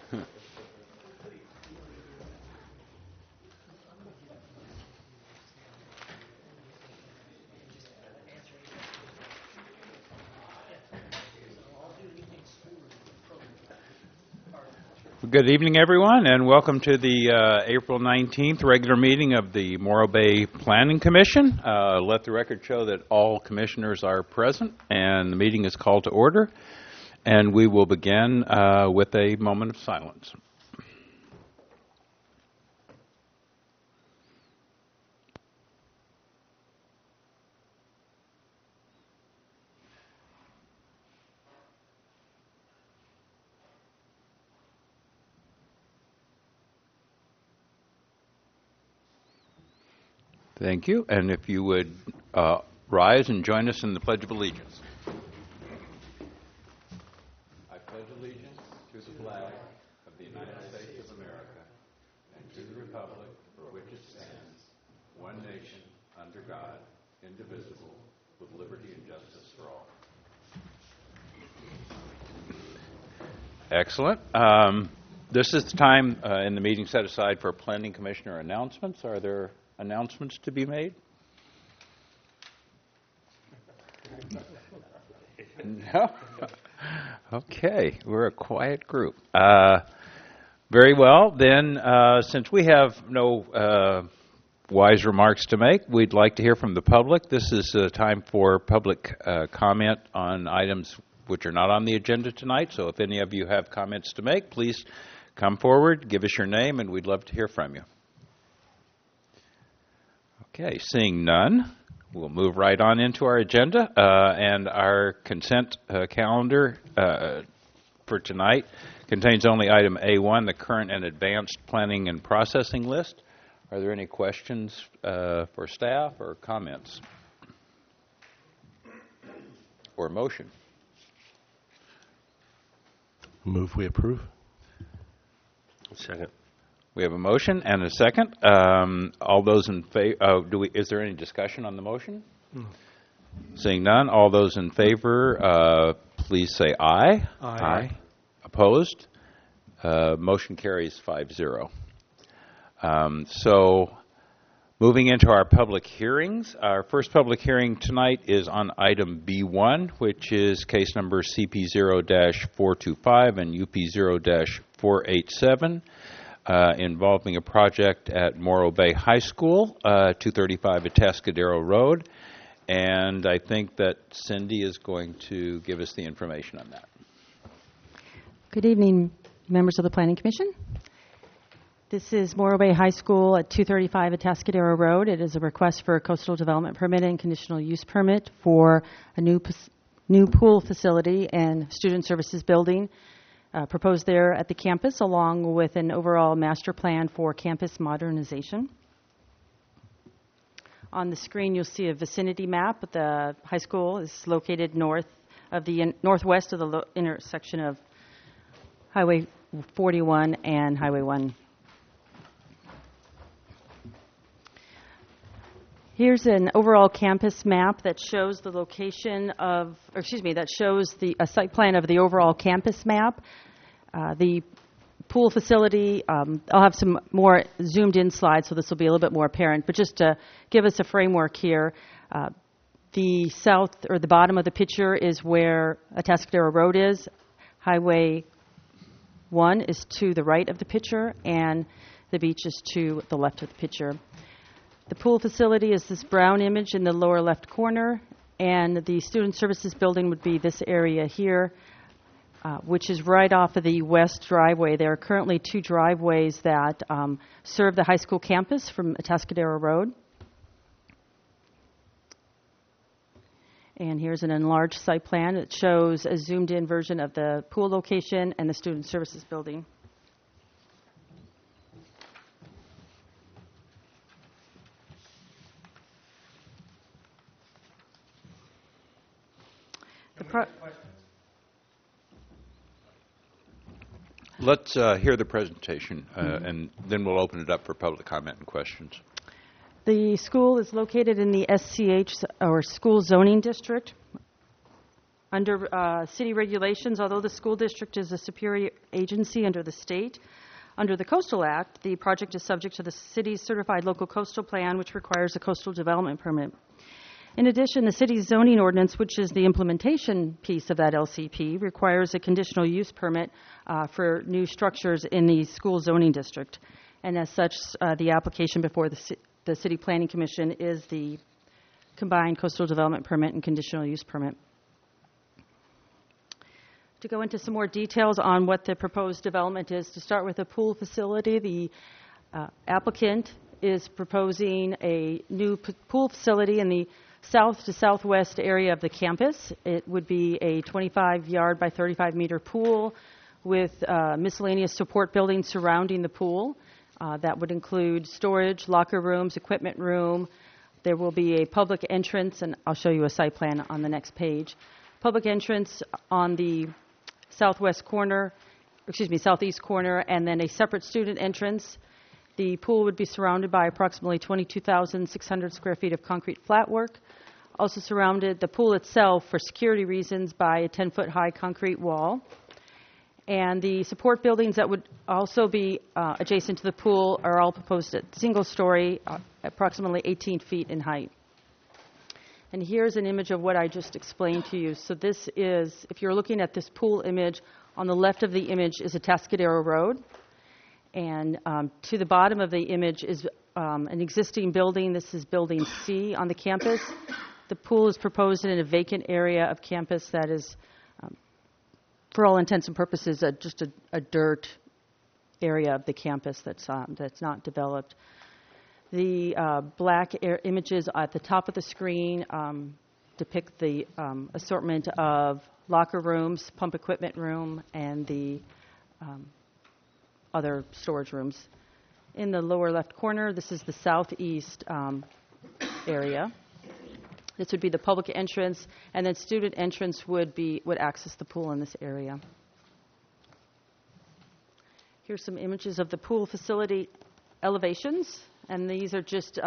Good evening, everyone, and welcome to the April 19th regular meeting of the Morro Bay Planning Commission. Let the record show that all commissioners are present, and the meeting is called to order. And we will begin with a moment of silence. Thank you. And if you would rise and join us in the Pledge of Allegiance. I pledge allegiance to the flag of the United States of America and to the republic for which it stands, one nation, under God, indivisible, with liberty and justice for all. Excellent. This is the time in the meeting set aside for planning commissioner announcements. Are there announcements to be made? No? Okay, we're a quiet group. Very well, then, since we have no wise remarks to make, we'd like to hear from the public. This is a time for public comment on items which are not on the agenda tonight, so if any of you have comments to make, please come forward, give us your name, and we'd love to hear from you. Okay, seeing none, we'll move right on into our agenda and our consent calendar for tonight contains only item A1, the current and advanced planning and processing list. Are there any questions for staff or comments? Or motion? Move we approve. Second. We have a motion and a second. All those in favor, is there any discussion on the motion? Seeing none, all those in favor, please say aye. Aye. Opposed? Motion carries 5-0. So, moving into our public hearings, our first public hearing tonight is on item B1, which is case number CP0-425 and UP0-487. Involving a project at Morro Bay High School, 235 Atascadero Road. And I think that Cindy is going to give us the information on that. Good evening, members of the Planning Commission. This is Morro Bay High School at 235 Atascadero Road. It is a request for a coastal development permit and conditional use permit for a new pool facility and student services building proposed there at the campus, along with an overall master plan for campus modernization. On the screen, you'll see a vicinity map. The high school is located northwest of the intersection of Highway 41 and Highway 1. Here's an overall campus map that shows the location of, that shows a site plan of the overall campus map. The pool facility, I'll have some more zoomed in slides, so this will be a little bit more apparent, but just to give us a framework here, the south or the bottom of the picture is where Atascadero Road is. Highway 1 is to the right of the picture, and the beach is to the left of the picture. The pool facility is this brown image in the lower left corner, and the student services building would be this area here, which is right off of the west driveway. There are currently two driveways that serve the high school campus from Atascadero Road. And here's an enlarged site plan. It shows a zoomed-in version of the pool location and the student services building. Let's hear the presentation, and then we'll open it up for public comment and questions. The school is located in the SCH, or School Zoning District, Under city regulations, although the school district is a superior agency under the state, under the Coastal Act, the project is subject to the city's certified local coastal plan, which requires a coastal development permit. In addition, the city's zoning ordinance, which is the implementation piece of that LCP, requires a conditional use permit for new structures in the school zoning district. And as such, the application before the City Planning Commission is the combined coastal development permit and conditional use permit. To go into some more details on what the proposed development is, to start with the pool facility, the applicant is proposing a new pool facility in the south to southwest area of the campus. It would be a 25-yard by 35-meter pool with miscellaneous support buildings surrounding the pool. That would include storage, locker rooms, equipment room. There will be a public entrance, and I'll show you a site plan on the next page. Public entrance on the southeast corner, and then a separate student entrance. The pool would be surrounded by approximately 22,600 square feet of concrete flatwork. Also surrounded the pool itself for security reasons by a 10-foot high concrete wall. And the support buildings that would also be adjacent to the pool are all proposed at single story, approximately 18 feet in height. And here's an image of what I just explained to you. So this is, if you're looking at this pool image, on the left of the image is Atascadero Road. And to the bottom of the image is an existing building. This is Building C on the campus. The pool is proposed in a vacant area of campus that is, for all intents and purposes, just a dirt area of the campus that's not developed. The black images at the top of the screen depict the assortment of locker rooms, pump equipment room, and the other storage rooms. In the lower left corner, this is the southeast area. This would be the public entrance, and then student entrance would access the pool in this area. Here's some images of the pool facility elevations, and these are just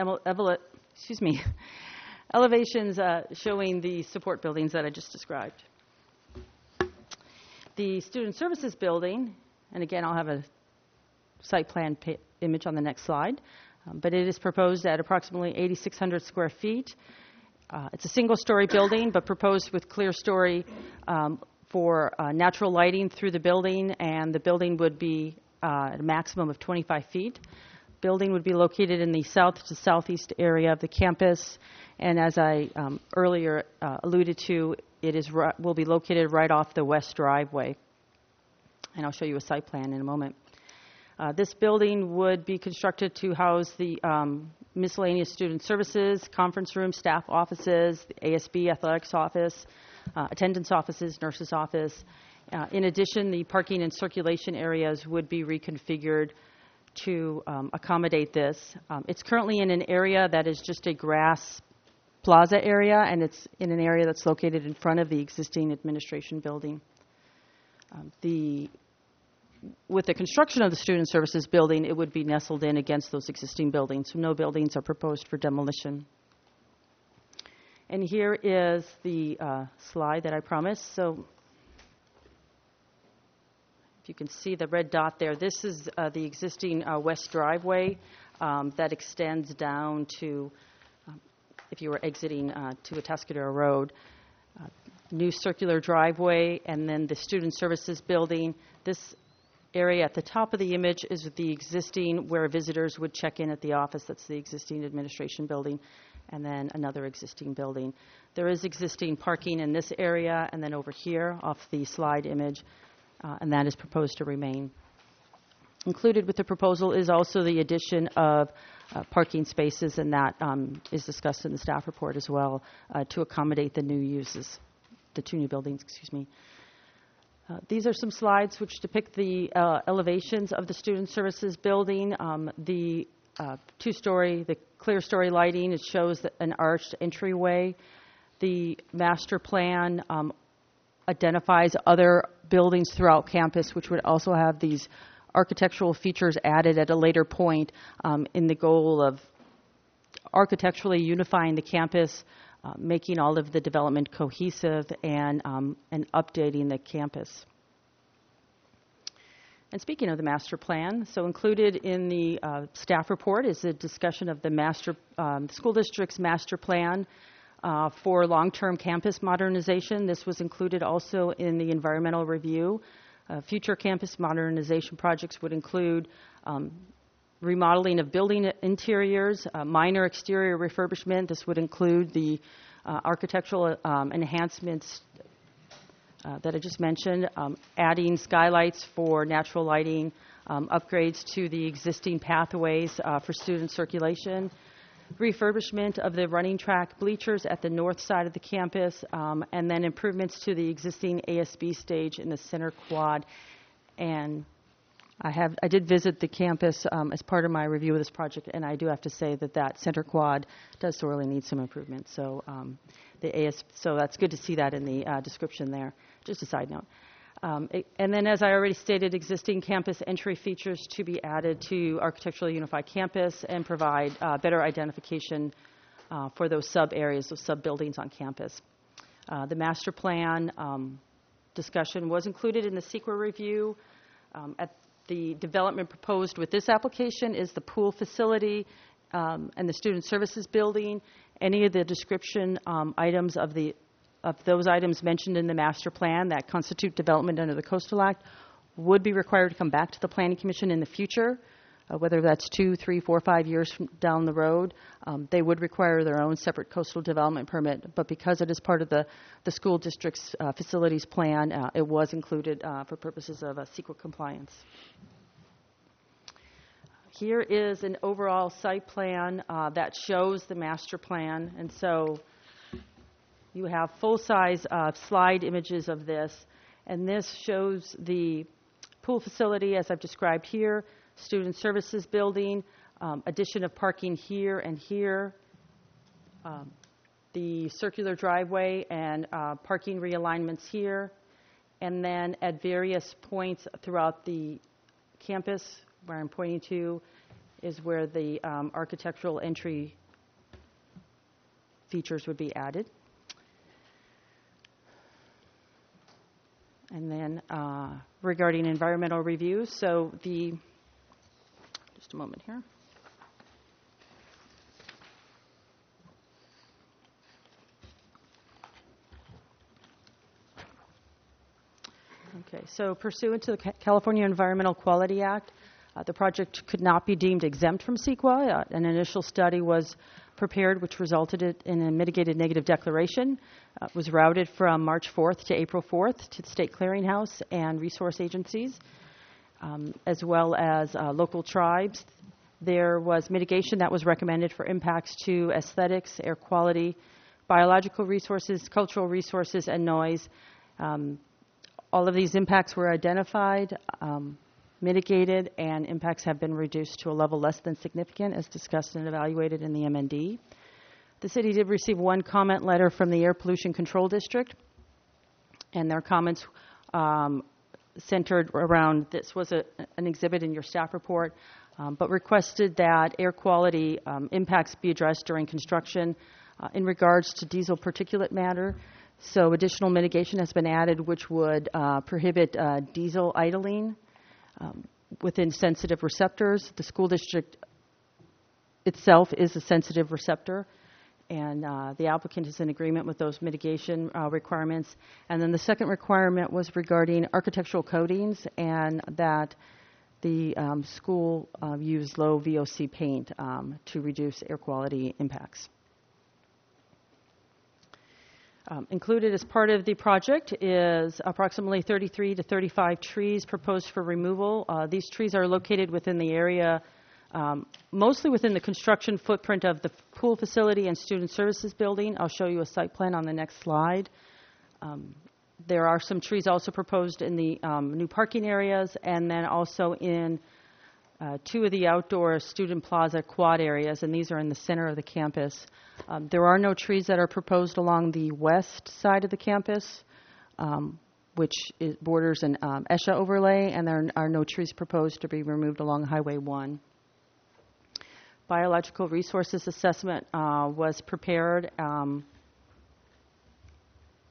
elevations showing the support buildings that I just described. The student services building, and again, I'll have a site plan image on the next slide, but it is proposed at approximately 8,600 square feet. It's a single-story building, but proposed with clear story for natural lighting through the building, and the building would be at a maximum of 25 feet. Building would be located in the south to southeast area of the campus, and as I earlier alluded to, will be located right off the west driveway. And I'll show you a site plan in a moment. This building would be constructed to house the miscellaneous student services, conference room, staff offices, the ASB athletics office, attendance offices, nurse's office. In addition, the parking and circulation areas would be reconfigured to accommodate this. It's currently in an area that is just a grass plaza area, and it's in an area that's located in front of the existing administration building. With the construction of the student services building, it would be nestled in against those existing buildings, so no buildings are proposed for demolition. And here is the slide that I promised. So if you can see the red dot there, this is the existing west driveway that extends down to, if you were exiting to Atascadero Road, new circular driveway, and then the student services building. This area at the top of the image is the existing where visitors would check in at the office. That's the existing administration building, and then another existing building. There is existing parking in this area, and then over here off the slide image, and that is proposed to remain. Included with the proposal is also the addition of parking spaces, and that is discussed in the staff report as well, to accommodate the new uses, the two new buildings, excuse me. These are some slides which depict the elevations of the student services building. The two-story, the clear story lighting, it shows an arched entryway. The master plan identifies other buildings throughout campus which would also have these architectural features added at a later point in the goal of architecturally unifying the campus making all of the development cohesive and updating the campus. And speaking of the master plan, so included in the staff report is a discussion of the school district's master plan for long-term campus modernization. This was included also in the environmental review. Future campus modernization projects would include remodeling of building interiors, minor exterior refurbishment. This would include the architectural enhancements that I just mentioned, adding skylights for natural lighting, upgrades to the existing pathways for student circulation, refurbishment of the running track bleachers at the north side of the campus, and then improvements to the existing ASB stage in the center quad. And I did visit the campus as part of my review of this project, and I do have to say that center quad does sorely need some improvement. So so that's good to see that in the description there. Just a side note. And then, as I already stated, existing campus entry features to be added to Architecturally Unified Campus and provide better identification for those sub-areas, those sub-buildings on campus. The master plan discussion was included in the CEQA review. At the development proposed with this application is the pool facility and the student services building. Any of the description items of those items mentioned in the master plan that constitute development under the Coastal Act would be required to come back to the Planning Commission in the future, whether that's 2, 3, 4, 5 years down the road. They would require their own separate coastal development permit, but because it is part of the school district's facilities plan, it was included for purposes of CEQA compliance. Here is an overall site plan that shows the master plan, and so you have full-size slide images of this, and this shows the pool facility as I've described here, student services building, addition of parking here and here, the circular driveway and parking realignments here, and then at various points throughout the campus, where I'm pointing to is where the architectural entry features would be added. And then regarding environmental reviews, so just a moment here. Okay, so pursuant to the California Environmental Quality Act, the project could not be deemed exempt from CEQA. An initial study was prepared, which resulted in a mitigated negative declaration. It was routed from March 4th to April 4th to the State Clearinghouse and resource agencies, as well as local tribes. There was mitigation that was recommended for impacts to aesthetics, air quality, biological resources, cultural resources, and noise. All of these impacts were identified, mitigated, and impacts have been reduced to a level less than significant, as discussed and evaluated in the MND. The city did receive one comment letter from the Air Pollution Control District, and their comments centered around, this was an exhibit in your staff report, but requested that air quality impacts be addressed during construction in regards to diesel particulate matter. So additional mitigation has been added, which would prohibit diesel idling within sensitive receptors. The school district itself is a sensitive receptor, and the applicant is in agreement with those mitigation requirements. And then the second requirement was regarding architectural coatings, and that the school use low VOC paint to reduce air quality impacts. Included as part of the project is approximately 33 to 35 trees proposed for removal. These trees are located within the area, mostly within the construction footprint of the pool facility and student services building. I'll show you a site plan on the next slide. There are some trees also proposed in the new parking areas, and then also in two of the outdoor student plaza quad areas, and these are in the center of the campus. There are no trees that are proposed along the west side of the campus, which borders an ESHA overlay, and there are no trees proposed to be removed along Highway 1. Biological resources assessment was prepared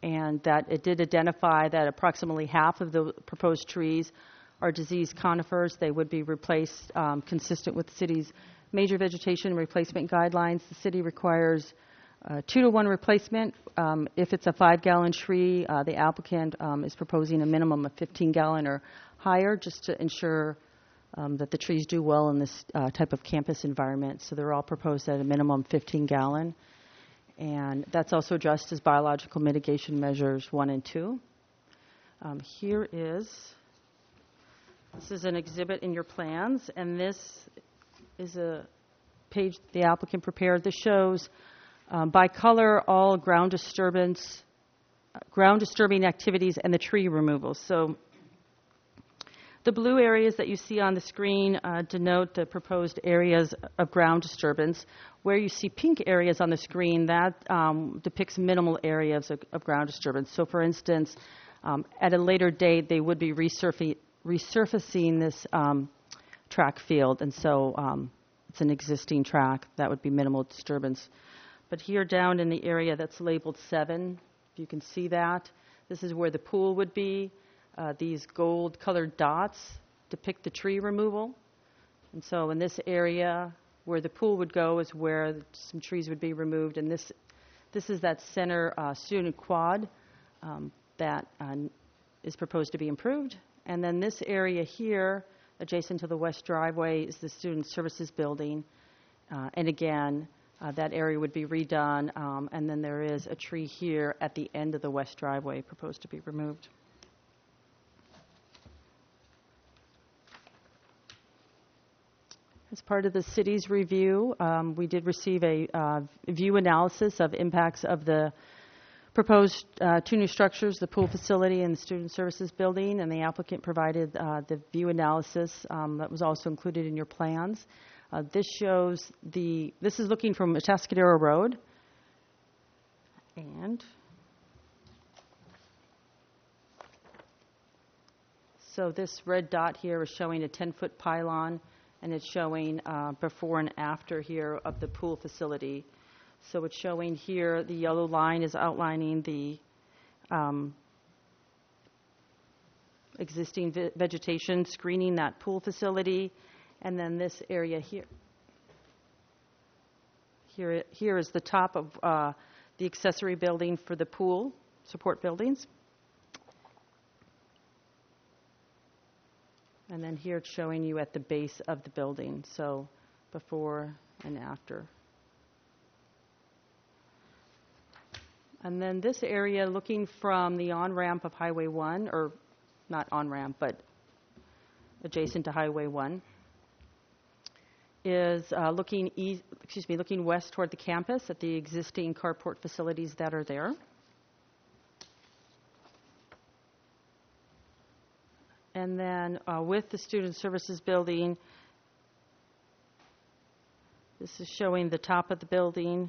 and that it did identify that approximately half of the proposed trees are diseased conifers. They would be replaced consistent with the city's major vegetation replacement guidelines. The city requires 2-to-1 replacement. If it's a 5-gallon tree, the applicant is proposing a minimum of 15-gallon or higher, just to ensure that the trees do well in this type of campus environment. So they're all proposed at a minimum 15-gallon. And that's also addressed as biological mitigation measures 1 and 2. This is an exhibit in your plans, and this is a page the applicant prepared. This shows by color all ground disturbing activities and the tree removals. So the blue areas that you see on the screen denote the proposed areas of ground disturbance. Where you see pink areas on the screen, that depicts minimal areas of ground disturbance. So for instance, at a later date, they would be resurfacing this track field, and so it's an existing track. That would be minimal disturbance. But here down in the area that's labeled 7, if you can see that, this is where the pool would be. These gold-colored dots depict the tree removal. And so in this area where the pool would go is where some trees would be removed. And this is that center student quad that is proposed to be improved. And then this area here, adjacent to the west driveway, is the student services building. And again, that area would be redone. And then there is a tree here at the end of the west driveway proposed to be removed. As part of the city's review, we did receive a view analysis of impacts of the proposed 2 new structures, the pool facility and the student services building, and the applicant provided the view analysis that was also included in your plans. This is looking from Atascadero Road, and so this red dot here is showing a 10-foot pylon, and it's showing before and after here of the pool facility. So it's showing here, the yellow line is outlining the existing vegetation screening that pool facility. And then this area here. Here is the top of the accessory building for the pool, support buildings. And then here it's showing you at the base of the building, so before and after. And then this area, looking from the on-ramp of Highway 1, or not on-ramp, but adjacent to Highway 1, is looking west toward the campus at the existing carport facilities that are there. And then with the student services building, this is showing the top of the building.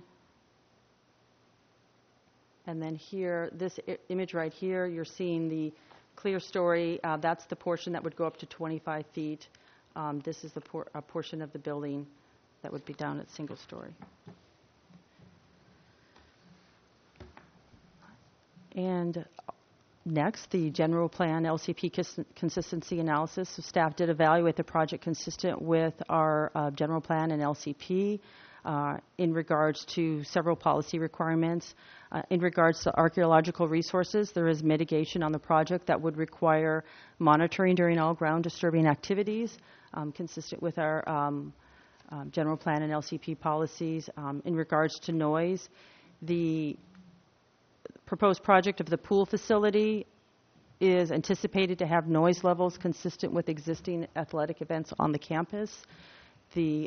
And then here, this image right here, you're seeing the clear story. That's the portion that would go up to 25 feet. This is a portion of the building that would be down at single story. And next, the general plan LCP consistency analysis. So staff did evaluate the project consistent with our general plan and LCP in regards to several policy requirements. In regards to archaeological resources, there is mitigation on the project that would require monitoring during all ground disturbing activities, consistent with our general plan and LCP policies. In regards to noise, the proposed project of the pool facility is anticipated to have noise levels consistent with existing athletic events on the campus. The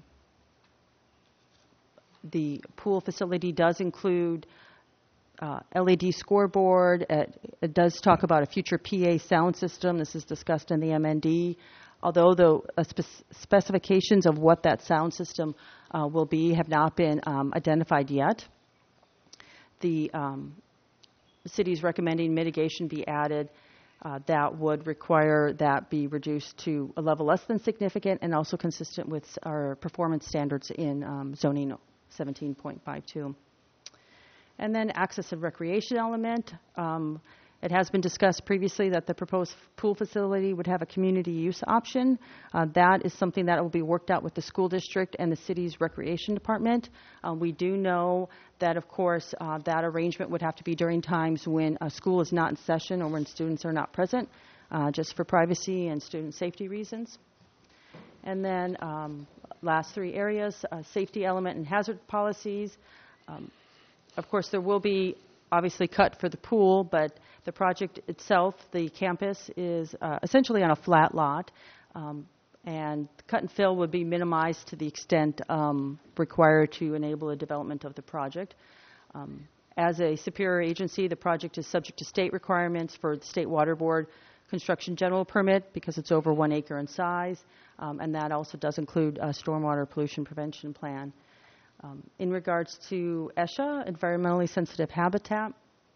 pool facility does include LED scoreboard. It does talk about a future PA sound system. This is discussed in the MND. Although the specifications of what that sound system will be have not been identified yet. The city is recommending mitigation be added that would require that be reduced to a level less than significant and also consistent with our performance standards in zoning 17.52. And then access and recreation element. It has been discussed previously that the proposed pool facility would have a community use option. That is something that will be worked out with the school district and the city's recreation department. We do know that, of course, that arrangement would have to be during times when a school is not in session or when students are not present, just for privacy and student safety reasons. And then last three areas, safety element and hazard policies. Of course, there will be obviously cut for the pool, but the project itself, the campus, is essentially on a flat lot, and cut and fill would be minimized to the extent required to enable the development of the project. As a superior agency, the project is subject to state requirements for the State Water Board construction general permit because it's over 1 acre in size, and that also does include a stormwater pollution prevention plan. In regards to ESHA, environmentally sensitive habitat,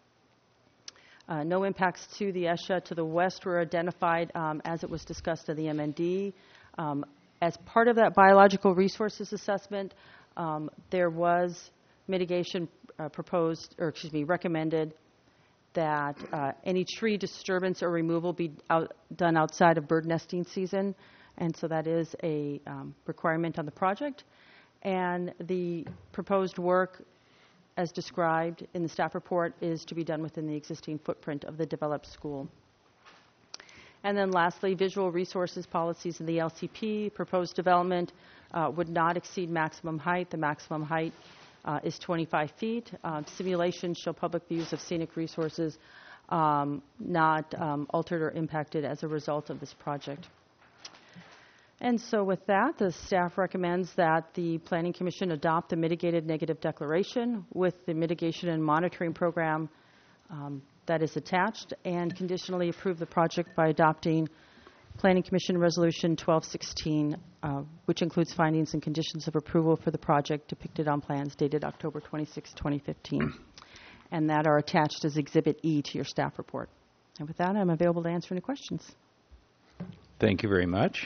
no impacts to the ESHA to the west were identified as it was discussed at the MND. As part of that biological resources assessment, there was mitigation recommended that any tree disturbance or removal be done outside of bird nesting season, and so that is a requirement on the project. And the proposed work, as described in the staff report, is to be done within the existing footprint of the developed school. And then lastly, visual resources policies in the LCP. Proposed development would not exceed maximum height. The maximum height is 25 feet. Simulations show public views of scenic resources not altered or impacted as a result of this project. And so with that, the staff recommends that the Planning Commission adopt the mitigated negative declaration with the mitigation and monitoring program that is attached, and conditionally approve the project by adopting Planning Commission Resolution 1216, which includes findings and conditions of approval for the project depicted on plans dated October 26, 2015, and that are attached as Exhibit E to your staff report. And with that, I'm available to answer any questions. Thank you very much.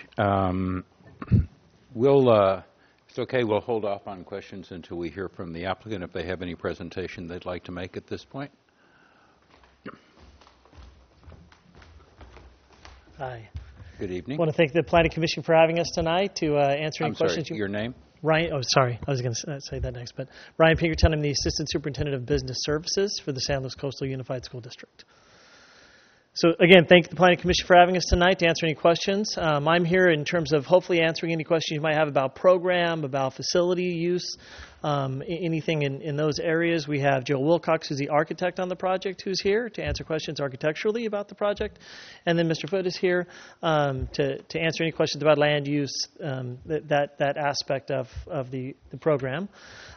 It's okay, we'll hold off on questions until we hear from the applicant if they have any presentation they'd like to make at this point. Hi. Good evening. I want to thank the Planning Commission for having us tonight to answer any I'm sorry, questions. your name? Ryan, oh, sorry, I was going to say that next, but Ryan Pinkerton, I'm the Assistant Superintendent of Business Services for the San Luis Coastal Unified School District. So again, thank the Planning Commission for having us tonight to answer any questions. I'm here in terms of hopefully answering any questions you might have about program, about facility use, anything in those areas. We have Joe Wilcox, who's the architect on the project, who's here to answer questions architecturally about the project. And then Mr. Foote is here to answer any questions about land use, that aspect of the program.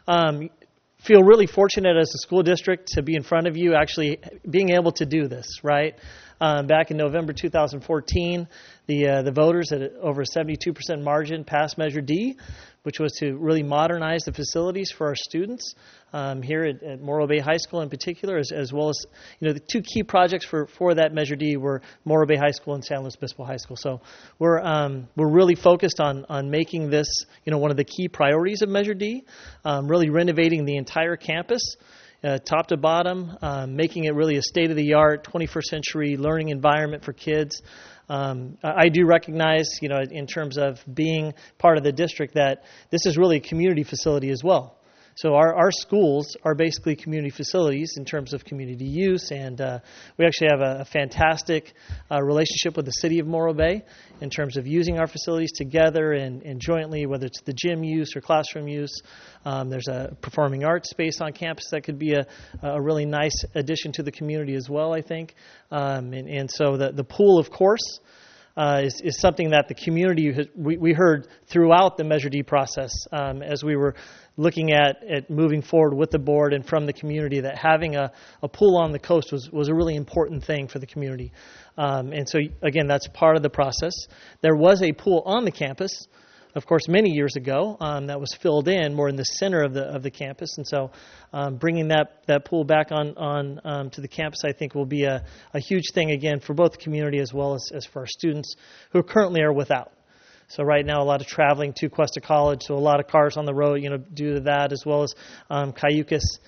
Feel really fortunate as a school district to be in front of you actually being able to do this, right? Back in November 2014, the voters at over a 72% margin passed Measure D, which was to really modernize the facilities for our students here at Morro Bay High School in particular, as well as, the two key projects for that Measure D were Morro Bay High School and San Luis Obispo High School. So we're really focused on making this, one of the key priorities of Measure D, really renovating the entire campus. Top to bottom, making it really a state-of-the-art 21st century learning environment for kids. I do recognize, in terms of being part of the district, that this is really a community facility as well. So our schools are basically community facilities in terms of community use, and we actually have a fantastic relationship with the city of Morro Bay in terms of using our facilities together and jointly, whether it's the gym use or classroom use. There's a performing arts space on campus that could be a really nice addition to the community as well, I think. And so the pool, of course, is something that the community, we heard throughout the Measure D process as we were looking at moving forward with the board and from the community, that having a pool on the coast was a really important thing for the community. And so, again, that's part of the process. There was a pool on the campus, of course, many years ago that was filled in more in the center of the campus. And so bringing that pool back on to the campus, I think, will be a huge thing, again, for both the community as well as for our students who currently are without. So right now, a lot of traveling to Cuesta College, so a lot of cars on the road, due to that, as well as Cayucas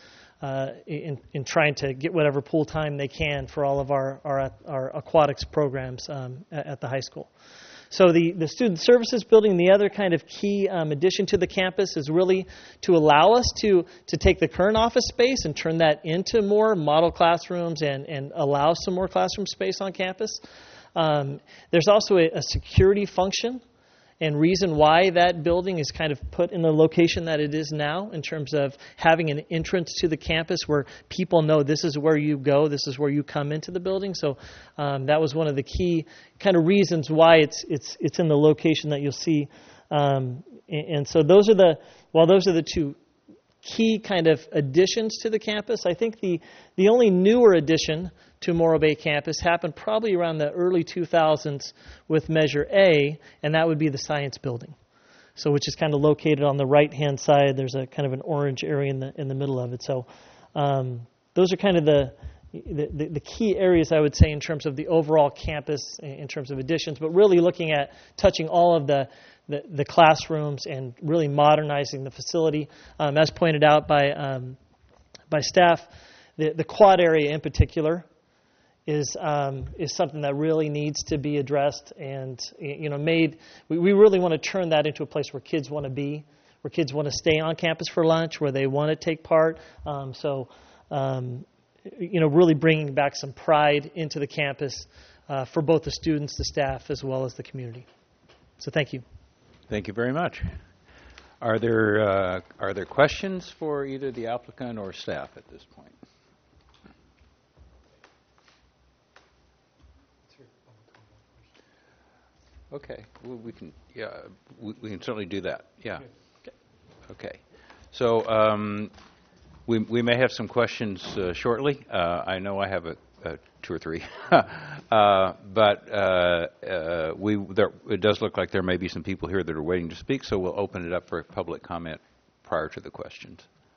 in trying to get whatever pool time they can for all of our aquatics programs at the high school. So the Student Services Building, the other kind of key addition to the campus is really to allow us to take the current office space and turn that into more model classrooms and allow some more classroom space on campus. There's also a security function and reason why that building is kind of put in the location that it is now in terms of having an entrance to the campus where people know this is where you go, this is where you come into the building. So that was one of the key kind of reasons why it's in the location that you'll see. And so those are the two key kind of additions to the campus. I think the only newer addition to Morro Bay campus happened probably around the early 2000s with Measure A, and that would be the science building. So which is kind of located on the right-hand side. There's a kind of an orange area in the middle of it. So those are kind of the key areas, I would say, in terms of the overall campus, in terms of additions, but really looking at touching all of the classrooms and really modernizing the facility. As pointed out by staff, the quad area in particular is something that really needs to be addressed and made. We really want to turn that into a place where kids want to be, where kids want to stay on campus for lunch, where they want to take part. Really bringing back some pride into the campus for both the students, the staff, as well as the community. So thank you. Thank you very much. Are there questions for either the applicant or staff at this point? Okay, well, we can certainly do that. Yeah. Okay. So we may have some questions shortly. I know I have two or three, but it does look like there may be some people here that are waiting to speak. So we'll open it up for public comment prior to the questions.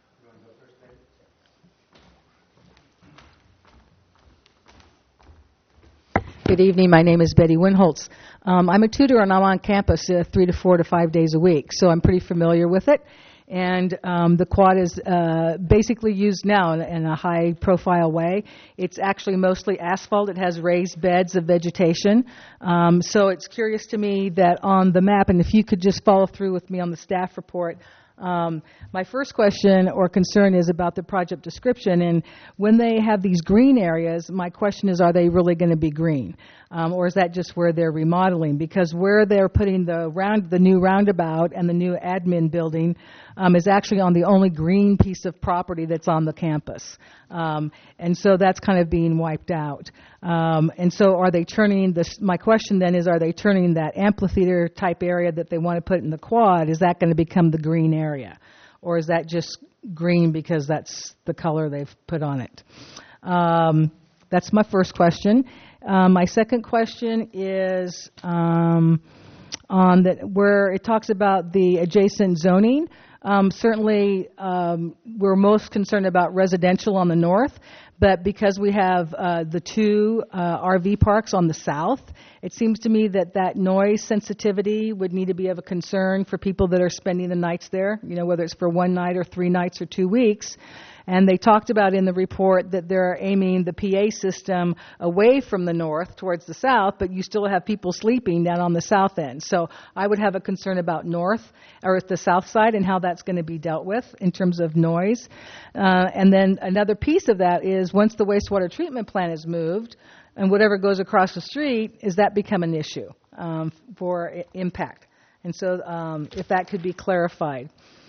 Good evening. My name is Betty Winholtz. I'm a tutor and I'm on campus 3 to 4 to 5 days a week, so I'm pretty familiar with it. And the quad is basically used now in a high-profile way. It's actually mostly asphalt. It has raised beds of vegetation. So it's curious to me that on the map, and if you could just follow through with me on the staff report, my first question or concern is about the project description. And when they have these green areas, my question is, are they really going to be green? Or is that just where they're remodeling? Because where they're putting the new roundabout and the new admin building is actually on the only green piece of property that's on the campus. And so that's kind of being wiped out. And so are they turning this? My question then is, are they turning that amphitheater type area that they want to put in the quad, is that going to become the green area? Or is that just green because that's the color they've put on it? That's my first question. My second question is on that where it talks about the adjacent zoning. Certainly, we're most concerned about residential on the north, but because we have the two RV parks on the south, it seems to me that noise sensitivity would need to be of a concern for people that are spending the nights there, whether it's for 1 night or 3 nights or 2 weeks. And they talked about in the report that they're aiming the PA system away from the north towards the south, but you still have people sleeping down on the south end. So I would have a concern about north or the south side and how that's going to be dealt with in terms of noise. And then another piece of that is once the wastewater treatment plant is moved and whatever goes across the street, is that become an issue for impact? And so if that could be clarified.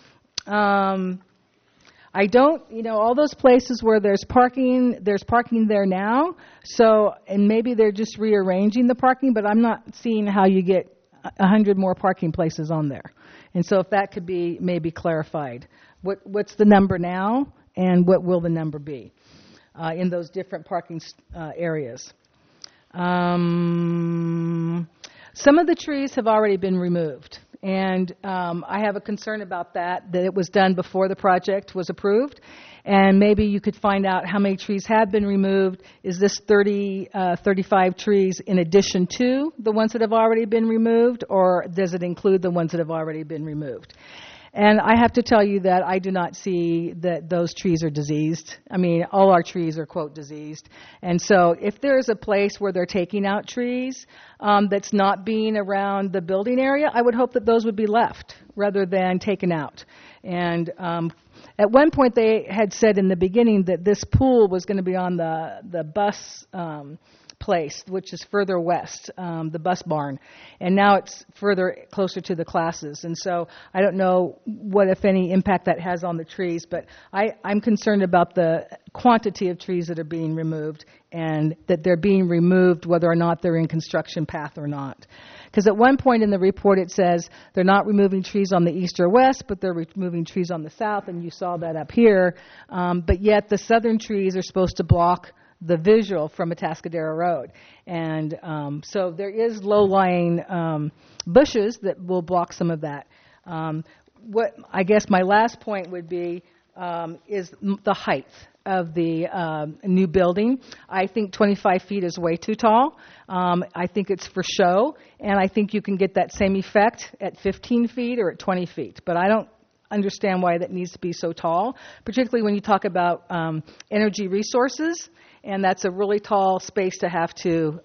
I don't, all those places where there's parking there now. So, and maybe they're just rearranging the parking, but I'm not seeing how you get 100 more parking places on there. And so if that could be maybe clarified. What's the number now and what will the number be in those different parking areas? Some of the trees have already been removed. And I have a concern about that it was done before the project was approved. And maybe you could find out how many trees have been removed. Is this 35 trees in addition to the ones that have already been removed, or does it include the ones that have already been removed? And I have to tell you that I do not see that those trees are diseased. I mean, all our trees are, quote, diseased. And so if there's a place where they're taking out trees that's not being around the building area, I would hope that those would be left rather than taken out. And at one point they had said in the beginning that this pool was going to be on the bus place, which is further west, the bus barn, and now it's further closer to the classes. And so I don't know what, if any, impact that has on the trees, but I'm concerned about the quantity of trees that are being removed, and that they're being removed whether or not they're in construction path or not. Because at one point in the report it says they're not removing trees on the east or west, but they're removing trees on the south, and you saw that up here. But yet the southern trees are supposed to block the visual from Atascadero Road. And so there is low-lying bushes that will block some of that. What I guess my last point would be is the height of the new building. I think 25 feet is way too tall. I think it's for show, and I think you can get that same effect at 15 feet or at 20 feet. But I don't understand why that needs to be so tall, particularly when you talk about energy resources. And that's a really tall space to have to,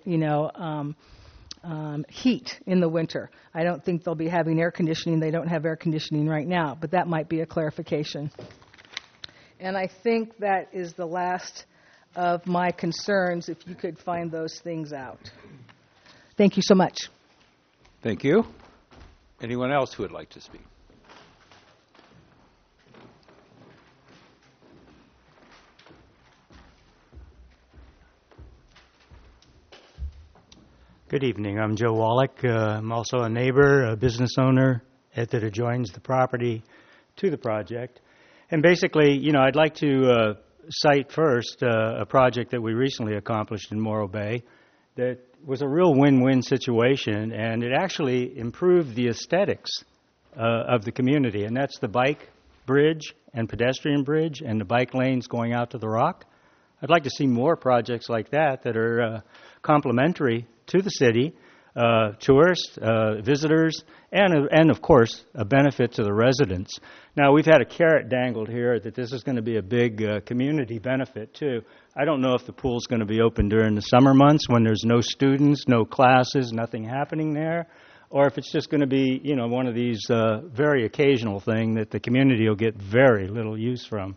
heat in the winter. I don't think they'll be having air conditioning. They don't have air conditioning right now, but that might be a clarification. And I think that is the last of my concerns, if you could find those things out. Thank you so much. Thank you. Anyone else who would like to speak? Good evening. I'm Joe Wallach. I'm also a neighbor, a business owner that adjoins the property to the project. And basically, I'd like to cite first a project that we recently accomplished in Morro Bay that was a real win-win situation, and it actually improved the aesthetics of the community, and that's the bike bridge and pedestrian bridge and the bike lanes going out to the Rock. I'd like to see more projects like that are complementary to the city, tourists, visitors, and of course, a benefit to the residents. Now, we've had a carrot dangled here that this is going to be a big community benefit, too. I don't know if the pool's going to be open during the summer months when there's no students, no classes, nothing happening there, or if it's just going to be, one of these very occasional thing that the community will get very little use from.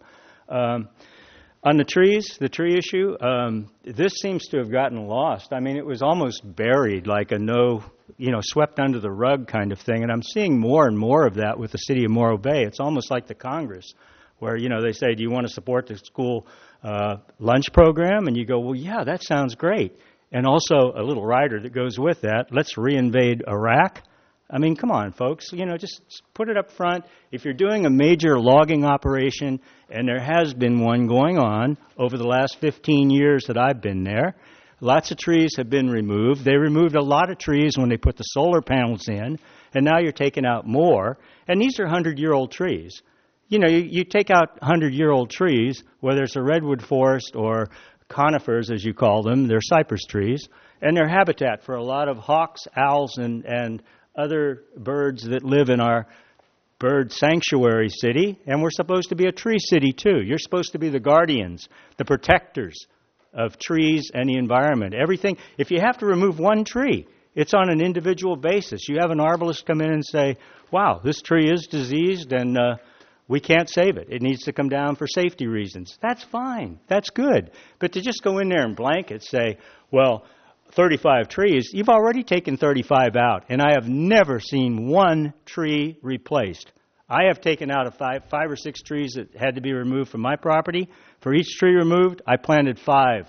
On the trees, the tree issue, this seems to have gotten lost. I mean, it was almost buried, like a swept under the rug kind of thing. And I'm seeing more and more of that with the city of Morro Bay. It's almost like the Congress, where, they say, do you want to support the school lunch program? And you go, well, yeah, that sounds great. And also a little rider that goes with that, let's reinvade Iraq. I mean, come on, folks, just put it up front. If you're doing a major logging operation, and there has been one going on over the last 15 years that I've been there, lots of trees have been removed. They removed a lot of trees when they put the solar panels in, and now you're taking out more. And these are 100-year-old trees. You take out 100-year-old trees, whether it's a redwood forest or conifers, as you call them, they're cypress trees, and they're habitat for a lot of hawks, owls, and other birds that live in our bird sanctuary city, and we're supposed to be a tree city too. You're supposed to be the guardians, the protectors of trees and the environment. Everything, if you have to remove one tree, it's on an individual basis. You have an arborist come in and say, wow, this tree is diseased and we can't save it. It needs to come down for safety reasons. That's fine. That's good. But to just go in there and blanket say, well, 35 trees, you've already taken 35 out, and I have never seen one tree replaced. I have taken out five or six trees that had to be removed from my property. For each tree removed, I planted 5.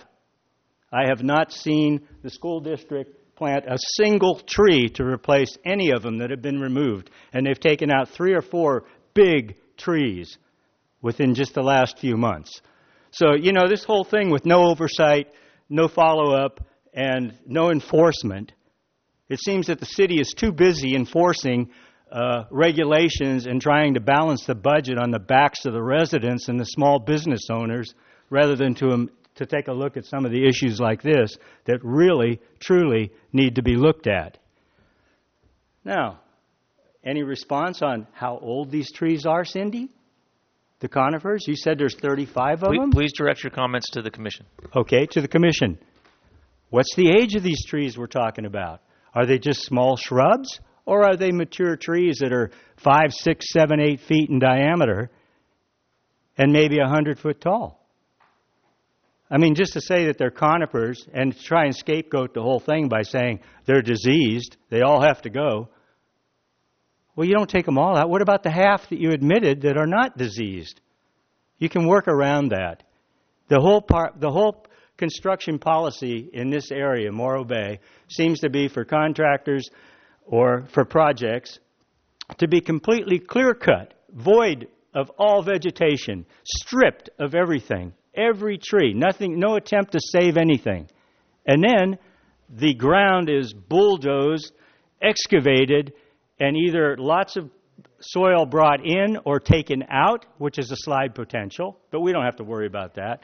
I have not seen the school district plant a single tree to replace any of them that have been removed, and they've taken out 3 or 4 big trees within just the last few months. So, this whole thing with no oversight, no follow-up, and no enforcement, it seems that the city is too busy enforcing regulations and trying to balance the budget on the backs of the residents and the small business owners, rather than to take a look at some of the issues like this that really, truly need to be looked at. Now, Any response on how old these trees are, Cindy? The conifers? You said there's 35 of them? Please direct your comments to the commission. Okay, to the commission. What's the age of these trees we're talking about? Are they just small shrubs? Or are they mature trees that are 5, 6, 7, 8 feet in diameter and maybe 100 foot tall? I mean, just to say that they're conifers and to try and scapegoat the whole thing by saying they're diseased, they all have to go. Well, you don't take them all out. What about the half that you admitted that are not diseased? You can work around that. The whole construction policy in this area, Morro Bay, seems to be for contractors or for projects to be completely clear-cut, void of all vegetation, stripped of everything, every tree, nothing, no attempt to save anything. And then the ground is bulldozed, excavated, and either lots of soil brought in or taken out, which is a slide potential, but we don't have to worry about that.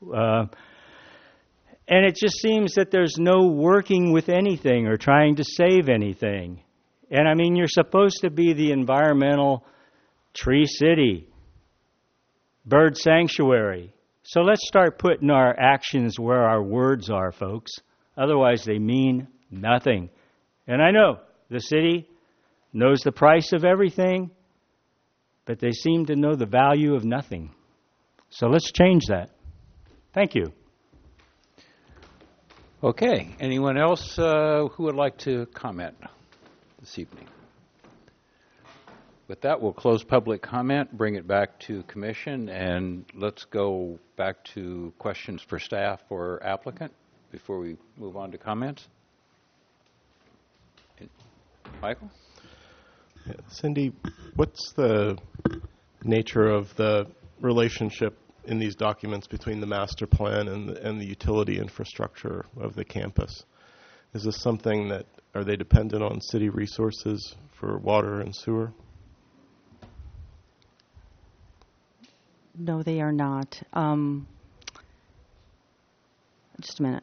And it just seems that there's no working with anything or trying to save anything. And I mean, you're supposed to be the environmental tree city, bird sanctuary. So let's start putting our actions where our words are, folks. Otherwise, they mean nothing. And I know the city knows the price of everything, but they seem to know the value of nothing. So let's change that. Thank you. Okay. Anyone else who would like to comment this evening? With that, we'll close public comment, bring it back to commission, and let's go back to questions for staff or applicant before we move on to comments. Michael? Yeah. Cindy, what's the nature of the relationship in these documents between the master plan and the utility infrastructure of the campus? Is this something that, are they dependent on city resources for water and sewer? No, they are not. Just a minute.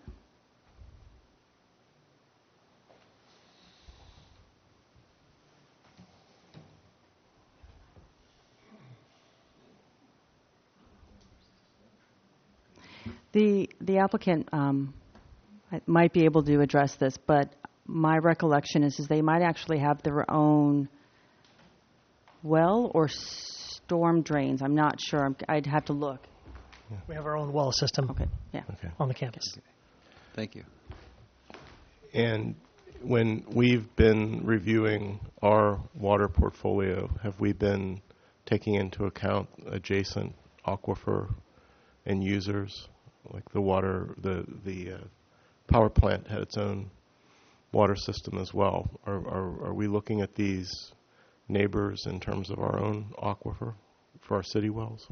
The applicant might be able to address this, but my recollection is they might actually have their own well or storm drains. I'm not sure. I'd have to look. We have our own well system Okay. Yeah. Okay. on the campus. Thank you. And when we've been reviewing our water portfolio, have we been taking into account adjacent aquifer and users? Like the water, the power plant had its own water system as well. Are we looking at these neighbors in terms of our own aquifer for our city wells?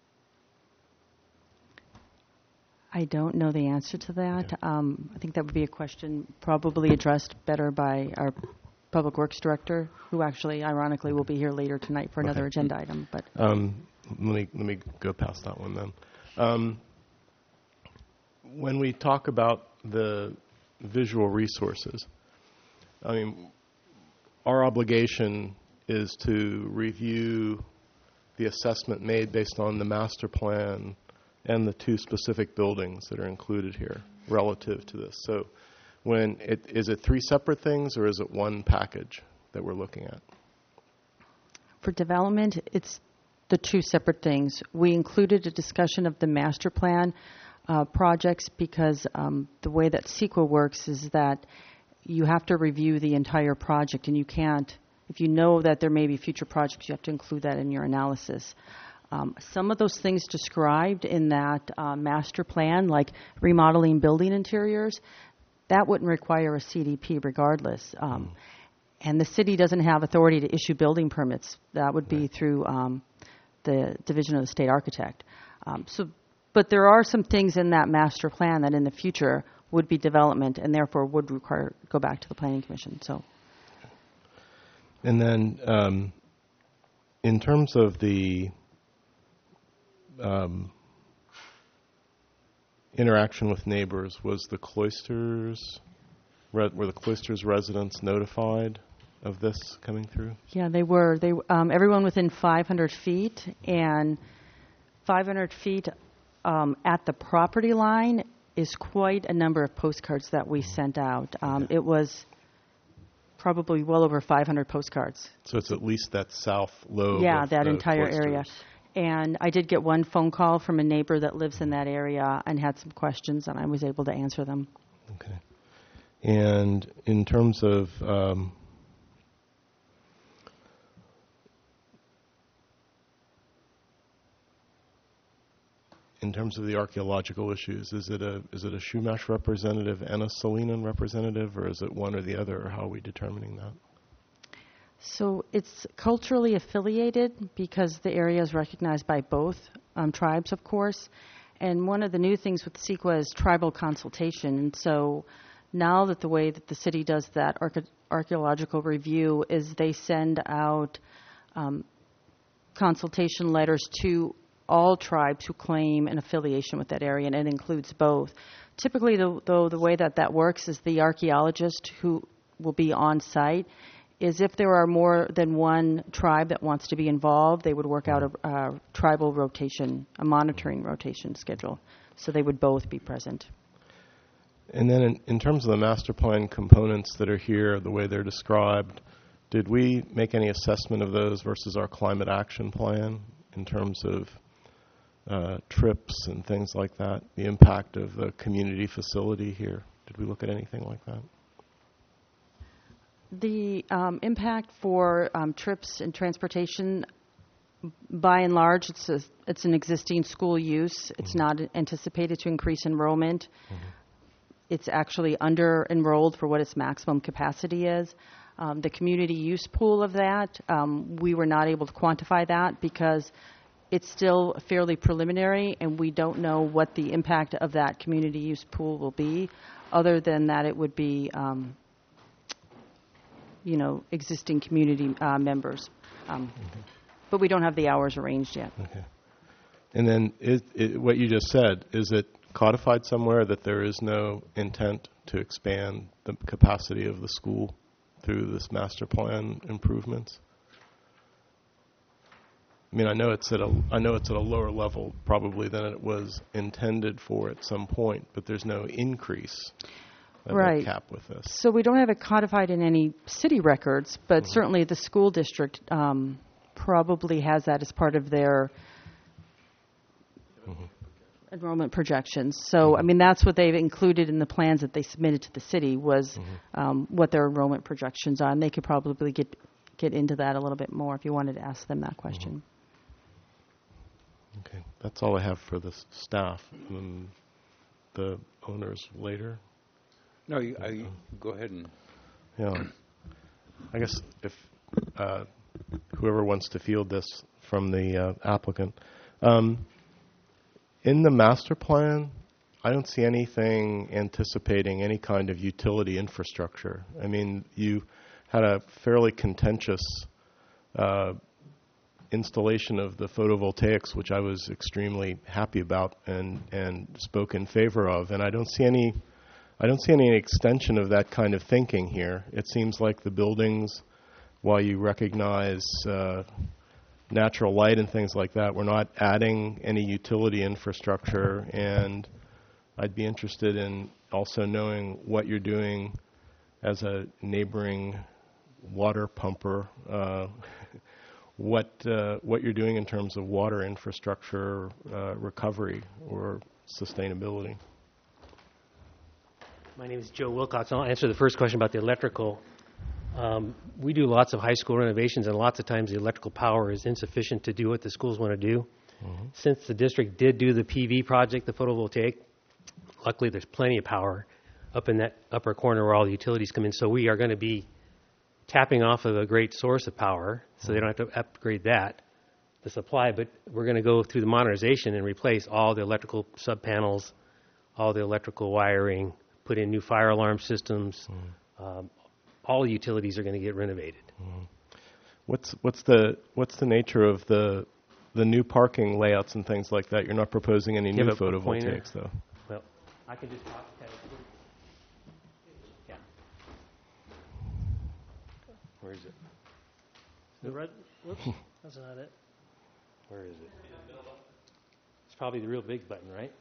I don't know the answer to that. I think that would be a question probably addressed better by our Public Works Director, who actually, ironically, will be here later tonight for another agenda item. But let me go past that one then. When we talk about the visual resources, I mean, our obligation is to review the assessment made based on the master plan and the two specific buildings that are included here relative to this. So is it three separate things or is it one package that we're looking at? for development, it's the two separate things. We included a discussion of the master plan projects because the way that CEQA works is that you have to review the entire project, and you can't, if you know that there may be future projects, you have to include that in your analysis. Some of those things described in that master plan, like remodeling building interiors, that wouldn't require a CDP regardless. And the city doesn't have authority to issue building permits. That would be through the Division of the State Architect. But there are some things in that master plan that in the future would be development and therefore would require go back to the Planning Commission. So, and then in terms of the interaction with neighbors, were the Cloisters residents notified of this coming through? Yeah, they were. Everyone within 500 feet, and 500 feet at the property line is quite a number of postcards that we sent out. It was probably well over 500 postcards. So it's at least that south lobe. Yeah, of that the entire cloisters. area. And I did get one phone call from a neighbor that lives in that area and had some questions, and I was able to answer them. Okay. And in terms of the archaeological issues, is it a Chumash representative and a Salinan representative, or is it one or the other, or how are we determining that? So it's culturally affiliated because the area is recognized by both tribes, of course. And one of the new things with CEQA is tribal consultation. And so now that the way that the city does that archaeological review is they send out consultation letters to all tribes who claim an affiliation with that area, and it includes both. Typically, though, the way that works is the archaeologist who will be on site is if there are more than one tribe that wants to be involved, they would work out a tribal rotation, a monitoring rotation schedule. So they would both be present. And then in terms of the master plan components that are here, the way they're described, did we make any assessment of those versus our climate action plan in terms of trips and things like that, the impact of the community facility here? Did we look at anything like that? The impact for trips and transportation, by and large, it's an existing school use. It's not anticipated to increase enrollment. It's actually under-enrolled for what its maximum capacity is. The community use pool of that, we were not able to quantify that because it's still fairly preliminary, and we don't know what the impact of that community use pool will be, other than that it would be existing community members. But we don't have the hours arranged yet. Okay. And then what you just said, is it codified somewhere that there is no intent to expand the capacity of the school through this master plan improvements? I mean, I know it's at a lower level probably than it was intended for at some point, but there's no increase of that cap with this. So we don't have it codified in any city records, but certainly the school district probably has that as part of their enrollment projections. So, I mean, that's what they've included in the plans that they submitted to the city was what their enrollment projections are, and they could probably get into that a little bit more if you wanted to ask them that question. Okay, that's all I have for the staff. And the owners later. No, you go ahead and... Yeah. I guess if whoever wants to field this from the applicant. In the master plan, I don't see anything anticipating any kind of utility infrastructure. I mean, you had a fairly contentious installation of the photovoltaics, which I was extremely happy about and spoke in favor of. And I don't see any extension of that kind of thinking here. It seems like the buildings, while you recognize natural light and things like that, we're not adding any utility infrastructure. And I'd be interested in also knowing what you're doing as a neighboring water pumper, what you're doing in terms of water infrastructure recovery or sustainability. My name is Joe Wilcox. I'll answer the first question about the electrical. We do lots of high school renovations, and lots of times the electrical power is insufficient to do what the schools want to do. Since the district did do the PV project, the photovoltaic, luckily there's plenty of power up in that upper corner where all the utilities come in. So we are going to be tapping off of a great source of power, so they don't have to upgrade the supply, but we're going to go through the modernization and replace all the electrical sub-panels, all the electrical wiring, put in new fire alarm systems. All the utilities are going to get renovated. What's the nature of the new parking layouts and things like that? You're not proposing any new photovoltaics, though. Well, I can just talk. Yeah. Where is it? The red, whoops, that's not it. Where is it? It's probably the real big button, right?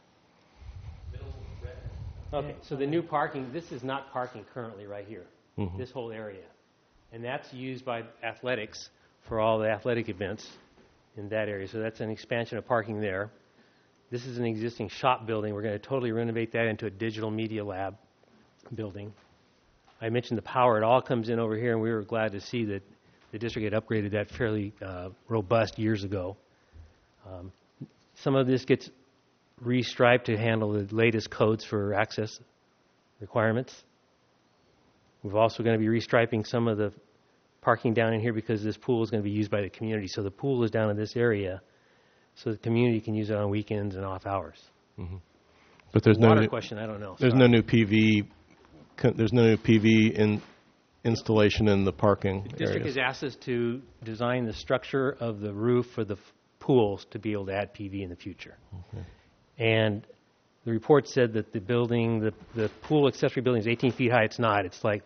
Okay, so the new parking, this is not parking currently right here, this whole area. And that's used by athletics for all the athletic events in that area. So that's an expansion of parking there. This is an existing shop building. We're going to totally renovate that into a digital media lab building. I mentioned the power. It all comes in over here, and we were glad to see that the district had upgraded that fairly robust years ago. Some of this gets restriped to handle the latest codes for access requirements. We're also going to be restriping some of the parking down in here because this pool is going to be used by the community. So the pool is down in this area, so the community can use it on weekends and off hours. But there's Water no question, I don't know. there's no new PV. There's no new PV installation in the parking The district areas. has asked us to design the structure of the roof for the pools to be able to add PV in the future. And the report said that the building, the pool accessory building is 18 feet high. It's not. It's like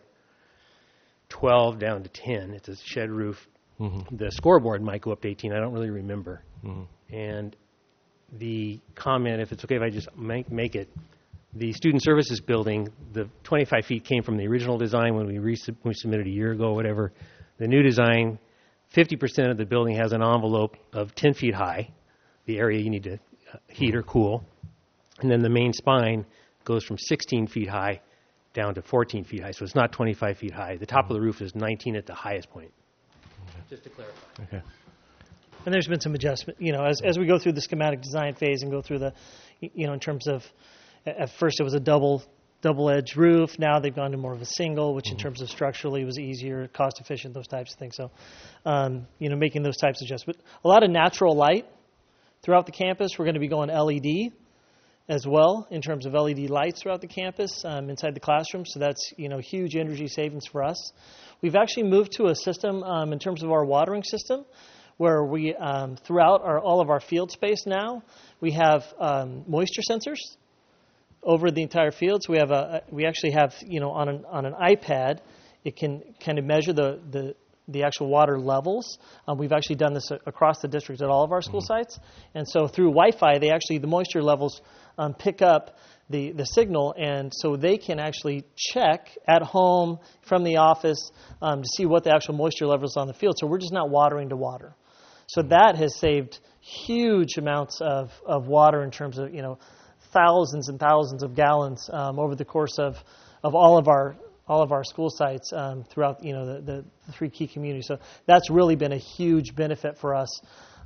12 down to 10. It's a shed roof. The scoreboard might go up to 18. I don't really remember. And the comment, if it's okay if I just make it, the student services building, the 25 feet came from the original design when we submitted a year ago or whatever. The new design, 50% of the building has an envelope of 10 feet high, the area you need to heat or cool. And then the main spine goes from 16 feet high down to 14 feet high. So it's not 25 feet high. The top of the roof is 19 at the highest point. Just to clarify. Okay. And there's been some adjustment, as we go through the schematic design phase and go through the, in terms of, at first it was a double-edged roof. Now they've gone to more of a single, which in terms of structurally was easier, cost-efficient, those types of things. So, making those types of adjustments. A lot of natural light throughout the campus. We're going to be going LED as well in terms of LED lights throughout the campus inside the classroom. So that's, huge energy savings for us. We've actually moved to a system in terms of our watering system where we, throughout all of our field space now, we have moisture sensors over the entire field. So we actually have, on an iPad, it can kind of measure the actual water levels. We've actually done this across the district at all of our school sites. And so through Wi-Fi, the moisture levels pick up the signal, and so they can actually check at home from the office to see what the actual moisture levels on the field. So we're just not watering to water. So that has saved huge amounts of water in terms of, thousands and thousands of gallons over the course of all of our school sites throughout the three key communities. So that's really been a huge benefit for us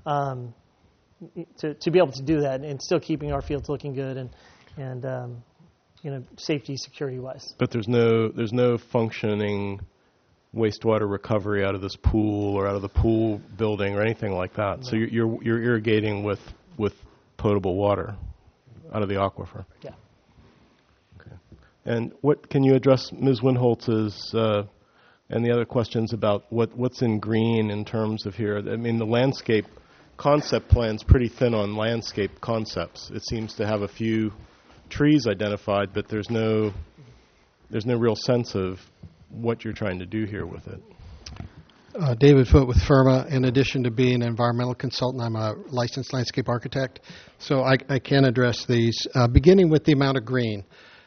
to be able to do that and still keeping our fields looking good and safety, security wise. But there's no functioning wastewater recovery out of this pool or out of the pool building or anything like that. No. So you're irrigating with potable water out of the aquifer. Yeah. Okay. And what can you address Ms. Winholtz's and the other questions about what's in green in terms of here? I mean, the landscape concept plan's pretty thin on landscape concepts. It seems to have a few trees identified, but there's no real sense of what you're trying to do here with it. David Foote with FIRMA. In addition to being an environmental consultant, I'm a licensed landscape architect, so I can address these. Beginning with the amount of green.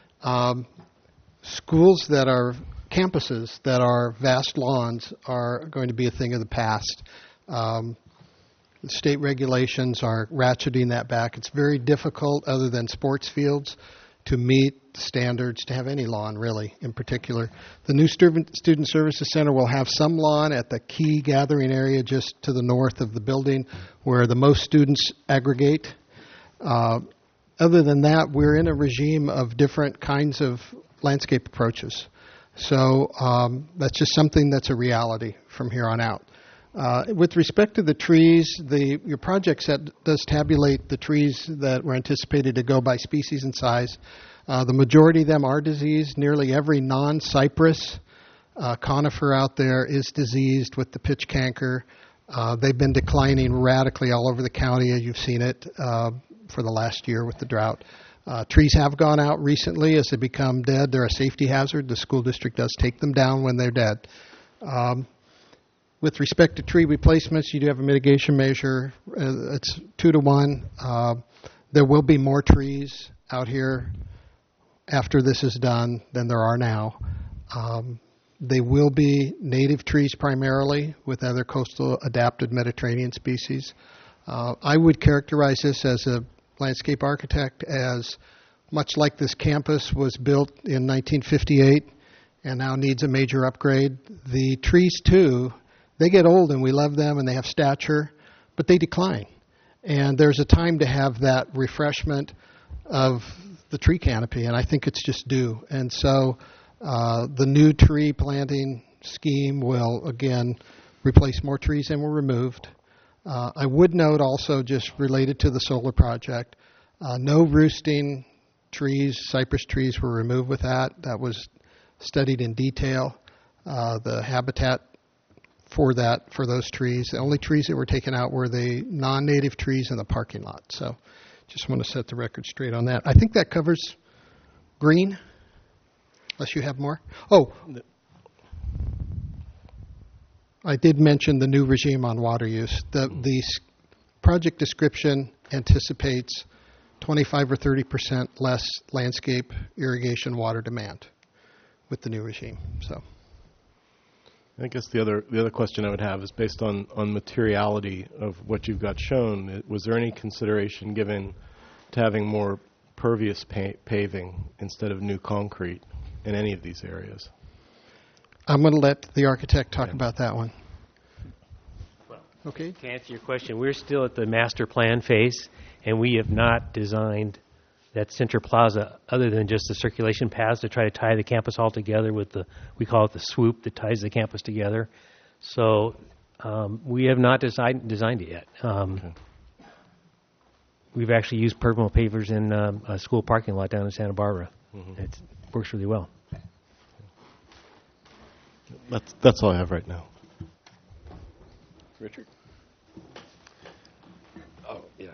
Schools that are campuses that are vast lawns are going to be a thing of the past. The state regulations are ratcheting that back. It's very difficult, other than sports fields, to meet standards to have any lawn, really, in particular. The new Student Services Center will have some lawn at the key gathering area just to the north of the building where the most students aggregate. Other than that, we're in a regime of different kinds of landscape approaches. So that's just something that's a reality from here on out. With respect to the trees, your project set does tabulate the trees that were anticipated to go by species and size. The majority of them are diseased. Nearly every non-cypress conifer out there is diseased with the pitch canker. They've been declining radically all over the county, as you've seen it for the last year with the drought. Trees have gone out recently as they become dead. They're a safety hazard. The school district does take them down when they're dead. With respect to tree replacements, you do have a mitigation measure. It's 2 to 1. There will be more trees out here after this is done than there are now. They will be native trees primarily with other coastal adapted Mediterranean species. I would characterize this as a landscape architect as much like this campus was built in 1958 and now needs a major upgrade. The trees, too, they get old and we love them and they have stature, but they decline. And there's a time to have that refreshment of the tree canopy, and I think it's just due. And so the new tree planting scheme will, again, replace more trees than were removed. I would note also, just related to the solar project, no roosting trees, cypress trees were removed with that. That was studied in detail. The habitat for those trees, the only trees that were taken out were the non-native trees in the parking lot. So just want to set the record straight on that. I think that covers green, unless you have more. Oh, I did mention the new regime on water use. The project description anticipates 25 or 30% less landscape irrigation water demand with the new regime. So, I guess the other question I would have is based on materiality of what you've got shown. Was there any consideration given to having more pervious paving instead of new concrete in any of these areas? I'm going to let the architect talk about that one. Okay. To answer your question, we're still at the master plan phase, and we have not designed that center plaza other than just the circulation paths to try to tie the campus all together with we call it the swoop that ties the campus together. So we have not designed it yet. Okay. We've actually used permeable pavers in a school parking lot down in Santa Barbara. Mm-hmm. It works really well. That's all I have right now. Richard? Oh, yeah.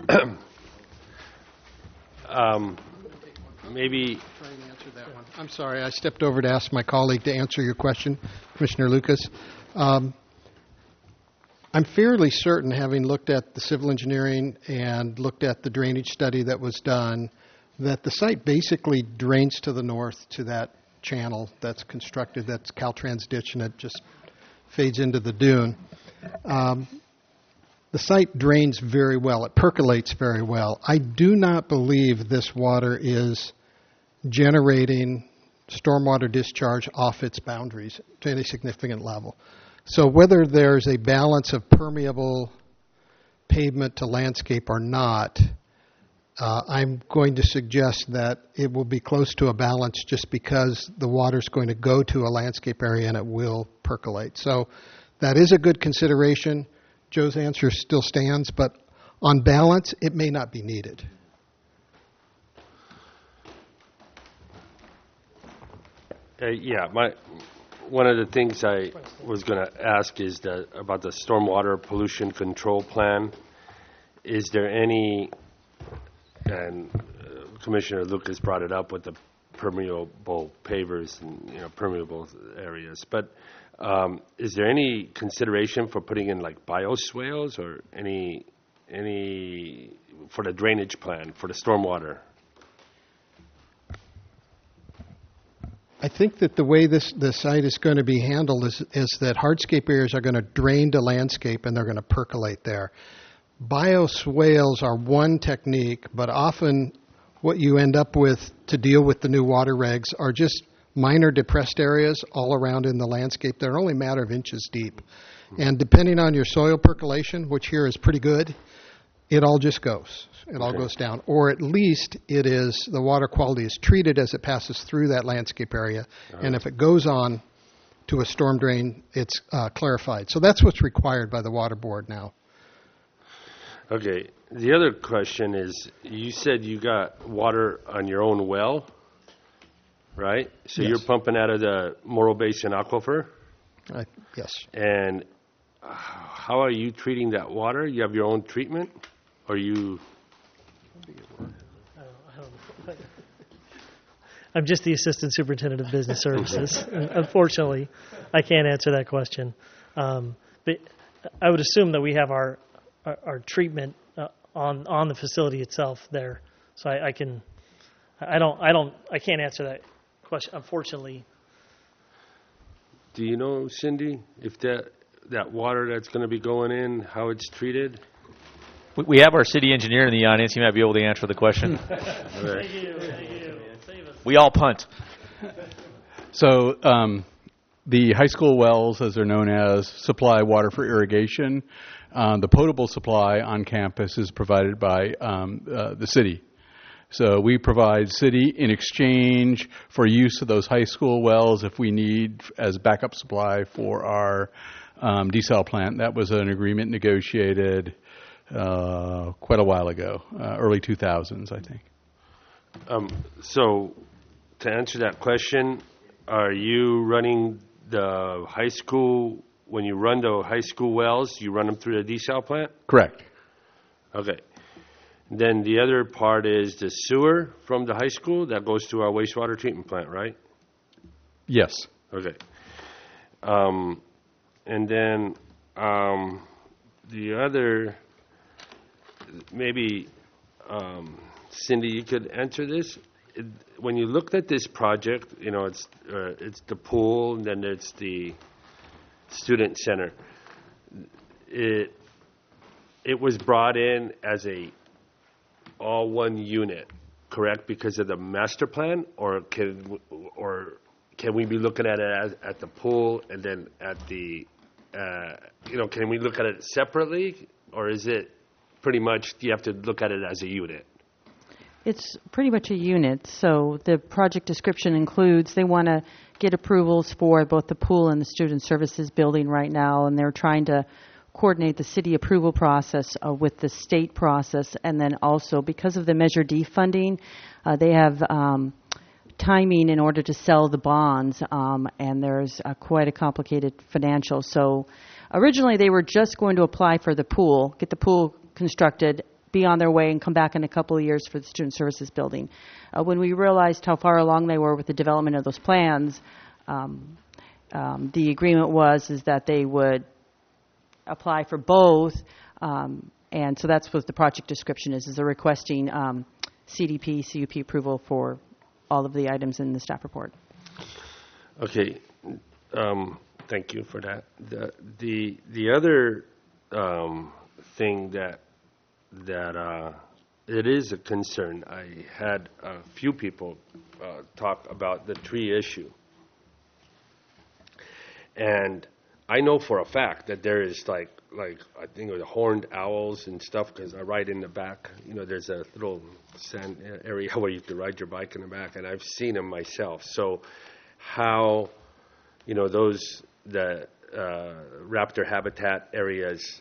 Maybe. Try and answer that one. I'm sorry, I stepped over to ask my colleague to answer your question, Commissioner Lucas. I'm fairly certain, having looked at the civil engineering and looked at the drainage study that was done, that the site basically drains to the north to that channel that's constructed, that's Caltrans ditch, and it just fades into the dune. The site drains very well. It percolates very well. I do not believe this water is generating stormwater discharge off its boundaries to any significant level. So whether there's a balance of permeable pavement to landscape or not, I'm going to suggest that it will be close to a balance just because the water's going to go to a landscape area and it will percolate. So that is a good consideration. Joe's answer still stands, but on balance, it may not be needed. One of the things I was going to ask is about the stormwater pollution control plan. Is there any, and Commissioner Lucas brought it up with the permeable pavers and permeable areas, but is there any consideration for putting in like bioswales or any for the drainage plan for the stormwater? I think that the way the site is going to be handled is that hardscape areas are going to drain to landscape and they're going to percolate there. Bioswales are one technique, but often what you end up with to deal with the new water regs are just minor depressed areas all around in the landscape. They're only a matter of inches deep. And depending on your soil percolation, which here is pretty good, it all just goes. It all goes down. Or at least the water quality is treated as it passes through that landscape area. And if it goes on to a storm drain, it's clarified. So that's what's required by the water board now. Okay. The other question is, you said you got water on your own well, right? So Yes. you're pumping out of the Morro Basin aquifer? Yes. And how are you treating that water? You have your own treatment? Or you... I'm just the Assistant Superintendent of Business Services. And unfortunately, I can't answer that question. But I would assume that we have our treatment on the facility itself there. So I can't answer that question, unfortunately. Do you know, Cindy, if that water that's going to be going in, how it's treated? We have our city engineer in the audience. He might be able to answer the question. Thank you. Save us. We all punt. So the high school wells, as they're known as, supply water for irrigation. The potable supply on campus is provided by the city. So we provide city in exchange for use of those high school wells if we need as backup supply for our desal plant. That was an agreement negotiated quite a while ago, early 2000s, I think. So to answer that question, are you running the high school, when you run the high school wells, you run them through the desal plant? Correct. Okay. Then the other part is the sewer from the high school that goes to our wastewater treatment plant, right? Yes. Okay. And then the other, maybe Cindy, you could answer this. When you looked at this project, it's the pool, and then it's the student center. It was brought in as a all one unit, correct? Because of the master plan, or can we be looking at it at the pool and then at the can we look at it separately, or is it pretty much you have to look at it as a unit? It's pretty much a unit. So the project description includes they want to get approvals for both the pool and the student services building right now, and they're trying to coordinate the city approval process with the state process, and then also because of the Measure D funding, they have timing in order to sell the bonds, and there's quite a complicated financial. So originally they were just going to apply for the pool, get the pool constructed, be on their way, and come back in a couple of years for the student services building. When we realized how far along they were with the development of those plans, the agreement was that they would apply for both, and so that's what the project description is they're requesting CDP, CUP approval for all of the items in the staff report. Okay, thank you for that. The other thing that it is a concern. I had a few people talk about the tree issue, and I know for a fact that there is like I think the horned owls and stuff, because I ride in the back. There's a little sand area where you can ride your bike in the back, and I've seen them myself. So how, those the raptor habitat areas,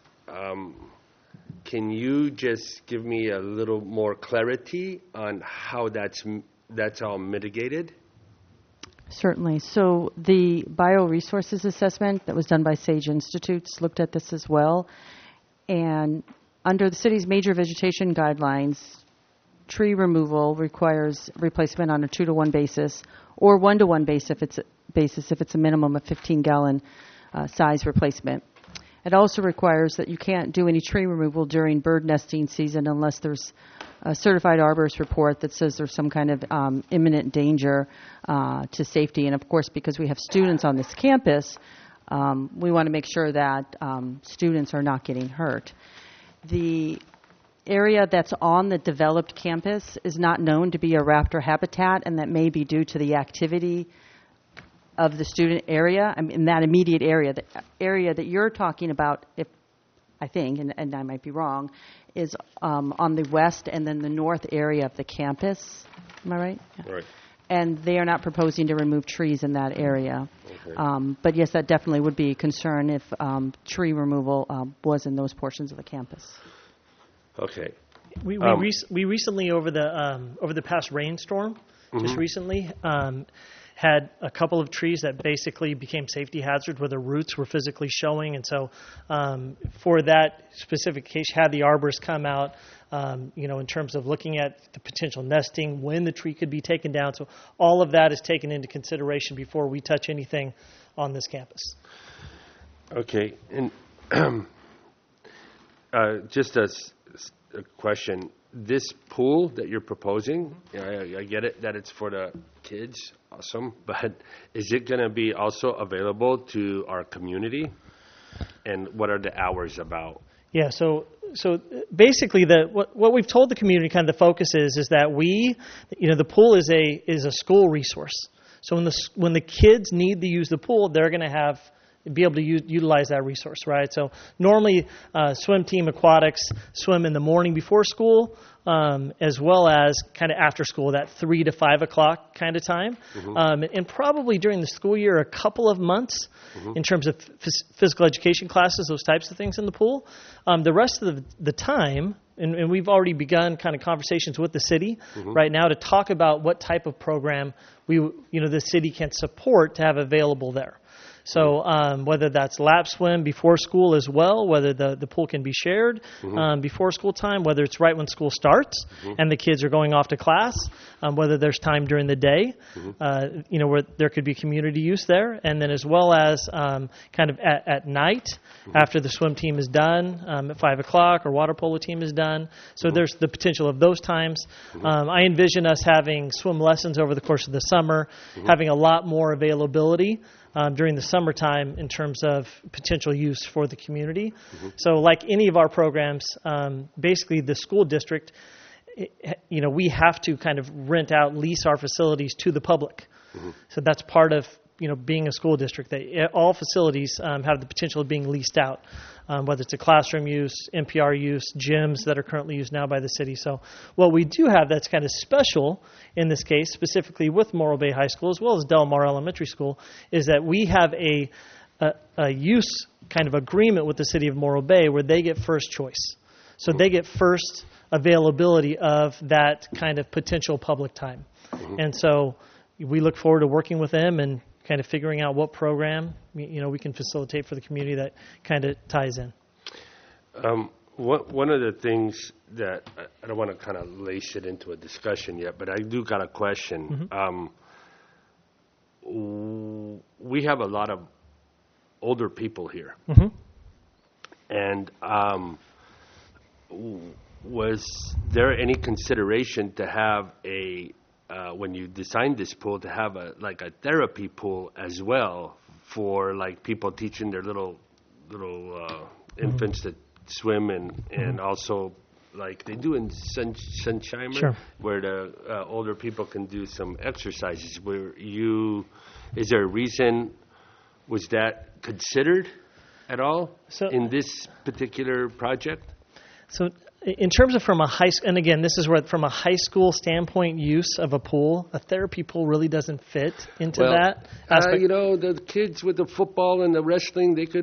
can you just give me a little more clarity on how that's all mitigated? Certainly. So the bioresources assessment that was done by Sage Institutes looked at this as well. And under the city's major vegetation guidelines, tree removal requires replacement on a 2-to-1 basis or 1-to-1 basis if it's a minimum of 15-gallon size replacement. It also requires that you can't do any tree removal during bird nesting season unless there's a certified arborist report that says there's some kind of imminent danger to safety. And of course, because we have students on this campus, we want to make sure that students are not getting hurt. The area that's on the developed campus is not known to be a raptor habitat, and that may be due to the activity of the student area, in that immediate area. The area that you're talking about, if I think, and I might be wrong, is on the west and then the north area of the campus. Am I right? Yeah. Right. And they are not proposing to remove trees in that area. Okay. But yes, that definitely would be a concern if tree removal was in those portions of the campus. Okay. We recently, over the past rainstorm, just recently, had a couple of trees that basically became safety hazards where the roots were physically showing. And so for that specific case, had the arborist come out, in terms of looking at the potential nesting, when the tree could be taken down. So all of that is taken into consideration before we touch anything on this campus. Okay, and just a question. This pool that you're proposing, I get it that it's for the kids, awesome, but is it going to be also available to our community? And what are the hours about? Yeah, so basically what we've told the community, kind of the focus is that the pool is a school resource. So when the kids need to use the pool, they're going to be able to utilize that resource, right? So normally swim team aquatics swim in the morning before school, as well as kind of after school, that 3 to 5 o'clock kind of time. And probably during the school year, a couple of months in terms of physical education classes, those types of things in the pool. The rest of the time, and we've already begun kind of conversations with the city right now to talk about what type of program the city can support to have available there. So whether that's lap swim before school as well, whether the pool can be shared before school time, whether it's right when school starts and the kids are going off to class, whether there's time during the day, where there could be community use there, and then as well as kind of at night after the swim team is done, at 5 o'clock or water polo team is done. So there's the potential of those times. I envision us having swim lessons over the course of the summer, having a lot more availability during the summertime in terms of potential use for the community. So like any of our programs, basically the school district, we have to kind of lease our facilities to the public. So that's part of being a school district. All facilities have the potential of being leased out, whether it's a classroom use, NPR use, gyms that are currently used now by the city. So what we do have that's kind of special in this case, specifically with Morro Bay High School as well as Del Mar Elementary School, is that we have a use kind of agreement with the city of Morro Bay where they get first choice. So they get first availability of that kind of potential public time. And so we look forward to working with them and kind of figuring out what program we can facilitate for the community that kind of ties in. One of the things that I don't want to kind of lace it into a discussion yet, but I do got a question. We have a lot of older people here, and was there any consideration to have when you designed this pool, to have a therapy pool as well for like people teaching their little infants to swim and also like they do in Sunshine, where the older people can do some exercises. Is there a reason? Was that considered at all in this particular project? So in terms of from a high school, and again, this is where from a high school standpoint use of a pool, a therapy pool really doesn't fit into that aspect. The kids with the football and the wrestling, but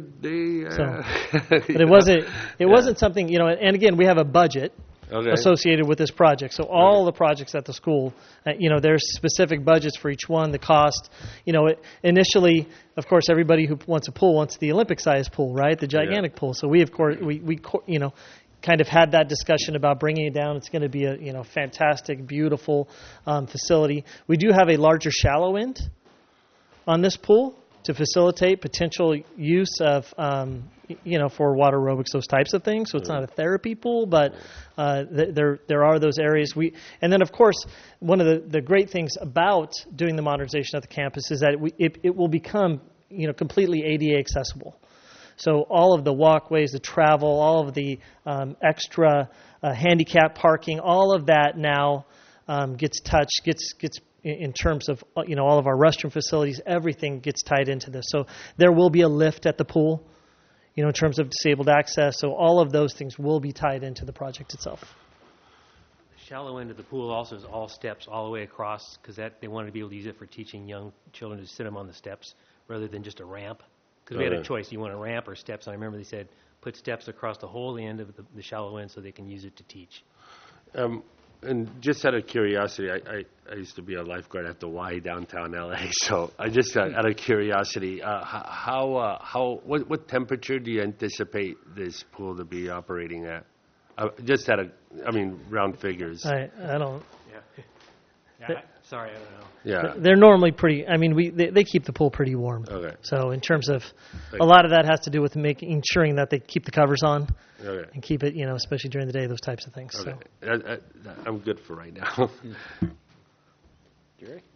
it wasn't something, and again, we have a budget associated with this project. So all the projects at the school, there's specific budgets for each one, the cost. Initially, of course, everybody who wants a pool wants the Olympic-sized pool, right? The gigantic pool. So we, of course, we kind of had that discussion about bringing it down. It's going to be a fantastic, beautiful facility. We do have a larger shallow end on this pool to facilitate potential use of, for water aerobics, those types of things. So it's not a therapy pool, but there are those areas. And then, of course, one of the great things about doing the modernization of the campus is that it will become completely ADA accessible. So all of the walkways, the travel, all of the extra handicap parking, all of that now gets touched, gets in terms of all of our restroom facilities, everything gets tied into this. So there will be a lift at the pool, in terms of disabled access. So all of those things will be tied into the project itself. The shallow end of the pool also is all steps all the way across, because they wanted to be able to use it for teaching young children to sit them on the steps rather than just a ramp. Because we had a choice. You want a ramp or steps? And I remember they said, put steps across the whole end of the shallow end so they can use it to teach. And just out of curiosity, I used to be a lifeguard at the Y downtown LA. So I just out of curiosity, what temperature do you anticipate this pool to be operating at? Just round figures. I don't. Yeah. Sorry, I don't know. Yeah. They're normally pretty. I mean, they keep the pool pretty warm. Okay. So in terms of, Like- a lot of that has to do with ensuring that they keep the covers on Okay. and keep it, especially during the day, those types of things. Okay. So I'm good for right now. Jerry?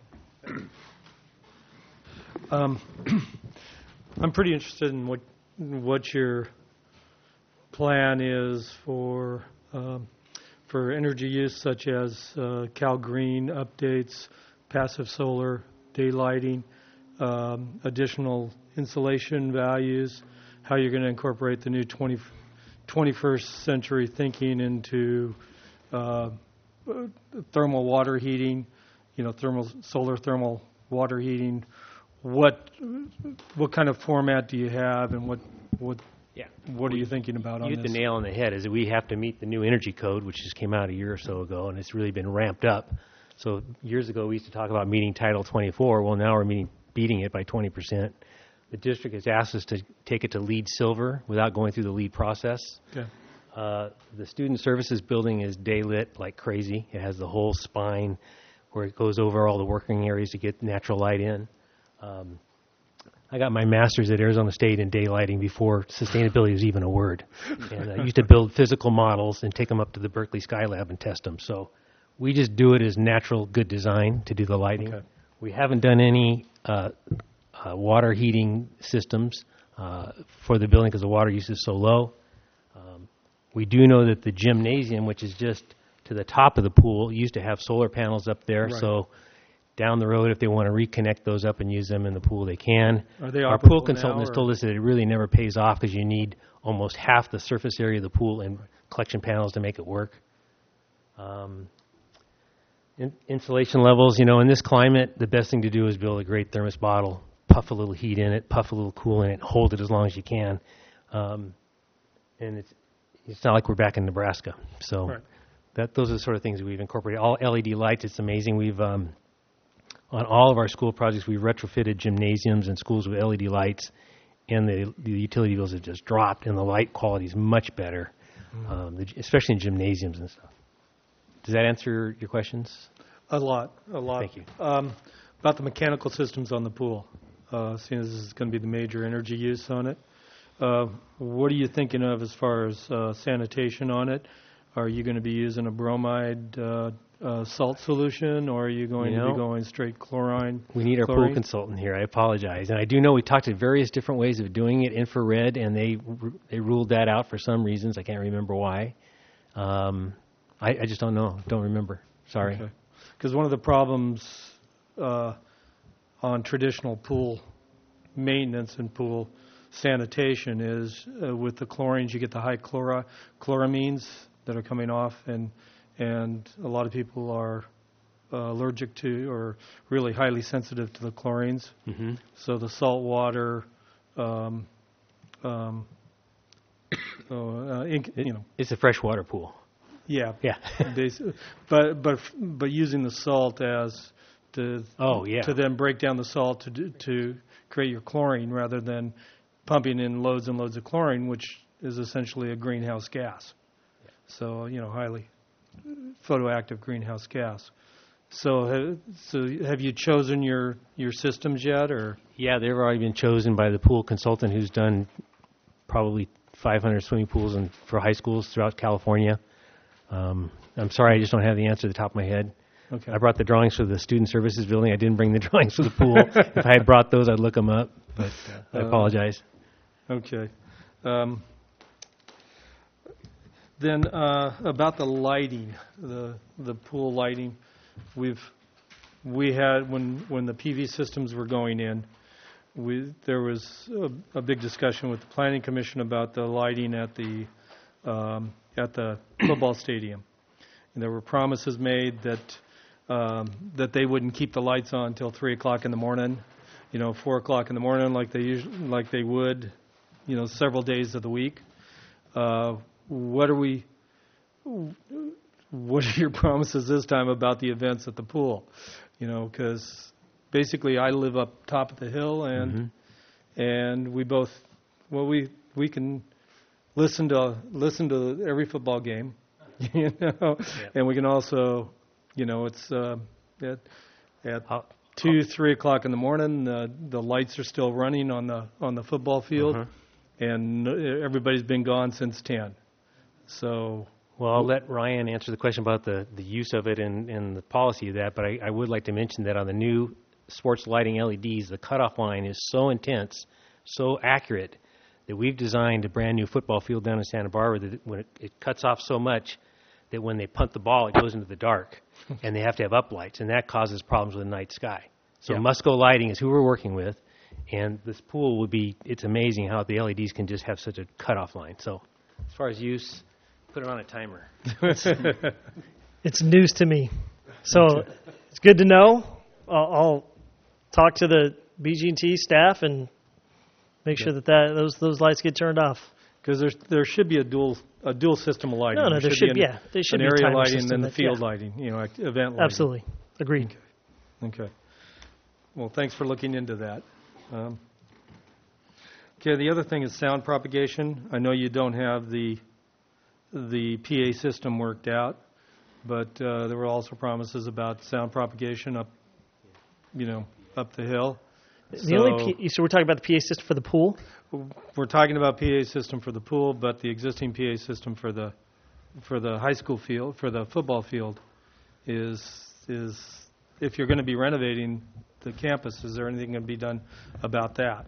I'm pretty interested in what your plan is for energy use, such as Cal Green updates, passive solar, daylighting, additional insulation values, how you're going to incorporate the new 21st century thinking into thermal water heating, solar thermal water heating. What kind of format do you have, and what are you thinking about on You this? hit the nail on the head. Is that we have to meet the new energy code, which just came out a year or so ago, and it's really been ramped up. So years ago, we used to talk about meeting Title 24. Well, now we're beating it by 20%. The district has asked us to take it to LEED Silver without going through the LEED process. Okay. The student services building is daylit like crazy. It has the whole spine where it goes over all the working areas to get natural light in. I got my master's at Arizona State in daylighting before sustainability was even a word. And I used to build physical models and take them up to the Berkeley Skylab and test them. So we just do it as natural, good design to do the lighting. Okay. We haven't done any water heating systems for the building because the water use is so low. We do know that the gymnasium, which is just to the top of the pool, used to have solar panels up there. Right. So down the road, if they want to reconnect those up and use them in the pool, they can. Are they Our pool operable consultant now, has or- told us that it really never pays off because you need almost half the surface area of the pool and collection panels to make it work. Insulation levels, in this climate, the best thing to do is build a great thermos bottle, puff a little heat in it, puff a little cool in it, hold it as long as you can. And it's not like we're back in Nebraska. So Right. those are the sort of things that we've incorporated. All LED lights, it's amazing. We've on all of our school projects, we've retrofitted gymnasiums and schools with LED lights, and the utility bills have just dropped, and the light quality is much better, especially in gymnasiums and stuff. Does that answer your questions? A lot. Thank you. About the mechanical systems on the pool, seeing as this is going to be the major energy use on it. What are you thinking of as far as sanitation on it? Are you going to be using a bromide salt solution, or are you going to be going straight chlorine? We need our pool consultant here. I apologize. And I do know we talked to various different ways of doing it, infrared, and they ruled that out for some reasons. I can't remember why. I just don't know. Don't remember. Sorry. Because one of the problems on traditional pool maintenance and pool sanitation is with the chlorines, you get the high chloramines that are coming off, and a lot of people are allergic to or really highly sensitive to the chlorines. Mm-hmm. So the salt water, It's a freshwater pool. Yeah. Yeah. but using the salt as to then break down the salt to create your chlorine rather than pumping in loads and loads of chlorine, which is essentially a greenhouse gas. Yeah. So highly photoactive greenhouse gas. So have you chosen your systems yet, or? Yeah, they've already been chosen by the pool consultant who's done probably 500 swimming pools for high schools throughout California. I'm sorry, I just don't have the answer at the top of my head. Okay. I brought the drawings for the student services building. I didn't bring the drawings for the pool. If I had brought those, I'd look them up, but I apologize. Okay. Then about the lighting, the pool lighting, we had when the PV systems were going in, there was a big discussion with the Planning Commission about the lighting at the football stadium, and there were promises made that they wouldn't keep the lights on until 3:00 in the morning, 4:00 in the morning like they would, several days of the week. What are your promises this time about the events at the pool? Because basically I live up top of the hill, and we both, we can listen to every football game, and we can also, it's at 2, 3 o'clock in the morning. The lights are still running on the football field, and everybody's been gone since 10. So, well, I'll let Ryan answer the question about the use of it and the policy of that, but I would like to mention that on the new sports lighting LEDs, the cutoff line is so intense, so accurate, that we've designed a brand new football field down in Santa Barbara that when it cuts off so much that when they punt the ball, it goes into the dark, and they have to have uplights, and that causes problems with the night sky. So Musco Lighting is who we're working with, and this pool would be, it's amazing how the LEDs can just have such a cutoff line. So as far as use, put it on a timer. It's news to me. So it's good to know. I'll talk to the BG&T staff and make sure that those lights get turned off. Because there should be a dual system of lighting. No, there should be an be area a lighting and then the that, field lighting, event lighting. Absolutely. Agreed. Okay. Well, thanks for looking into that. Okay, the other thing is sound propagation. I know you don't have the PA system worked out, but there were also promises about sound propagation up the hill. So we're talking about the PA system for the pool? We're talking about PA system for the pool, but the existing PA system for the high school field, for the football field, is if you're going to be renovating the campus, is there anything going to be done about that?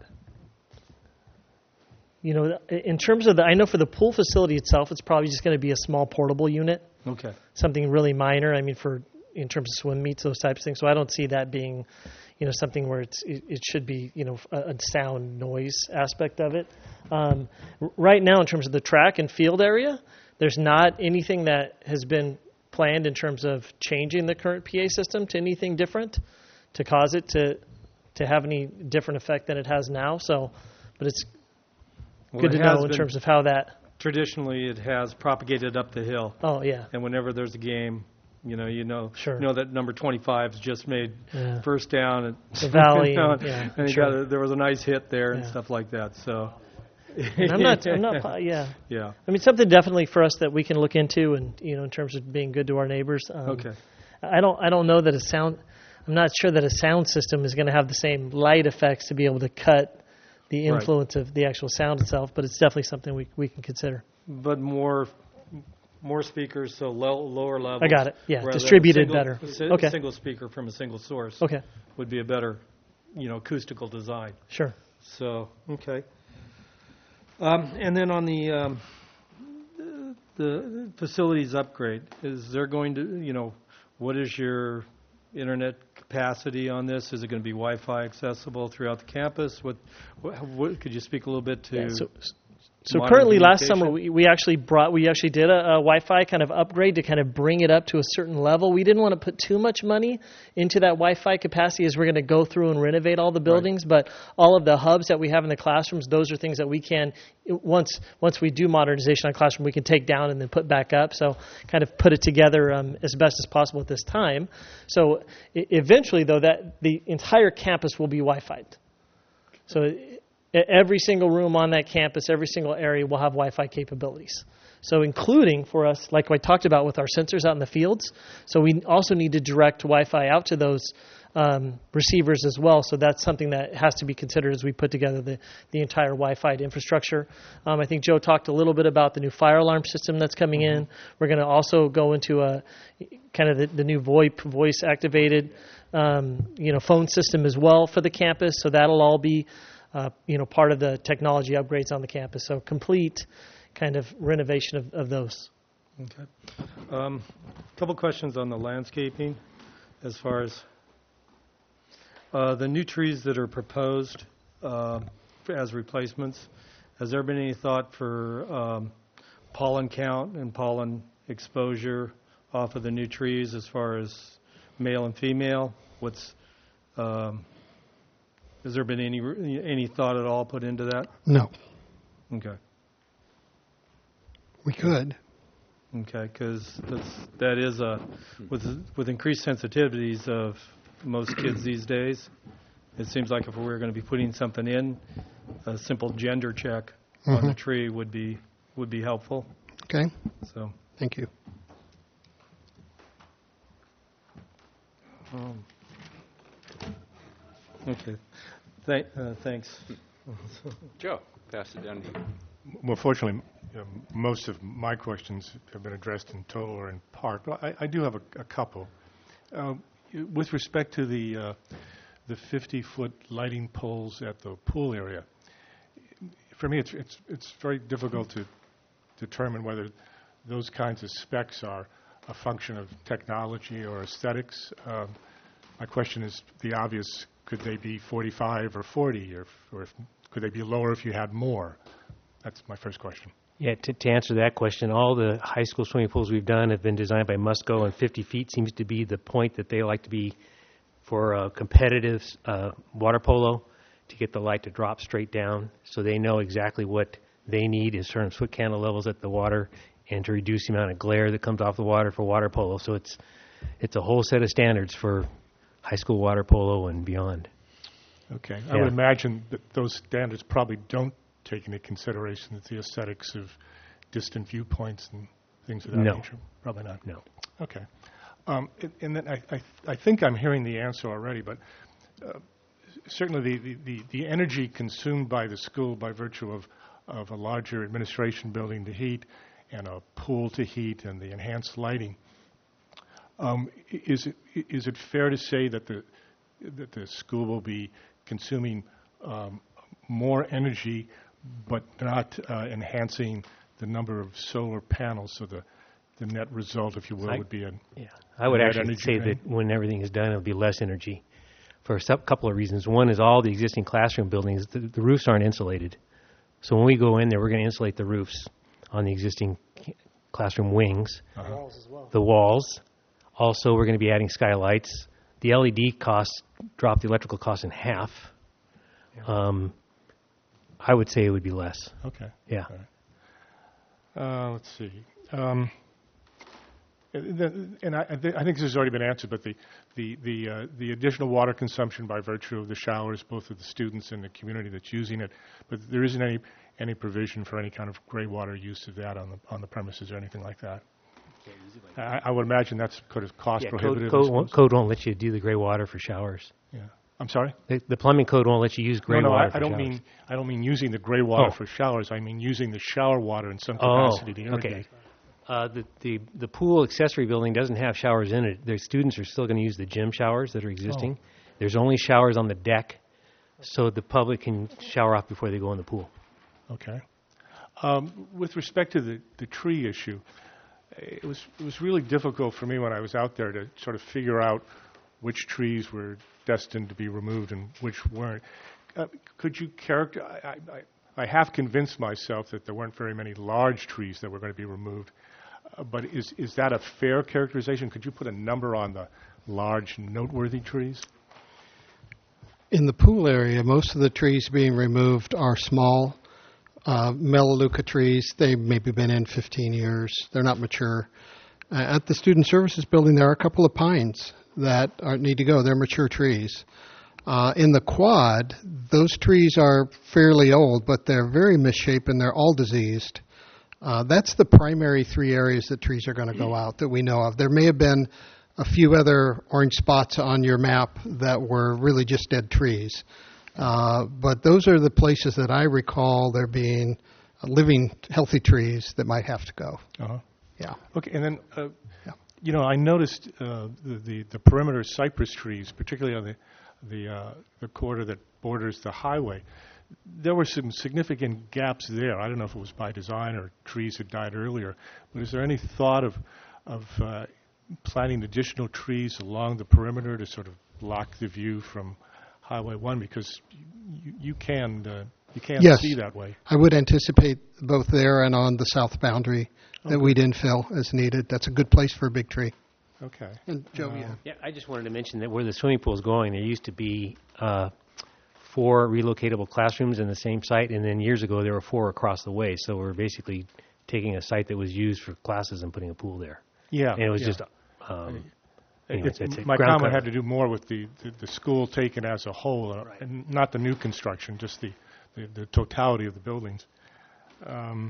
In terms of I know for the pool facility itself, it's probably just going to be a small portable unit. Okay. Something really minor. I mean, in terms of swim meets, those types of things. So I don't see that being, something where it should be, a sound noise aspect of it. Right now, in terms of the track and field area, there's not anything that has been planned in terms of changing the current PA system to anything different to cause it to have any different effect than it has now. So, but it's good to know in terms of how that. Traditionally, it has propagated up the hill. Oh, yeah. And whenever there's a game, sure. That number 25's just made first down at the valley, and sure. There was a nice hit there and stuff like that. So, and I'm not, yeah. I mean, something definitely for us that we can look into, and in terms of being good to our neighbors. Okay. I don't know that I'm not sure that a sound system is going to have the same light effects to be able to cut the influence of the actual sound itself, but it's definitely something we can consider. But more speakers, so lower levels. I got it. Yeah, distributed better. A single speaker from a single source. Okay. Would be a better, acoustical design. Sure. So okay. And then on the facilities upgrade, is there going to, what is your internet capacity on this? Is it going to be Wi-Fi accessible throughout the campus? What could you speak a little bit to? Yeah, so currently, last summer we actually did a Wi-Fi kind of upgrade to kind of bring it up to a certain level. We didn't want to put too much money into that Wi-Fi capacity as we're going to go through and renovate all the buildings. Right. But all of the hubs that we have in the classrooms, those are things that we can once we do modernization on classroom, we can take down and then put back up. So kind of put it together as best as possible at this time. So eventually, though, that the entire campus will be Wi-Fi'd. So every single room on that campus, every single area will have Wi-Fi capabilities. So including for us, like I talked about with our sensors out in the fields, so we also need to direct Wi-Fi out to those receivers as well. So that's something that has to be considered as we put together the entire Wi-Fi infrastructure. I think Joe talked a little bit about the new fire alarm system that's coming in. We're going to also go into a kind of the new VoIP, voice-activated phone system as well for the campus. So that'll all be part of the technology upgrades on the campus. So complete kind of renovation of those. Okay. A couple questions on the landscaping as far as the new trees that are proposed as replacements. Has there been any thought for pollen count and pollen exposure off of the new trees as far as male and female? Has there been any thought at all put into that? No. Okay. We could. Okay, because that is with increased sensitivities of most kids these days, it seems like if we were going to be putting something in, a simple gender check on the tree would be helpful. Okay. So thank you. Okay. Thanks. Joe, pass it down to you. Well, fortunately, most of my questions have been addressed in total or in part, but I do have a couple. With respect to the 50-foot lighting poles at the pool area, for me, it's very difficult to determine whether those kinds of specs are a function of technology or aesthetics. My question is the obvious: could they be 45 or 40, or could they be lower if you had more? That's my first question. Yeah, to answer that question, all the high school swimming pools we've done have been designed by Musco, and 50 feet seems to be the point that they like to be for competitive water polo, to get the light to drop straight down, so they know exactly what they need in terms of foot candle levels at the water and to reduce the amount of glare that comes off the water for water polo. So it's a whole set of standards for high school water polo and beyond. Okay. Yeah. I would imagine that those standards probably don't take into consideration the aesthetics of distant viewpoints and things of that nature? Probably not. No. Okay. And then I think I'm hearing the answer already, but certainly the energy consumed by the school by virtue of a larger administration building to heat and a pool to heat and the enhanced lighting, is it fair to say that the school will be consuming more energy but not enhancing the number of solar panels, so the net result, if you will, would be I would actually say that when everything is done, it'll be less energy for a couple of reasons. One is all the existing classroom buildings, the roofs aren't insulated. So when we go in there, we're going to insulate the roofs on the existing classroom wings. The walls as well. The walls. Also, we're going to be adding skylights. The LED costs drop the electrical costs in half. Yeah. I would say it would be less. Okay. Yeah. Right. Let's see. And I think this has already been answered, but the additional water consumption by virtue of the showers, both of the students and the community that's using it, but there isn't any provision for any kind of gray water use of that on the premises or anything like that. I would imagine that's kind of cost prohibitive. Code won't let you do the gray water for showers. Yeah. I'm sorry? The plumbing code won't let you use gray water for showers. I don't mean using the gray water for showers. I mean using the shower water in some capacity to irrigate. Okay. The pool accessory building doesn't have showers in it. Their students are still going to use the gym showers that are existing. There's only showers on the deck, so the public can shower off before they go in the pool. Okay. With respect to the tree issue, it was really difficult for me when I was out there to sort of figure out which trees were destined to be removed and which weren't. Could you characterize? I have convinced myself that there weren't very many large trees that were going to be removed. But is that a fair characterization? Could you put a number on the large, noteworthy trees? In the pool area, most of the trees being removed are small Melaleuca trees. They've maybe been in 15 years. They're not mature. At the Student Services Building, there are a couple of pines that need to go. They're mature trees. In the quad, those trees are fairly old, but they're very misshapen. They're all diseased. That's the primary three areas that trees are going to go out that we know of. There may have been a few other orange spots on your map that were really just dead trees. But those are the places that I recall there being living, healthy trees that might have to go. Uh-huh. Yeah. Okay, and then, I noticed the perimeter cypress trees, particularly on the quarter that borders the highway. There were some significant gaps there. I don't know if it was by design or trees had died earlier, but is there any thought of planting additional trees along the perimeter to sort of block the view from Highway 1? Because you can't see that way. I would anticipate both there and on the south boundary that we'd infill as needed. That's a good place for a big tree. Okay. And Joe, Yeah, I just wanted to mention that where the swimming pool is going, there used to be 4 relocatable classrooms in the same site, and then years ago there were 4 across the way. So we're basically taking a site that was used for classes and putting a pool there. Yeah. And it was just... my comment had to do more with the school taken as a whole, and not the new construction, just the totality of the buildings. And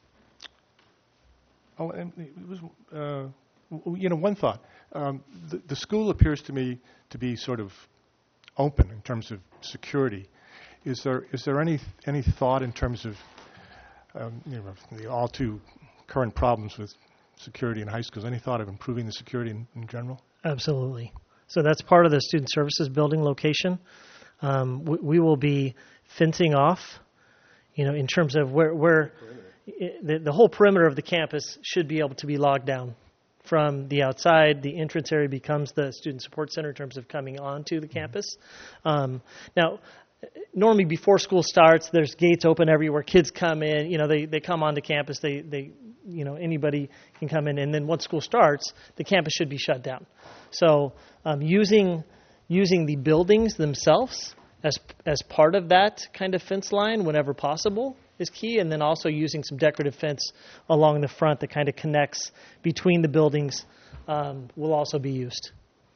it was, one thought. The school appears to me to be sort of open in terms of security. Is there any thought in terms of the all too current problems with security in high schools? Any thought of improving the security in general? Absolutely. So that's part of the Student Services Building location. We will be fencing off, in terms of where the whole perimeter of the campus should be able to be locked down from the outside. The entrance area becomes the Student Support Center in terms of coming onto the campus. Now, normally before school starts, there's gates open everywhere. Kids come in, they come onto campus. They anybody can come in, and then once school starts, the campus should be shut down. So using the buildings themselves as part of that kind of fence line whenever possible is key, and then also using some decorative fence along the front that kind of connects between the buildings will also be used.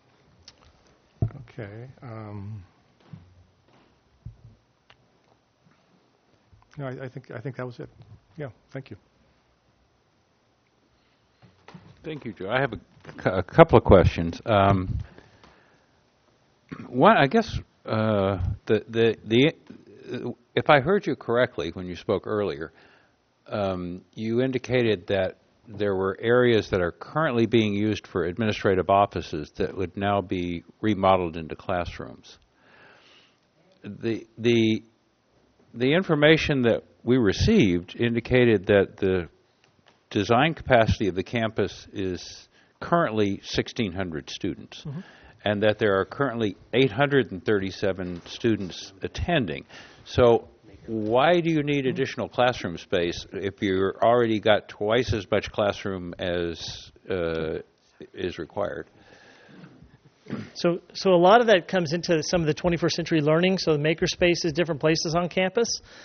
Okay. No, I think that was it. Yeah, thank you. Thank you, Joe. I have a couple of questions. One, I guess, if I heard you correctly when you spoke earlier, you indicated that there were areas that are currently being used for administrative offices that would now be remodeled into classrooms. The information that we received indicated that the design capacity of the campus is currently 1,600 students, and that there are currently 837 students attending. So why do you need additional classroom space if you've already got twice as much classroom as is required? So a lot of that comes into some of the 21st century learning, so the maker spaces, different places on campus,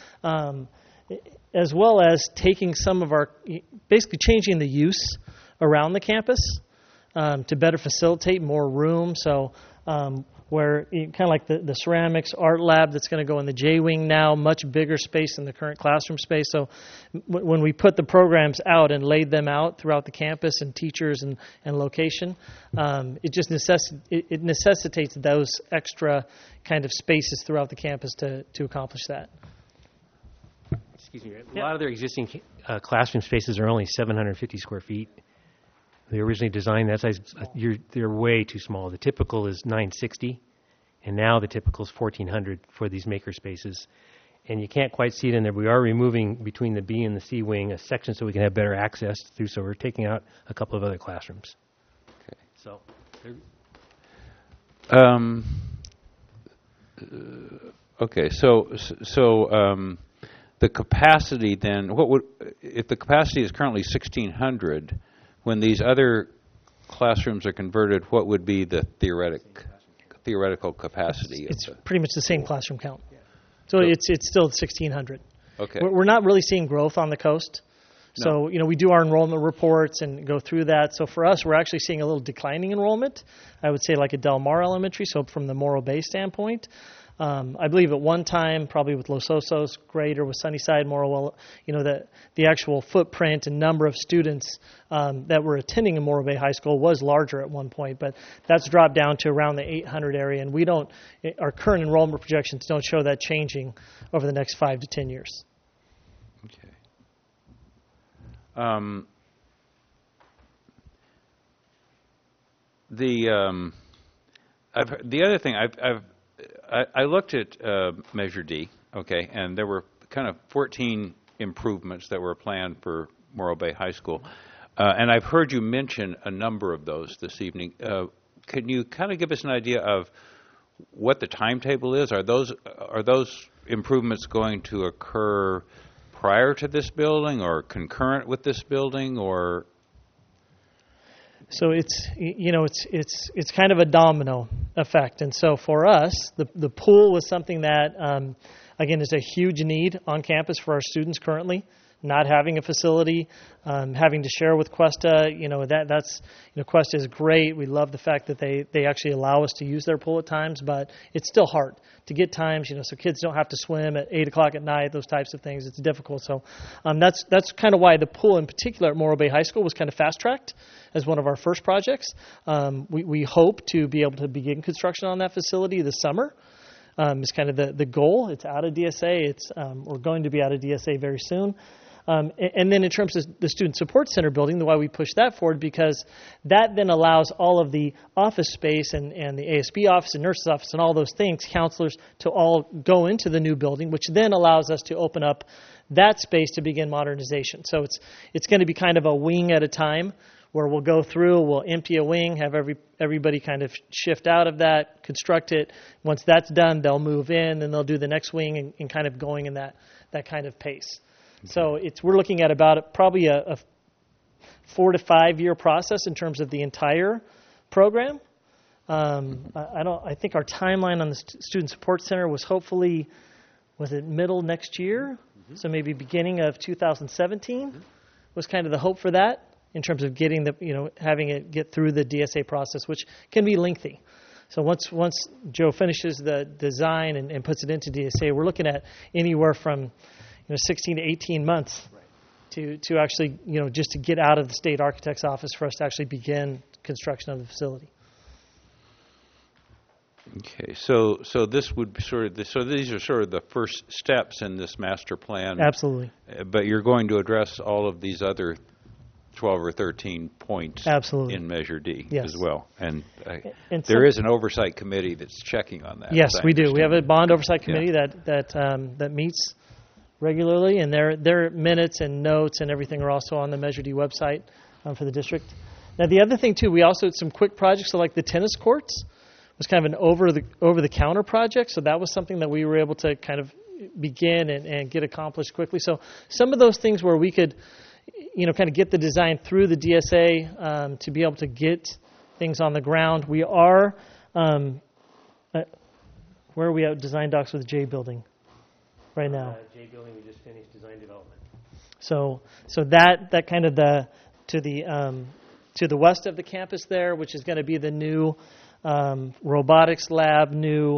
as well as taking some of basically changing the use around the campus to better facilitate more room. So where kind of like the ceramics art lab that's going to go in the J-wing now, much bigger space than the current classroom space. So when we put the programs out and laid them out throughout the campus and teachers and location, it just necessitates those extra kind of spaces throughout the campus to accomplish that. Excuse me. A lot of their existing classroom spaces are only 750 square feet. They originally designed that size. They're way too small. The typical is 960, and now the typical is 1,400 for these maker spaces. And you can't quite see it in there. We are removing between the B and the C wing a section so we can have better access through. So we're taking out a couple of other classrooms. Okay. So. Okay. So the capacity then, if the capacity is currently 1,600? When these other classrooms are converted, what would be the theoretical capacity? It's pretty much the same classroom count. So it's still 1,600. Okay. We're not really seeing growth on the coast. So, we do our enrollment reports and go through that. So for us, we're actually seeing a little declining enrollment. I would say like at Del Mar Elementary, so from the Morro Bay standpoint. I believe at one time, probably with Los Osos, Greater, with Sunnyside, Morro, the actual footprint and number of students that were attending in Morro Bay High School was larger at one point, but that's dropped down to around the 800 area, and our current enrollment projections don't show that changing over the next 5 to 10 years. Okay. The other thing I looked at Measure D, okay, and there were kind of 14 improvements that were planned for Morro Bay High School, and I've heard you mention a number of those this evening. Can you kind of give us an idea of what the timetable is? Are those improvements going to occur prior to this building or concurrent with this building, or? So it's kind of a domino effect, and so for us, the pool was something that again is a huge need on campus for our students currently. not having a facility, having to share with Cuesta. That's Cuesta is great. We love the fact that they actually allow us to use their pool at times, but it's still hard to get times, so kids don't have to swim at 8 o'clock at night, those types of things. It's difficult. So that's kind of why the pool in particular at Morro Bay High School was kind of fast-tracked as one of our first projects. We hope to be able to begin construction on that facility this summer. Is kind of the goal. It's out of DSA. We're going to be out of DSA very soon. And then in terms of the Student Support Center building, the why we push that forward, because that then allows all of the office space and the ASB office and nurse's office and all those things, counselors, to all go into the new building, which then allows us to open up that space to begin modernization. So it's going to be kind of a wing at a time, where we'll go through, we'll empty a wing, have everybody kind of shift out of that, construct it. Once that's done, they'll move in, and they'll do the next wing and kind of going in that kind of pace. Okay. So we're looking at about probably a 4 to 5 year process in terms of the entire program. I think our timeline on the Student Support Center was it middle next year? Mm-hmm. So maybe beginning of 2017 was kind of the hope for that, in terms of getting having it get through the DSA process, which can be lengthy. So once Joe finishes the design and puts it into DSA, we're looking at anywhere from 16 to 18 months to actually just to get out of the state architect's office for us to actually begin construction of the facility. Okay, so this would be so these are sort of the first steps in this master plan. Absolutely. But you're going to address all of these other 12 or 13 points Absolutely. In Measure D yes. as well. And there is an oversight committee that's checking on that. Yes, we do. We have a bond oversight committee that meets regularly, and their minutes and notes and everything are also on the Measure D website for the district. Now, the other thing, too, we also had some quick projects, so like the tennis courts was kind of an over-the-counter project, so that was something that we were able to kind of begin and get accomplished quickly. So some of those things where we could kind of get the design through the DSA to be able to get things on the ground. We are, where are we at design docs with the J building right now? J building, we just finished design development. So that kind of to the west of the campus there, which is going to be the new robotics lab,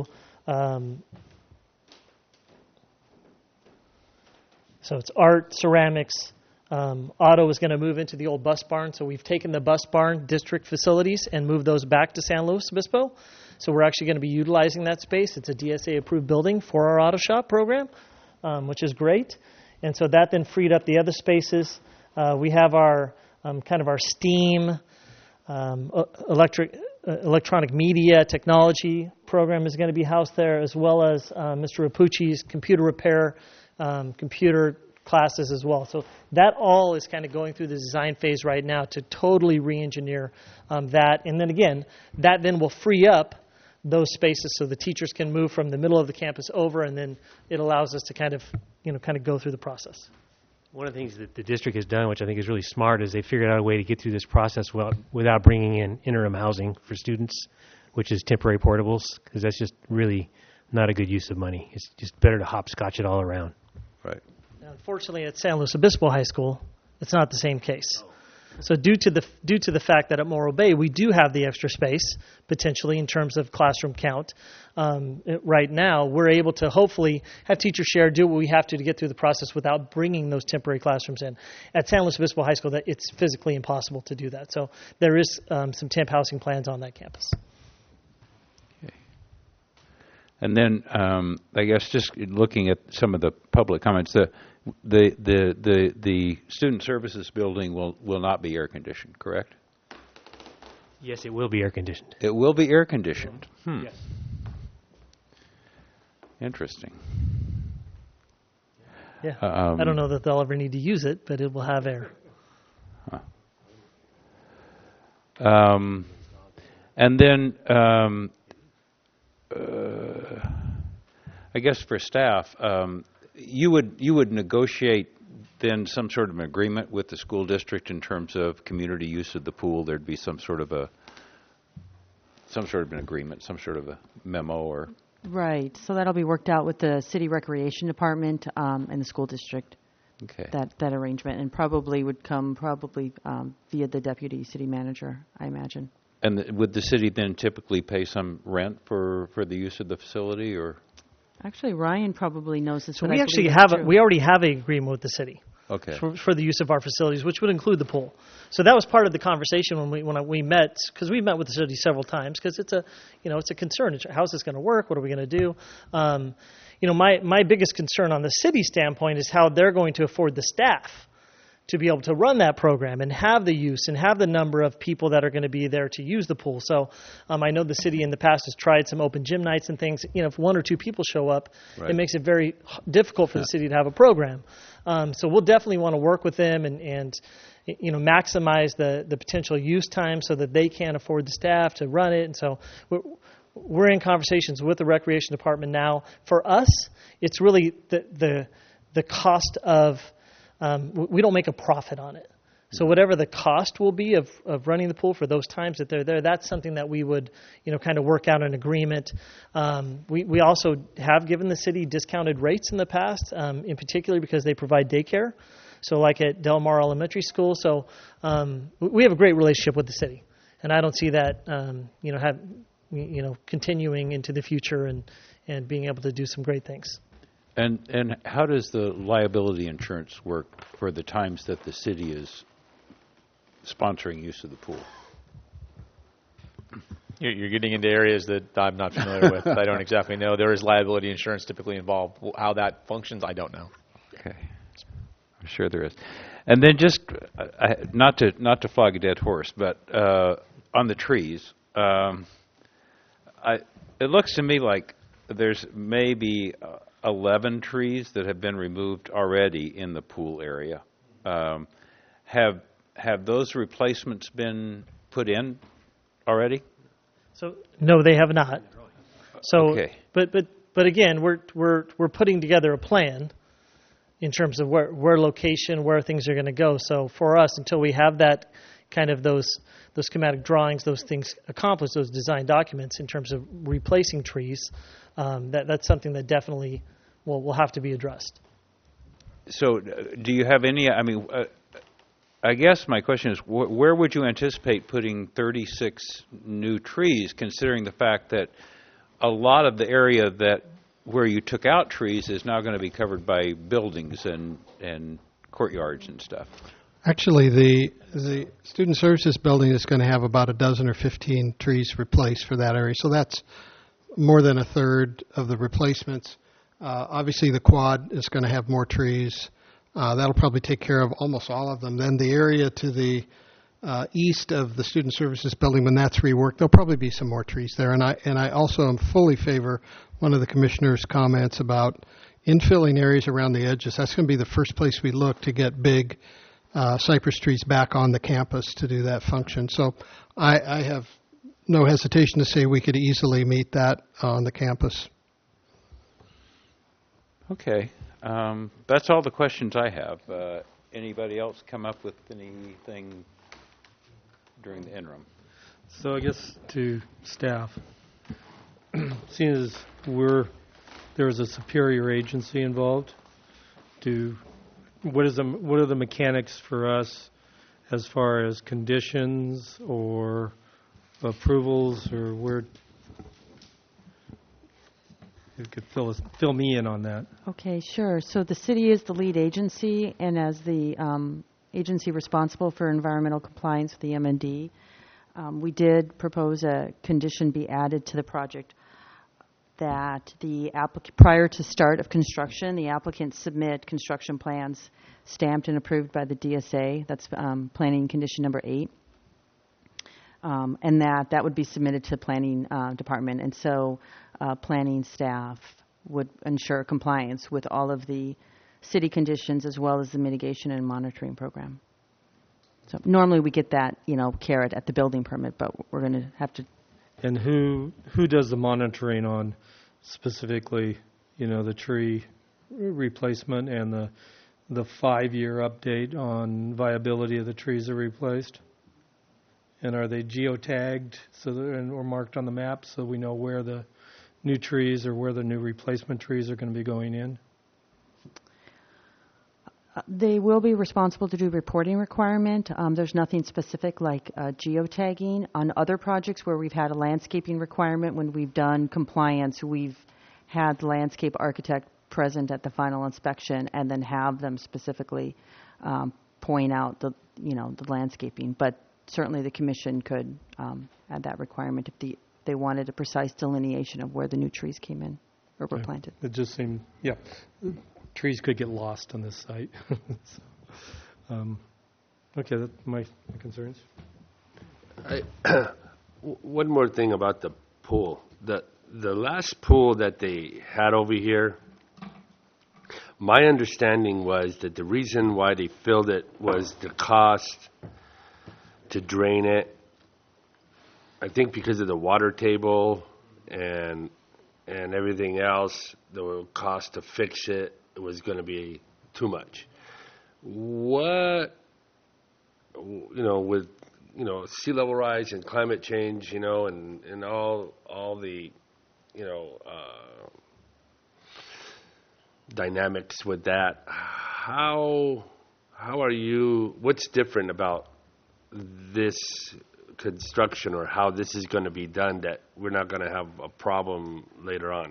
so it's art, ceramics. Auto is going to move into the old bus barn, so we've taken the bus barn district facilities and moved those back to San Luis Obispo. So we're actually going to be utilizing that space. It's a DSA-approved building for our auto shop program, which is great. And so that then freed up the other spaces. We have our kind of our STEAM, electronic media technology program is going to be housed there, as well as Mr. Rapucci's computer repair, computer classes as well. So that all is kind of going through the design phase right now to totally re-engineer that. And then again, that then will free up those spaces so the teachers can move from the middle of the campus over, and then it allows us to kind of go through the process. One of the things that the district has done, which I think is really smart, is they figured out a way to get through this process without bringing in interim housing for students, which is temporary portables, because that's just really not a good use of money. It's just better to hopscotch it all around. Right. Unfortunately, at San Luis Obispo High School, it's not the same case. So due to the fact that at Morro Bay we do have the extra space potentially in terms of classroom count, right now we're able to hopefully have teachers share, do what we have to get through the process without bringing those temporary classrooms in. At San Luis Obispo High School, it's physically impossible to do that. So there is some temp housing plans on that campus. Okay. And then I guess just looking at some of the public comments, the student services building will not be air conditioned, correct? Yes, it will be air conditioned. It will be air conditioned. Yes. Interesting. Yeah. I don't know that they'll ever need to use it, but it will have air. Huh. And then I guess for staff, you would negotiate then some sort of an agreement with the school district in terms of community use of the pool. There'd be some sort of an agreement, some sort of a memo or. Right. So that'll be worked out with the city recreation department and the school district. Okay. that arrangement, and probably would come via the deputy city manager, I imagine. And would the city then typically pay some rent for the use of the facility, or? Actually, Ryan probably knows this. So but we I actually believe it's true. we already have an agreement with the city. Okay. For the use of our facilities, which would include the pool. So that was part of the conversation when we met, because we met with the city several times, because it's a concern. How's this going to work? What are we going to do? My biggest concern on the city standpoint is how they're going to afford the staff to be able to run that program and have the use and have the number of people that are going to be there to use the pool. So I know the city in the past has tried some open gym nights and things. If one or two people show up, right, it makes it very difficult for the city to have a program. So we'll definitely want to work with them and maximize the potential use time so that they can afford the staff to run it. And so we're in conversations with the recreation department now. For us, it's really the cost of we don't make a profit on it. So whatever the cost will be of running the pool for those times that they're there, that's something that we would kind of work out an agreement. We also have given the city discounted rates in the past, in particular because they provide daycare. So like at Del Mar Elementary School. So we have a great relationship with the city, and I don't see that continuing into the future and being able to do some great things. And how does the liability insurance work for the times that the city is sponsoring use of the pool? You're getting into areas that I'm not familiar with. I don't exactly know. There is liability insurance typically involved. How that functions, I don't know. Okay. I'm sure there is. And then just, not to flog a dead horse, but on the trees, it looks to me like there's maybe 11 trees that have been removed already in the pool area. Have those replacements been put in already? So no, they have not. So, okay. But again, we're putting together a plan in terms of where location, where things are going to go. So for us, until we have that kind of those schematic drawings, those things accomplished, those design documents in terms of replacing trees, that's something that definitely will have to be addressed. So do you have any, I guess my question is, where would you anticipate putting 36 new trees, considering the fact that a lot of the area where you took out trees is now going to be covered by buildings and courtyards and stuff? Actually, the Student Services Building is going to have about a dozen or 15 trees replaced for that area. So that's more than a third of the replacements. Obviously, the quad is going to have more trees. That'll probably take care of almost all of them. Then the area to the east of the Student Services Building, when that's reworked, there'll probably be some more trees there. And I also am fully favor one of the commissioner's comments about infilling areas around the edges. That's going to be the first place we look to get big cypress trees back on the campus to do that function. So I have no hesitation to say we could easily meet that on the campus. Okay. That's all the questions I have. Anybody else come up with anything during the interim? So I guess to staff, seeing as there's a superior agency involved, what are the mechanics for us as far as conditions or approvals, or where you could fill me in on that? Okay, sure. So the city is the lead agency, and as the agency responsible for environmental compliance with the MND, we did propose a condition be added to the project that prior to start of construction, the applicant submit construction plans stamped and approved by the DSA. That's planning condition number 8. And that would be submitted to the planning department. And so planning staff would ensure compliance with all of the city conditions as well as the mitigation and monitoring program. So normally we get that, carrot at the building permit, but we're going to have to. And who does the monitoring on specifically, the tree replacement and the 5-year update on viability of the trees that are replaced? And are they geotagged or marked on the map so we know where the new trees or where the new replacement trees are going to be going in? They will be responsible to do reporting requirement. There's nothing specific like geotagging. On other projects where we've had a landscaping requirement, when we've done compliance, we've had the landscape architect present at the final inspection and then have them specifically point out the landscaping. But certainly the commission could add that requirement if they wanted a precise delineation of where the new trees came in or were planted. It just seemed, trees could get lost on this site. Okay, that's my concerns. One more thing about the pool. The last pool that they had over here, my understanding was that the reason why they filled it was the cost to drain it. I think because of the water table and everything else, the cost to fix it was going to be too much. What, with, sea level rise and climate change, and all the, dynamics with that, how are you, what's different about this construction or how this is going to be done that we're not going to have a problem later on?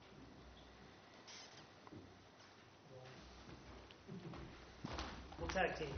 We'll tag team.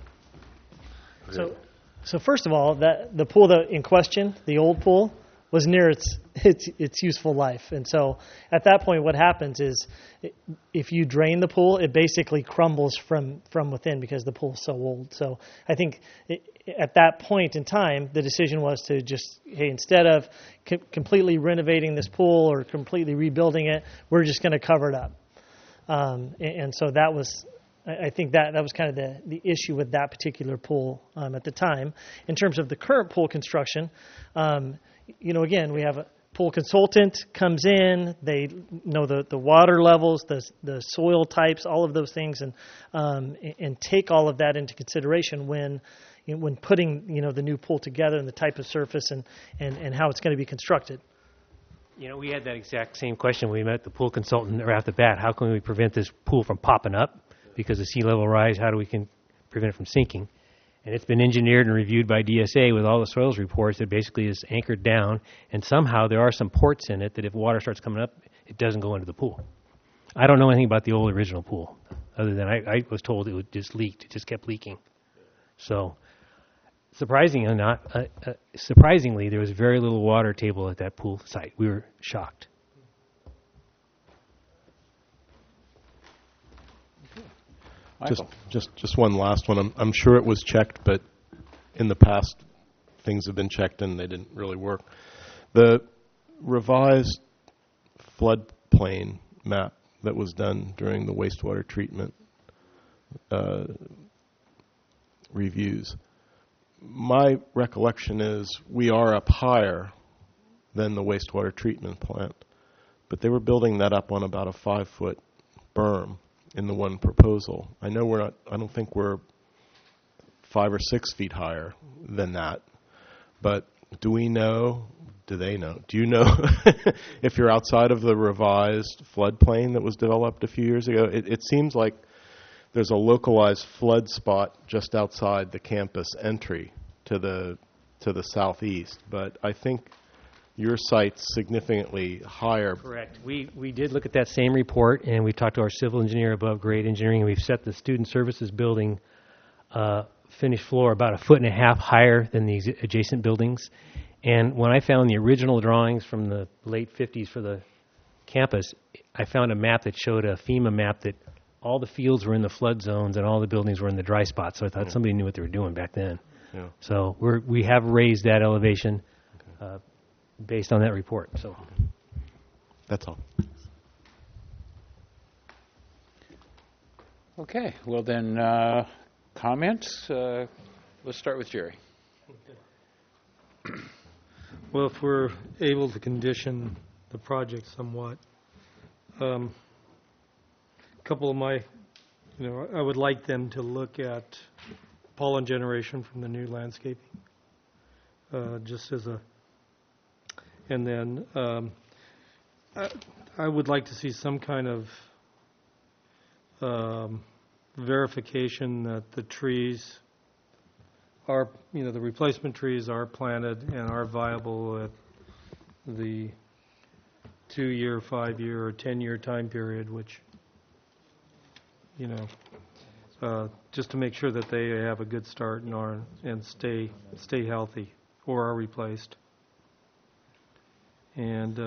So first of all, the pool in question, the old pool, was near its useful life. And so at that point, what happens is if you drain the pool, it basically crumbles from within because the pool's so old. So I think at that point in time, the decision was to just, hey, instead of completely renovating this pool or completely rebuilding it, we're just going to cover it up. And so that was, I think that was kind of the issue with that particular pool at the time. In terms of the current pool construction, again, we have a pool consultant comes in, they know the water levels, the soil types, all of those things, and take all of that into consideration when putting the new pool together and the type of surface and how it's going to be constructed. We had that exact same question when we met the pool consultant right off the bat. How can we prevent this pool from popping up because of sea level rise? How do we prevent it from sinking? And it's been engineered and reviewed by DSA with all the soils reports that basically is anchored down, and somehow there are some ports in it that if water starts coming up, it doesn't go into the pool. I don't know anything about the old original pool, other than I was told it just leaked. It just kept leaking. So, surprisingly, there was very little water table at that pool site. We were shocked. Just one last one. I'm sure it was checked, but in the past, things have been checked and they didn't really work. The revised floodplain map that was done during the wastewater treatment reviews, my recollection is we are up higher than the wastewater treatment plant, but they were building that up on about a 5-foot berm in the one proposal. I don't think we're 5 or 6 feet higher than that, but do they know if you're outside of the revised floodplain that was developed a few years ago? It seems like there's a localized flood spot just outside the campus entry to the southeast, but I think your site's significantly higher. Correct. We did look at that same report, and we talked to our civil engineer above grade engineering, and we've set the student services building finished floor about 1.5 feet higher than the adjacent buildings. And when I found the original drawings from the late 50s for the campus, I found a map that showed a FEMA map that all the fields were in the flood zones and all the buildings were in the dry spots. So I thought somebody knew what they were doing back then. Yeah. So we have raised that elevation based on that report. So that's all. Okay. Well then, comments. Let's start with Jerry. Well, if we're able to condition the project somewhat, a couple of my, I would like them to look at pollen generation from the new landscaping, just as a, and then I would like to see some kind of verification that the trees are, the replacement trees are planted and are viable at the 2-year, 5-year, or 10-year time period, which, just to make sure that they have a good start and stay healthy or are replaced. And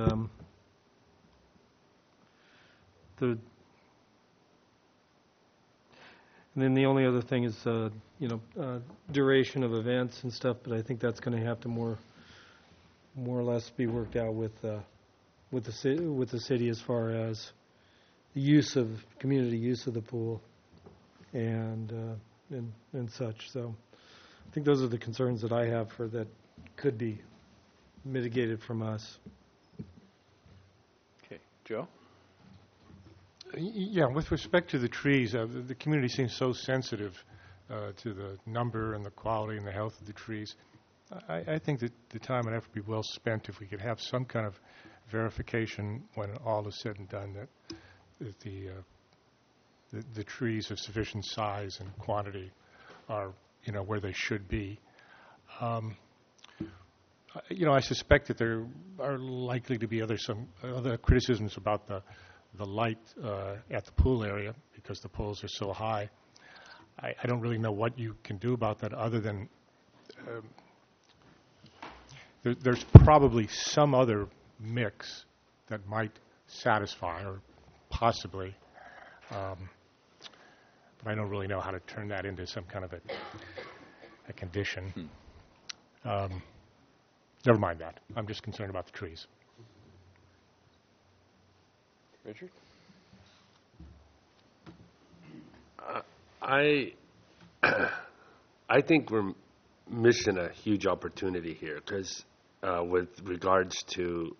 and then the only other thing is, duration of events and stuff. But I think that's going to have to more or less be worked out with the city as far as the community use of the pool and such. So I think those are the concerns that I have that could be mitigated from us. Okay, Joe? Yeah, with respect to the trees, the community seems so sensitive to the number and the quality and the health of the trees. I think that the time and effort would be well spent if we could have some kind of verification when all is said and done that the trees of sufficient size and quantity are, where they should be. I suspect that there are likely to be some other criticisms about the light at the pool area because the poles are so high. I don't really know what you can do about that other than there's probably some other mix that might satisfy or possibly, but I don't really know how to turn that into some kind of a condition. Never mind that. I'm just concerned about the trees. Richard? I think we're missing a huge opportunity here because with regards to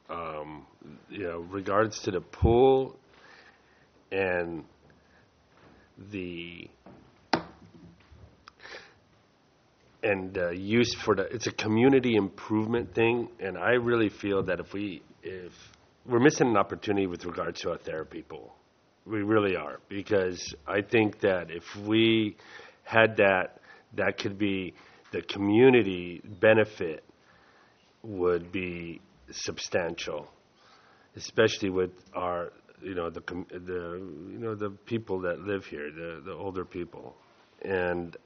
the pool and the use for it's a community improvement thing, and I really feel that if we're missing an opportunity with regards to a therapy pool. We really are, because I think that if we had that could be the community benefit would be substantial, especially with our the people that live here, the older people, and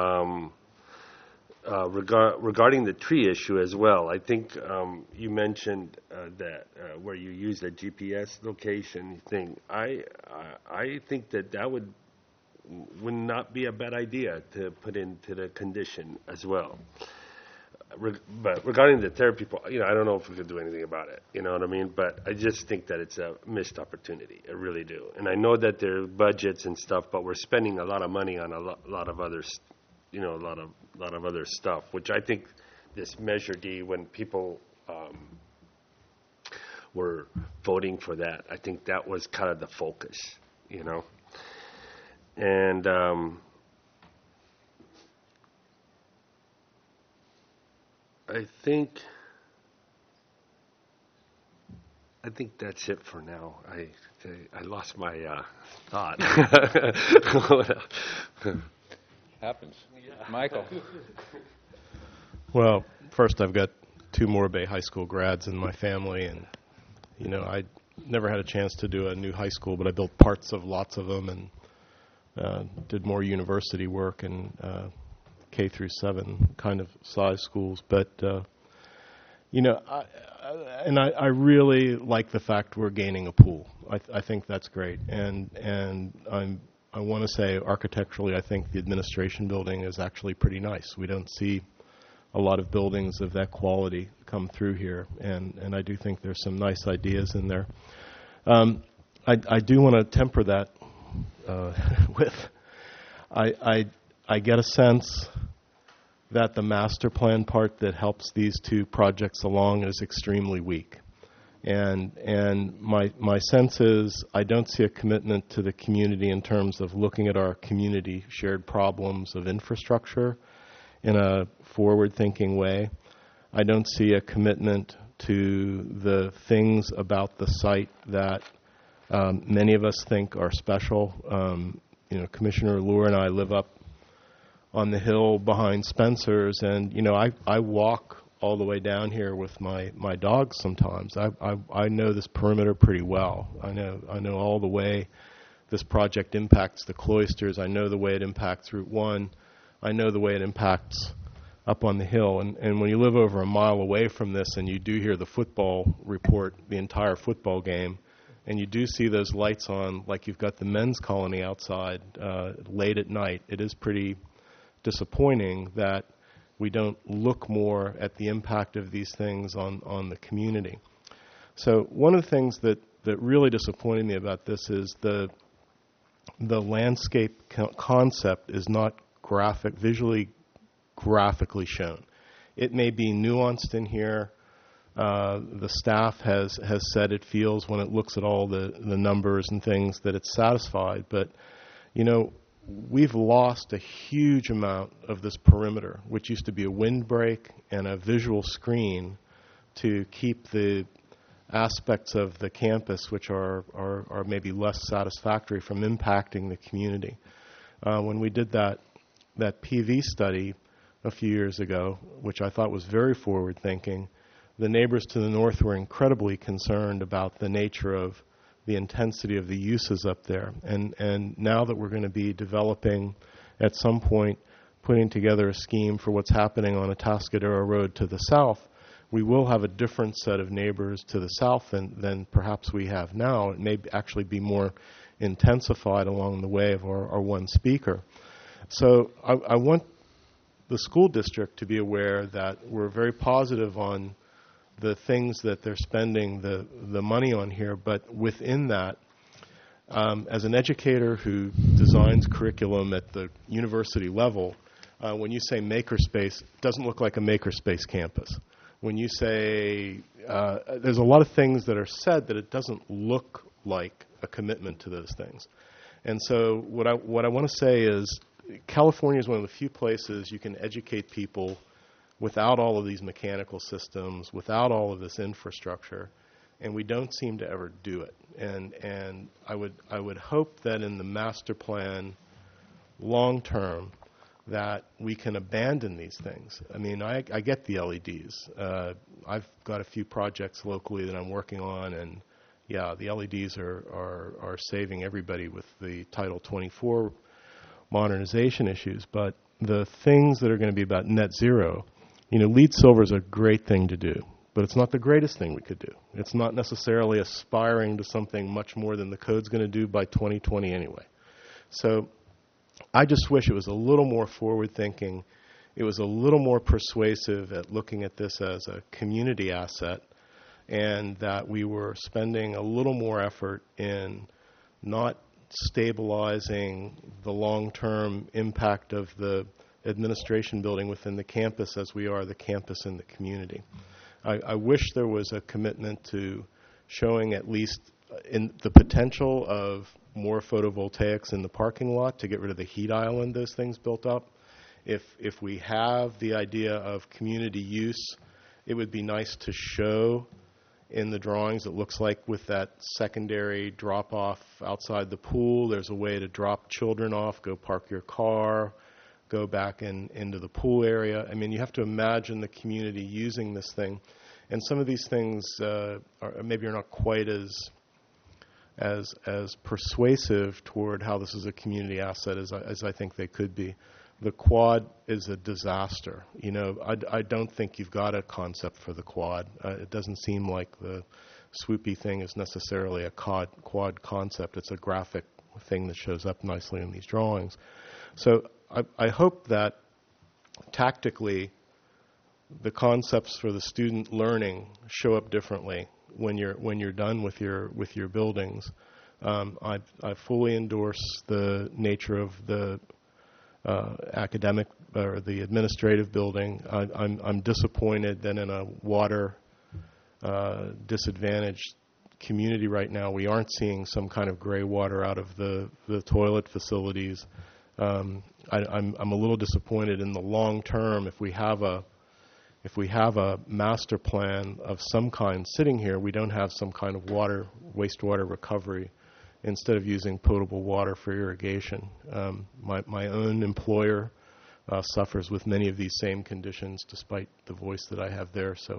regarding the tree issue as well, I think you mentioned that where you use the GPS location thing. I think that would not be a bad idea to put into the condition as well. But regarding the therapy, I don't know if we could do anything about it. You know what I mean? But I just think that it's a missed opportunity. I really do. And I know that there are budgets and stuff, but we're spending a lot of money on a lot of other a lot of other stuff, which I think this Measure D, when people were voting for that, I think that was kind of the focus, and I think that's it for now. I lost my thought. Happens. Michael. Well, first I've got 2 Morro Bay High School grads in my family, and I never had a chance to do a new high school, but I built parts of lots of them and did more university work and K through 7 kind of size schools. But I really like the fact we're gaining a pool. I think that's great, and I want to say architecturally, I think the administration building is actually pretty nice. We don't see a lot of buildings of that quality come through here, and I do think there's some nice ideas in there. I do want to temper that with I get a sense that the master plan part that helps these 2 projects along is extremely weak. And my sense is I don't see a commitment to the community in terms of looking at our community shared problems of infrastructure in a forward-thinking way. I don't see a commitment to the things about the site that many of us think are special. Commissioner Lure and I live up on the hill behind Spencer's, and I walk all the way down here with my dogs sometimes. I know this perimeter pretty well. I know all the way this project impacts the cloisters. I know the way it impacts Route 1. I know the way it impacts up on the hill. And when you live over a mile away from this and you do hear the football report, the entire football game, and you do see those lights on like you've got the men's colony outside late at night, it is pretty disappointing that we don't look more at the impact of these things on the community. So one of the things that really disappointed me about this is the landscape concept is not visually graphically shown. It may be nuanced in here. The staff has said it feels when it looks at all the numbers and things that it's satisfied, but we've lost a huge amount of this perimeter, which used to be a windbreak and a visual screen to keep the aspects of the campus which are maybe less satisfactory from impacting the community. When we did that PV study a few years ago, which I thought was very forward-thinking, the neighbors to the north were incredibly concerned about the nature of the intensity of the uses up there. And now that we're going to be developing, at some point, putting together a scheme for what's happening on Atascadero Road to the south, we will have a different set of neighbors to the south than perhaps we have now. It may actually be more intensified along the way of our one speaker. So I want the school district to be aware that we're very positive on the things that they're spending the money on here, but within that, as an educator who designs curriculum at the university level, when you say makerspace, it doesn't look like a makerspace campus. When you say, there's a lot of things that are said that it doesn't look like a commitment to those things. And so what I want to say is California is one of the few places you can educate people without all of these mechanical systems, without all of this infrastructure, and we don't seem to ever do it. And I would hope that in the master plan, long term, that we can abandon these things. I mean, I get the LEDs. I've got a few projects locally that I'm working on, and yeah, the LEDs are saving everybody with the Title 24 modernization issues. But the things that are going to be about net zero, LEED silver is a great thing to do, but it's not the greatest thing we could do. It's not necessarily aspiring to something much more than the code's going to do by 2020 anyway. So I just wish it was a little more forward-thinking. It was a little more persuasive at looking at this as a community asset, and that we were spending a little more effort in not stabilizing the long-term impact of the administration building within the campus as we are the campus in the community. I wish there was a commitment to showing at least in the potential of more photovoltaics in the parking lot to get rid of the heat island those things built up. If we have the idea of community use, it would be nice to show in the drawings. It looks like with that secondary drop-off outside the pool, there's a way to drop children off, go park your car, go back into the pool area. I mean, you have to imagine the community using this thing. And some of these things maybe are not quite as persuasive toward how this is a community asset as I think they could be. The quad is a disaster. I don't think you've got a concept for the quad. It doesn't seem like the swoopy thing is necessarily a quad concept. It's a graphic thing that shows up nicely in these drawings. So I hope that tactically the concepts for the student learning show up differently when you're done with your buildings. I fully endorse the nature of the academic or the administrative building. I'm disappointed that in a water disadvantaged community right now we aren't seeing some kind of gray water out of the toilet facilities. I'm a little disappointed in the long term. If we have a master plan of some kind sitting here, we don't have some kind of wastewater recovery instead of using potable water for irrigation. My own employer suffers with many of these same conditions, despite the voice that I have there. So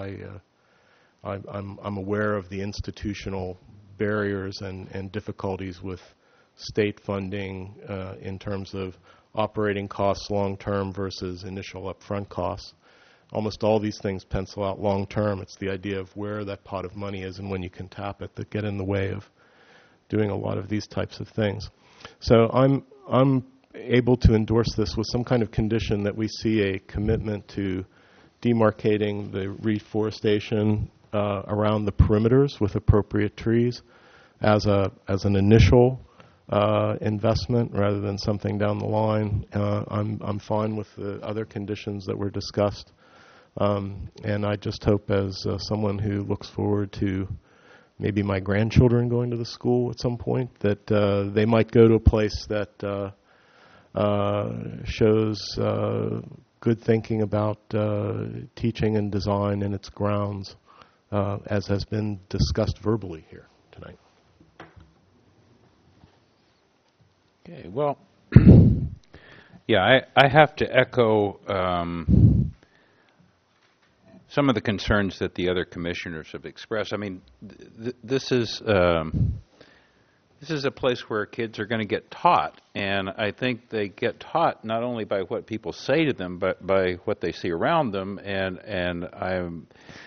I'm aware of the institutional barriers and difficulties with state funding in terms of operating costs long term versus initial upfront costs. Almost all these things pencil out long term. It's the idea of where that pot of money is and when you can tap it that get in the way of doing a lot of these types of things. So I'm able to endorse this with some kind of condition that we see a commitment to demarcating the reforestation around the perimeters with appropriate trees as an initial investment rather than something down the line. I'm fine with the other conditions that were discussed. And I just hope, as someone who looks forward to maybe my grandchildren going to the school at some point, that they might go to a place that shows good thinking about teaching and design in its grounds, as has been discussed verbally here tonight. Okay, well, yeah, I have to echo some of the concerns that the other commissioners have expressed. I mean, this is a place where kids are going to get taught, and I think they get taught not only by what people say to them, but by what they see around them. And I'm,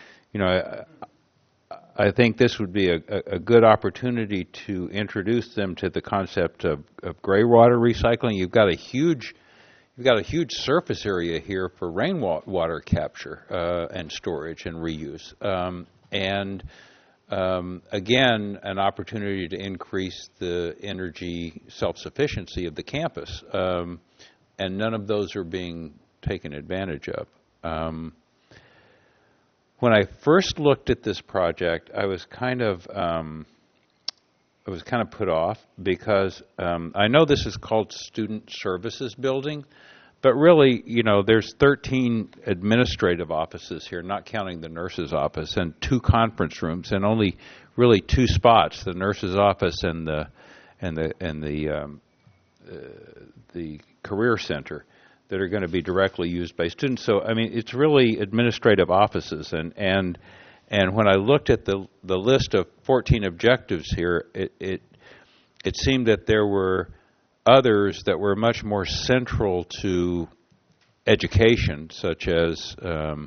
I think this would be a good opportunity to introduce them to the concept of gray water recycling. You've got a huge surface area here for rainwater capture and storage and reuse, again, an opportunity to increase the energy self-sufficiency of the campus, and none of those are being taken advantage of. When I first looked at this project, I was kind of put off because I know this is called Student Services Building, but really, there's 13 administrative offices here, not counting the nurse's office, and 2 conference rooms, and only really 2 spots: the nurse's office and the career center, that are going to be directly used by students. So, I mean, it's really administrative offices. And when I looked at the list of 14 objectives here, it seemed that there were others that were much more central to education, such as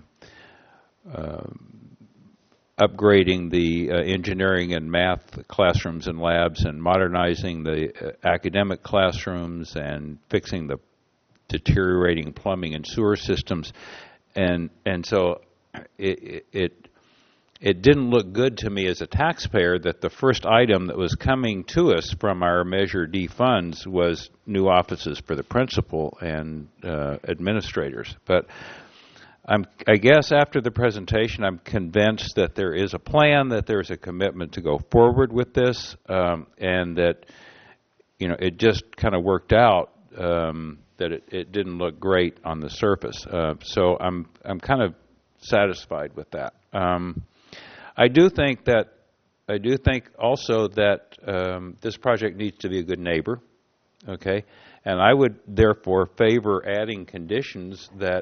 upgrading the engineering and math classrooms and labs, and modernizing the academic classrooms, and fixing the deteriorating plumbing and sewer systems, and so it didn't look good to me as a taxpayer that the first item that was coming to us from our Measure D funds was new offices for the principal and administrators. But I guess after the presentation, I'm convinced that there is a plan, that there's a commitment to go forward with this, and that it just kind of worked out. That it didn't look great on the surface, so I'm kind of satisfied with that. I do think also that this project needs to be a good neighbor, okay, and I would therefore favor adding conditions that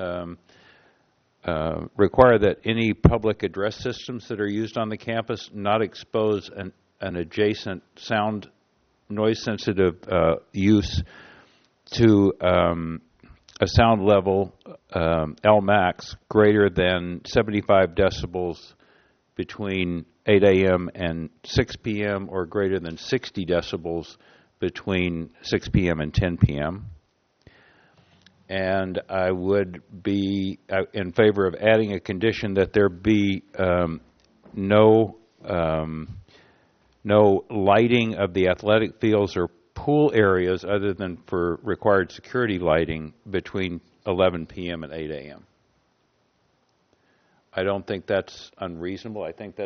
require that any public address systems that are used on the campus not expose an adjacent noise-sensitive use to a sound level L-max greater than 75 decibels between 8 a.m. and 6 p.m. or greater than 60 decibels between 6 p.m. and 10 p.m. And I would be in favor of adding a condition that there be no lighting of the athletic fields or pool areas other than for required security lighting between 11 p.m. and 8 a.m. I don't think that's unreasonable. I think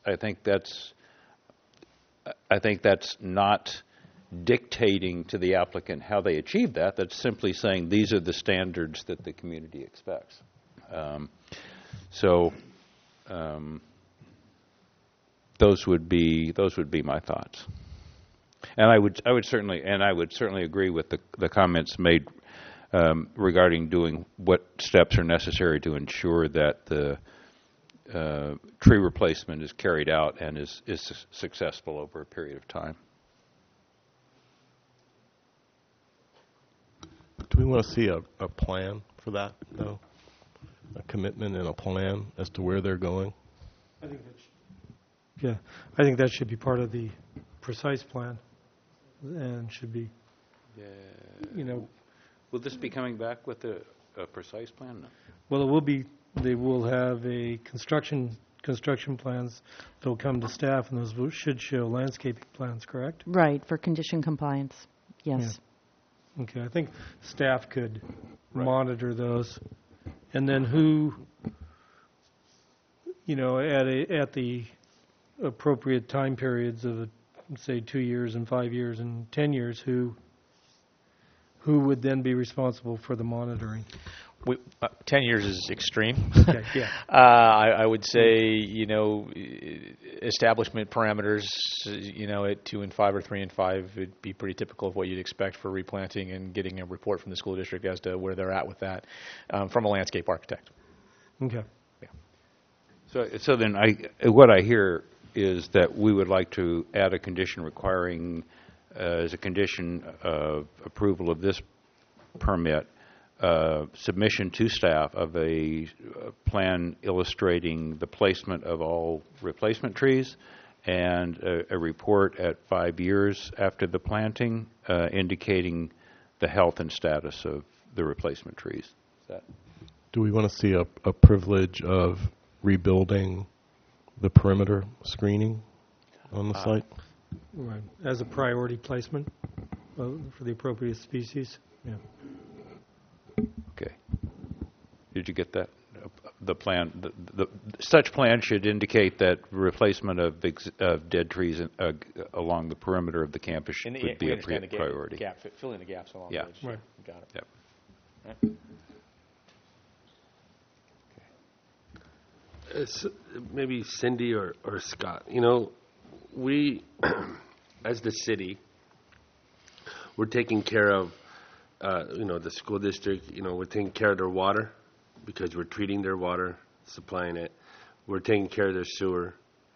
that's not dictating to the applicant how they achieve that. That's simply saying these are the standards that the community expects. Those would be my thoughts. And I would certainly agree with the comments made regarding doing what steps are necessary to ensure that the tree replacement is carried out and is successful over a period of time. Do we want to see a plan for that, though? A commitment and a plan as to where they're going? I think that should be part of the precise plan, and should be, Will this be coming back with a precise plan? No. Well, it will be. They will have a construction plans. They'll come to staff, and those should show landscaping plans. Correct? Right, for condition compliance. Yes. Yeah. Okay, I think staff could monitor those, and then who, at the appropriate time periods of, say, 2 years and 5 years and 10 years, who would then be responsible for the monitoring? 10 years is extreme. Okay, yeah. I would say, establishment parameters, at 2 and 5 or 3 and 5 would be pretty typical of what you'd expect for replanting and getting a report from the school district as to where they're at with that from a landscape architect. Okay. Yeah. So then what I hear is that we would like to add a condition requiring, as a condition of approval of this permit, submission to staff of a plan illustrating the placement of all replacement trees and a report at 5 years after the planting indicating the health and status of the replacement trees. Do we want to see a privilege of rebuilding the perimeter screening on the site? Right, as a priority placement for the appropriate species. Yeah. Okay. Did you get that? The plan, such plan should indicate that replacement of dead trees along the perimeter of the campus would be a priority. Filling the gaps along the edge. Right. Got it. Yep. Right. Maybe Cindy or Scott, we, as the city, we're taking care of, the school district, we're taking care of their water because we're treating their water, supplying it. We're taking care of their sewer.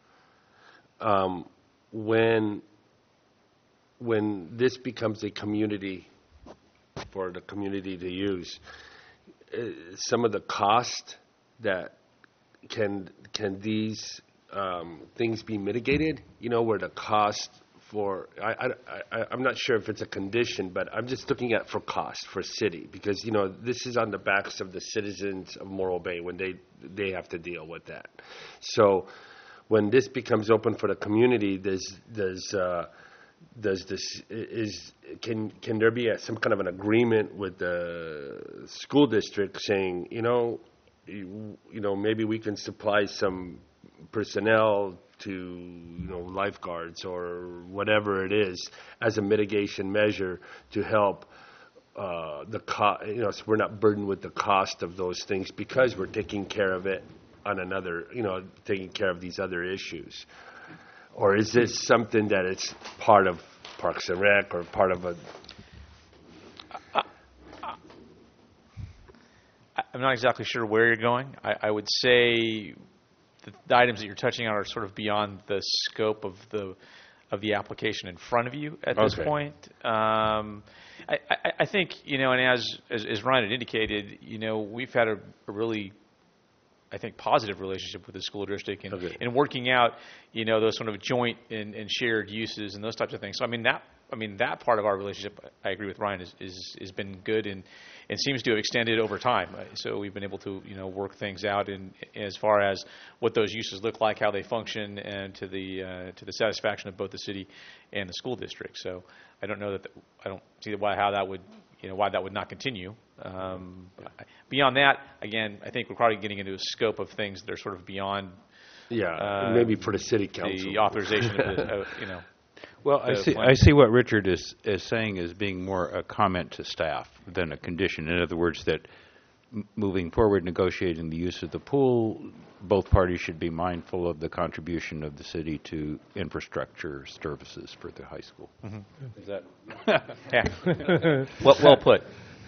When this becomes a community for the community to use, some of the cost that can these things be mitigated? Where the cost for I'm not sure if it's a condition, but I'm just looking at for cost for city because this is on the backs of the citizens of Morro Bay when they have to deal with that. So when this becomes open for the community, can there be some kind of an agreement with the school district saying maybe we can supply some personnel to lifeguards or whatever it is as a mitigation measure to help the cost, so we're not burdened with the cost of those things because we're taking care of it on another, taking care of these other issues. Or is this something that it's part of Parks and Rec or part of a... I'm not exactly sure where you're going. I would say the items that you're touching on are sort of beyond the scope of the application in front of you at this point. I think, and as Ryan had indicated, we've had a really, I think, positive relationship with the school district in working out, those sort of joint and shared uses and those types of things. So that part of our relationship, I agree with Ryan, is been good and seems to have extended over time. So we've been able to work things out in as far as what those uses look like, how they function, and to the satisfaction of both the city and the school district. So I don't know I don't see why that would not continue. Beyond that, again, I think we're probably getting into a scope of things that are sort of beyond. Yeah, maybe for the city council. The authorization of Well, I see what Richard is saying as being more a comment to staff than a condition. In other words, that moving forward negotiating the use of the pool, both parties should be mindful of the contribution of the city to infrastructure services for the high school. Is that? Yeah. Well put.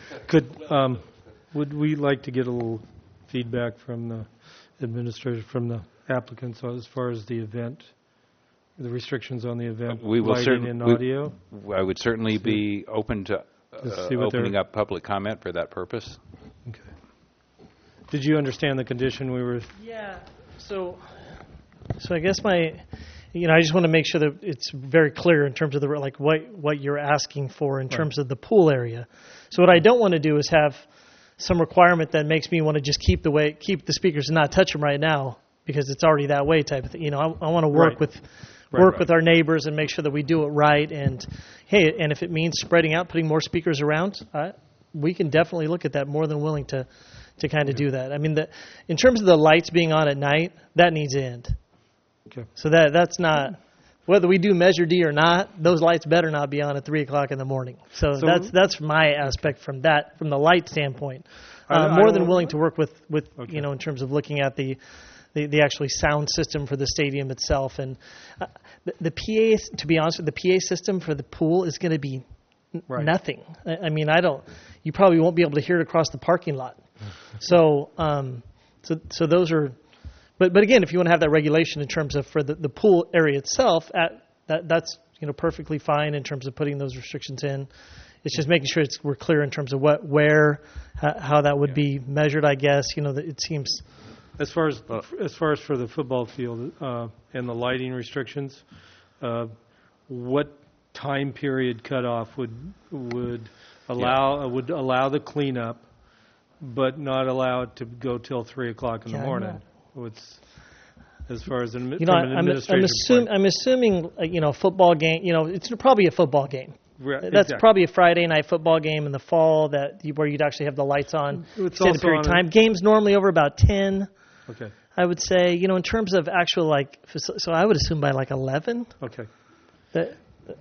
Would we like to get a little feedback from the administrators, from the applicants, as far as the event, the restrictions on the event, We will lighting and audio? I would certainly be open to see what opening up public comment for that purpose. Okay. Did you understand the condition we were? Yeah. So I guess I just want to make sure that it's very clear in terms of what you're asking for in terms of the pool area. So what I don't want to do is have some requirement that makes me want to just keep the speakers and not touch them right now because it's already that way type of thing. I want to work with our neighbors and make sure that we do it right. And hey, and if it means spreading out, putting more speakers around, we can definitely look at that. More than willing to kind of do that. I mean, in terms of the lights being on at night, that needs to end. Okay. So that's not, whether we do Measure D or not, those lights better not be on at 3 o'clock in the morning. So that's my aspect from the light standpoint. More than willing to work with in terms of looking at the actually sound system for the stadium itself. And the PA, to be honest, the PA system for the pool is going to be nothing. I mean, you probably won't be able to hear it across the parking lot. So those are, but again, if you want to have that regulation in terms of for the pool area itself, that's perfectly fine in terms of putting those restrictions in. It's just making sure we're clear in terms of how that would be measured. I guess it seems. As far as for the football field and the lighting restrictions, what time period cutoff would allow the cleanup, but not allow it to go till 3 o'clock in the morning? As far as an administrative point. I'm assuming a football game. It's probably a football game. Right, That's exactly. probably a Friday night football game in the fall where you'd actually have the lights on extended period of time. Games normally over about 10. Okay. I would say, in terms of actual so I would assume by 11. Okay. That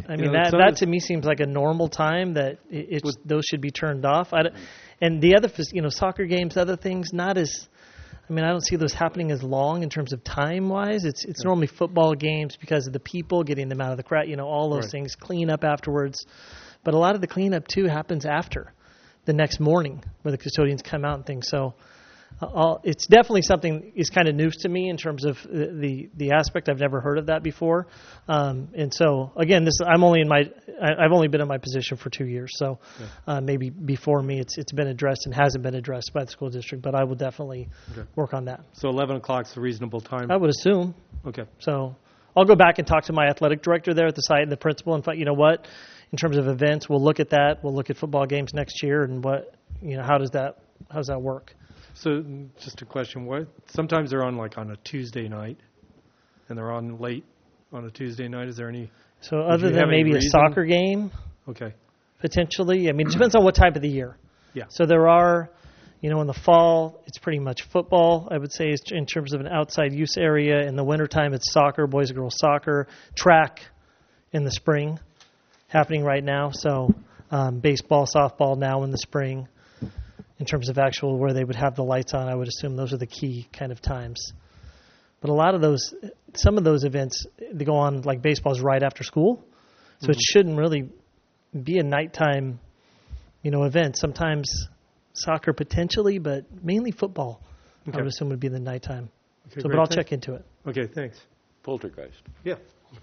to me seems like a normal time that those should be turned off. And the other, soccer games, other things, not as. I don't see those happening as long in terms of time-wise. It's normally football games because of the people getting them out of the crowd, all those things, clean up afterwards. But a lot of the cleanup, too, happens after the next morning where the custodians come out and things. So it's definitely something is kind of news to me in terms of the aspect. I've never heard of that before. And so, again, I've only been in my position for 2 years. So maybe before me it's been addressed and hasn't been addressed by the school district. But I will definitely work on that. So 11 o'clock is a reasonable time? I would assume. Okay. So I'll go back and talk to my athletic director there at the site and the principal and find, what, in terms of events, we'll look at that. We'll look at football games next year and how does that work? So just a question, sometimes they're on on a Tuesday night and they're on late on a Tuesday night. Is there any? So other than maybe a soccer game, okay, potentially. It depends on what time of the year. Yeah. So there are, in the fall, it's pretty much football, I would say, in terms of an outside use area. In the wintertime, it's soccer, boys and girls soccer, track in the spring happening right now. So baseball, softball now in the spring. In terms of actual where they would have the lights on, I would assume those are the key kind of times. But a lot of some of those events, they go on, like baseball's right after school. So it shouldn't really be a nighttime, event. Sometimes soccer potentially, but mainly football, I would assume would be the nighttime. Okay, but I'll check into it. Okay, thanks. Poltergeist. Yeah.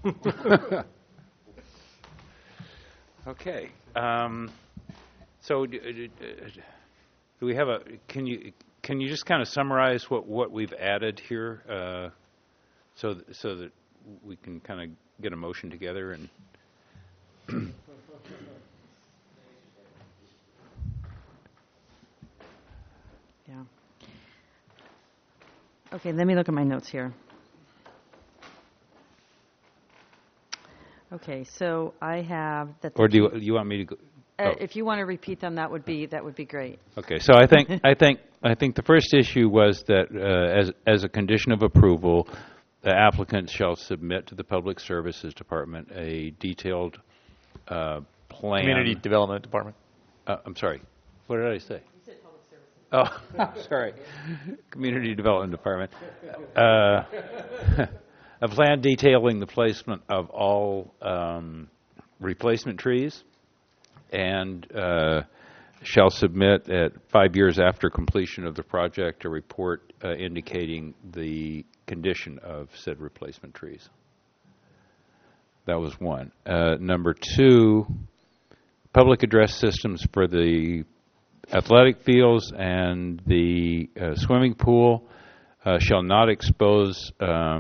Okay. So do we have can you just kind of summarize what we've added here, so that we can kind of get a motion together and. Yeah. Okay, let me look at my notes here. Okay, so I have that. Or do you want me to go? If you want to repeat them, that would be great. Okay, so I think the first issue was that as a condition of approval, the applicant shall submit to the Public Services Department a detailed plan. Community Development Department. I'm sorry. What did I say? You said Public Services. Oh, sorry. Community Development Department. A plan detailing the placement of all replacement trees and shall submit at 5 years after completion of the project a report indicating the condition of said replacement trees. That was one. Number two, public address systems for the athletic fields and the swimming pool shall not expose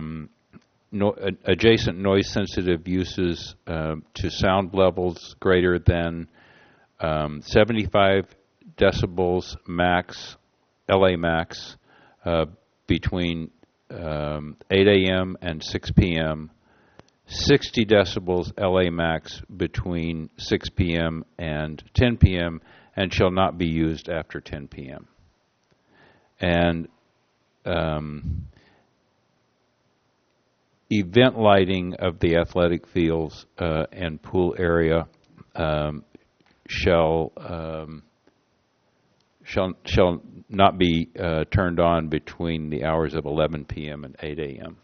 adjacent noise-sensitive uses to sound levels greater than 75 decibels max, LA max, between 8 a.m. and 6 p.m., 60 decibels LA max between 6 p.m. and 10 p.m., and shall not be used after 10 p.m. And event lighting of the athletic fields and pool area shall not be turned on between the hours of 11 p.m. and 8 a.m.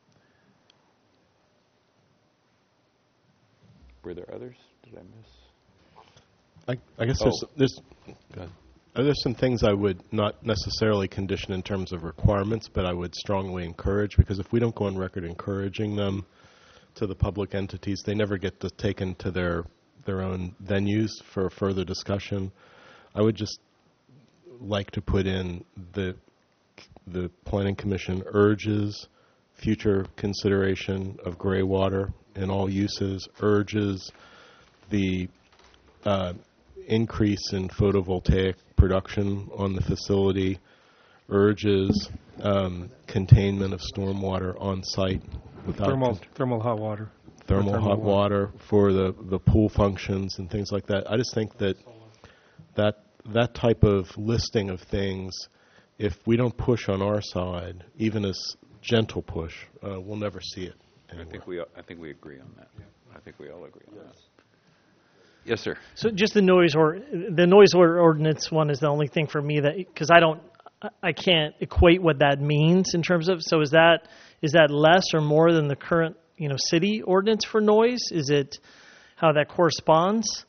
Were there others? Did I miss? I guess there's some things I would not necessarily condition in terms of requirements, but I would strongly encourage, because if we don't go on record encouraging them to the public entities, they never get taken to their own venues for further discussion. I would just like to put in the Planning Commission urges future consideration of gray water in all uses, urges the increase in photovoltaic production on the facility, urges containment of stormwater on site without thermal hot water. Thermal hot water for the pool functions and things like that. I just think that type of listing of things, if we don't push on our side, even a gentle push, we'll never see it anymore. I think we agree on that. I think we all agree on that. Yes, sir. So just the noise ordinance one is the only thing for me that, because I can't equate what that means in terms of, so is that less or more than the current, city ordinance for noise? Is it how that corresponds?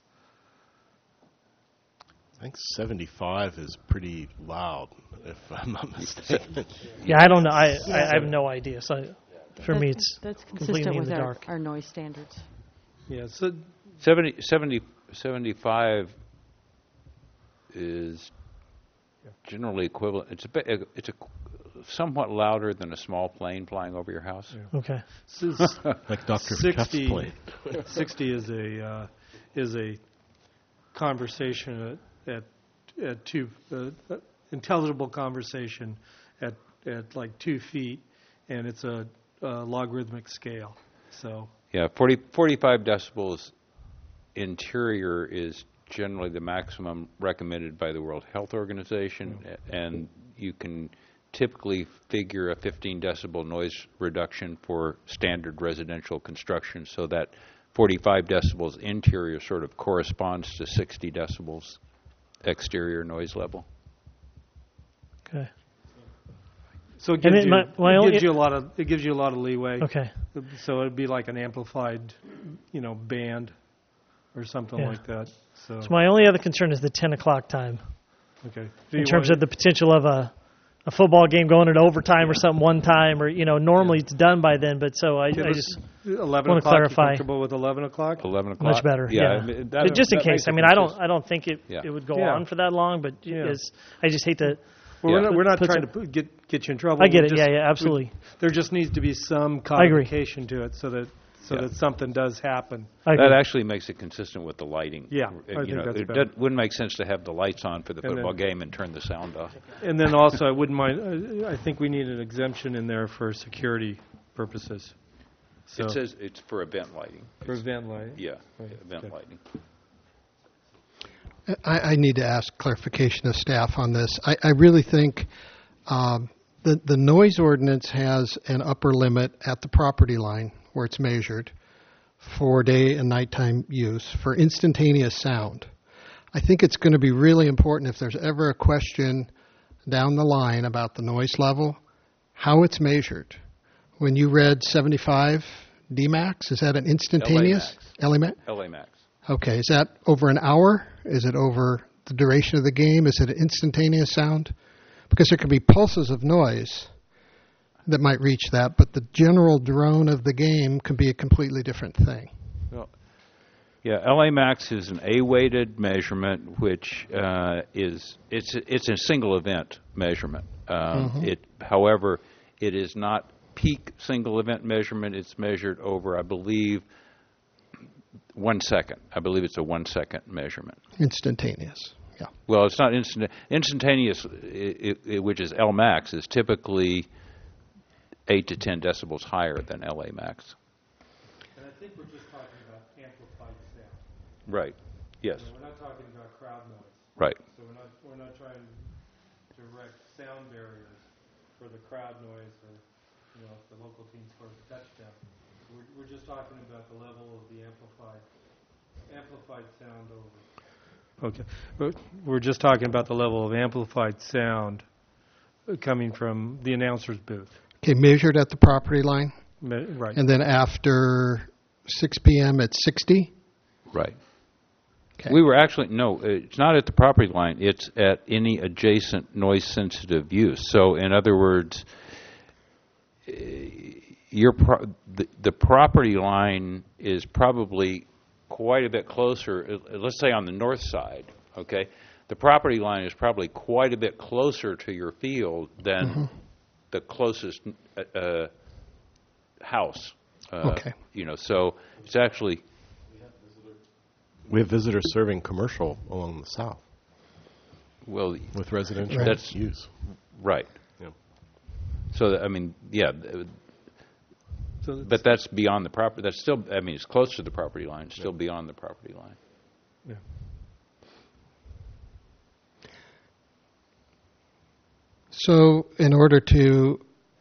I think 75 is pretty loud, if I'm not mistaken. Yeah, I don't know. I have no idea. So for me, it's that's completely consistent in with the dark. our noise standards. Yeah, so 75 is generally equivalent. It's a somewhat louder than a small plane flying over your house. Yeah. Okay. Like Dr. 60, plane. 60 is a conversation at two intelligible conversation at like 2 feet, and it's a logarithmic scale. So yeah, 45 decibels interior is generally the maximum recommended by the World Health Organization, and you can typically figure a 15 decibel noise reduction for standard residential construction, so that 45 decibels interior sort of corresponds to 60 decibels exterior noise level. Okay. So it gives you a lot of leeway. Okay. So it'd be like an amplified, band or something like that. So my only other concern is the 10 o'clock time. Okay. In terms of the potential of a football game going into overtime or something one time, or normally it's done by then. But so I just 11 want to o'clock. clarify. You comfortable with 11 o'clock? 11 o'clock. Much better. Yeah. Just in case. I don't don't think it would go on for that long, but I just hate to. Well, we're not trying to get you in trouble. I get it. Absolutely. There just needs to be some codification to it so that something does happen. That actually makes it consistent with the lighting. Yeah, I think that's better. Wouldn't make sense to have the lights on for the football game and turn the sound off. And then also, I wouldn't mind. I think we need an exemption in there for security purposes. So it says it's for event lighting. For event lighting. Yeah, event lighting. I need to ask clarification of staff on this. I really think the noise ordinance has an upper limit at the property line where it's measured for day and nighttime use for instantaneous sound. I think it's going to be really important if there's ever a question down the line about the noise level, how it's measured. When you read 75 Dmax, is that an instantaneous? LA Max. Okay, is that over an hour? Is it over the duration of the game? Is it an instantaneous sound? Because there can be pulses of noise that might reach that, but the general drone of the game can be a completely different thing. Well, yeah, LA Max is an A-weighted measurement, which it's a single event measurement. However, it is not peak single event measurement. It's measured over, I believe, 1 second. I believe it's a 1 second measurement. Instantaneous. Yeah. Well, it's not instantaneous, which is L max, is typically 8 to 10 decibels higher than LA max. And I think we're just talking about amplified sound. Right. Yes. We're not talking about crowd noise. Right. So we're not trying to erect sound barriers for the crowd noise or if the local team scores a touchdown. We're just talking about the level of the amplified sound over. Okay. We're just talking about the level of amplified sound coming from the announcer's booth. Okay, measured at the property line? Right. And then after 6 p.m. at 60? Right. Okay. We were actually, no, it's not at the property line. It's at any adjacent noise-sensitive use. So, in other words, the property line is probably quite a bit closer, let's say on the north side, okay? The property line is probably quite a bit closer to your field than the closest house. Okay. So it's actually... We have visitors serving commercial along the south. Well, with residential use. Right. Yeah. So, I mean, yeah... But that's beyond the property. That's still, I mean, it's close to the property line, still beyond the property line. Yeah. So, in order to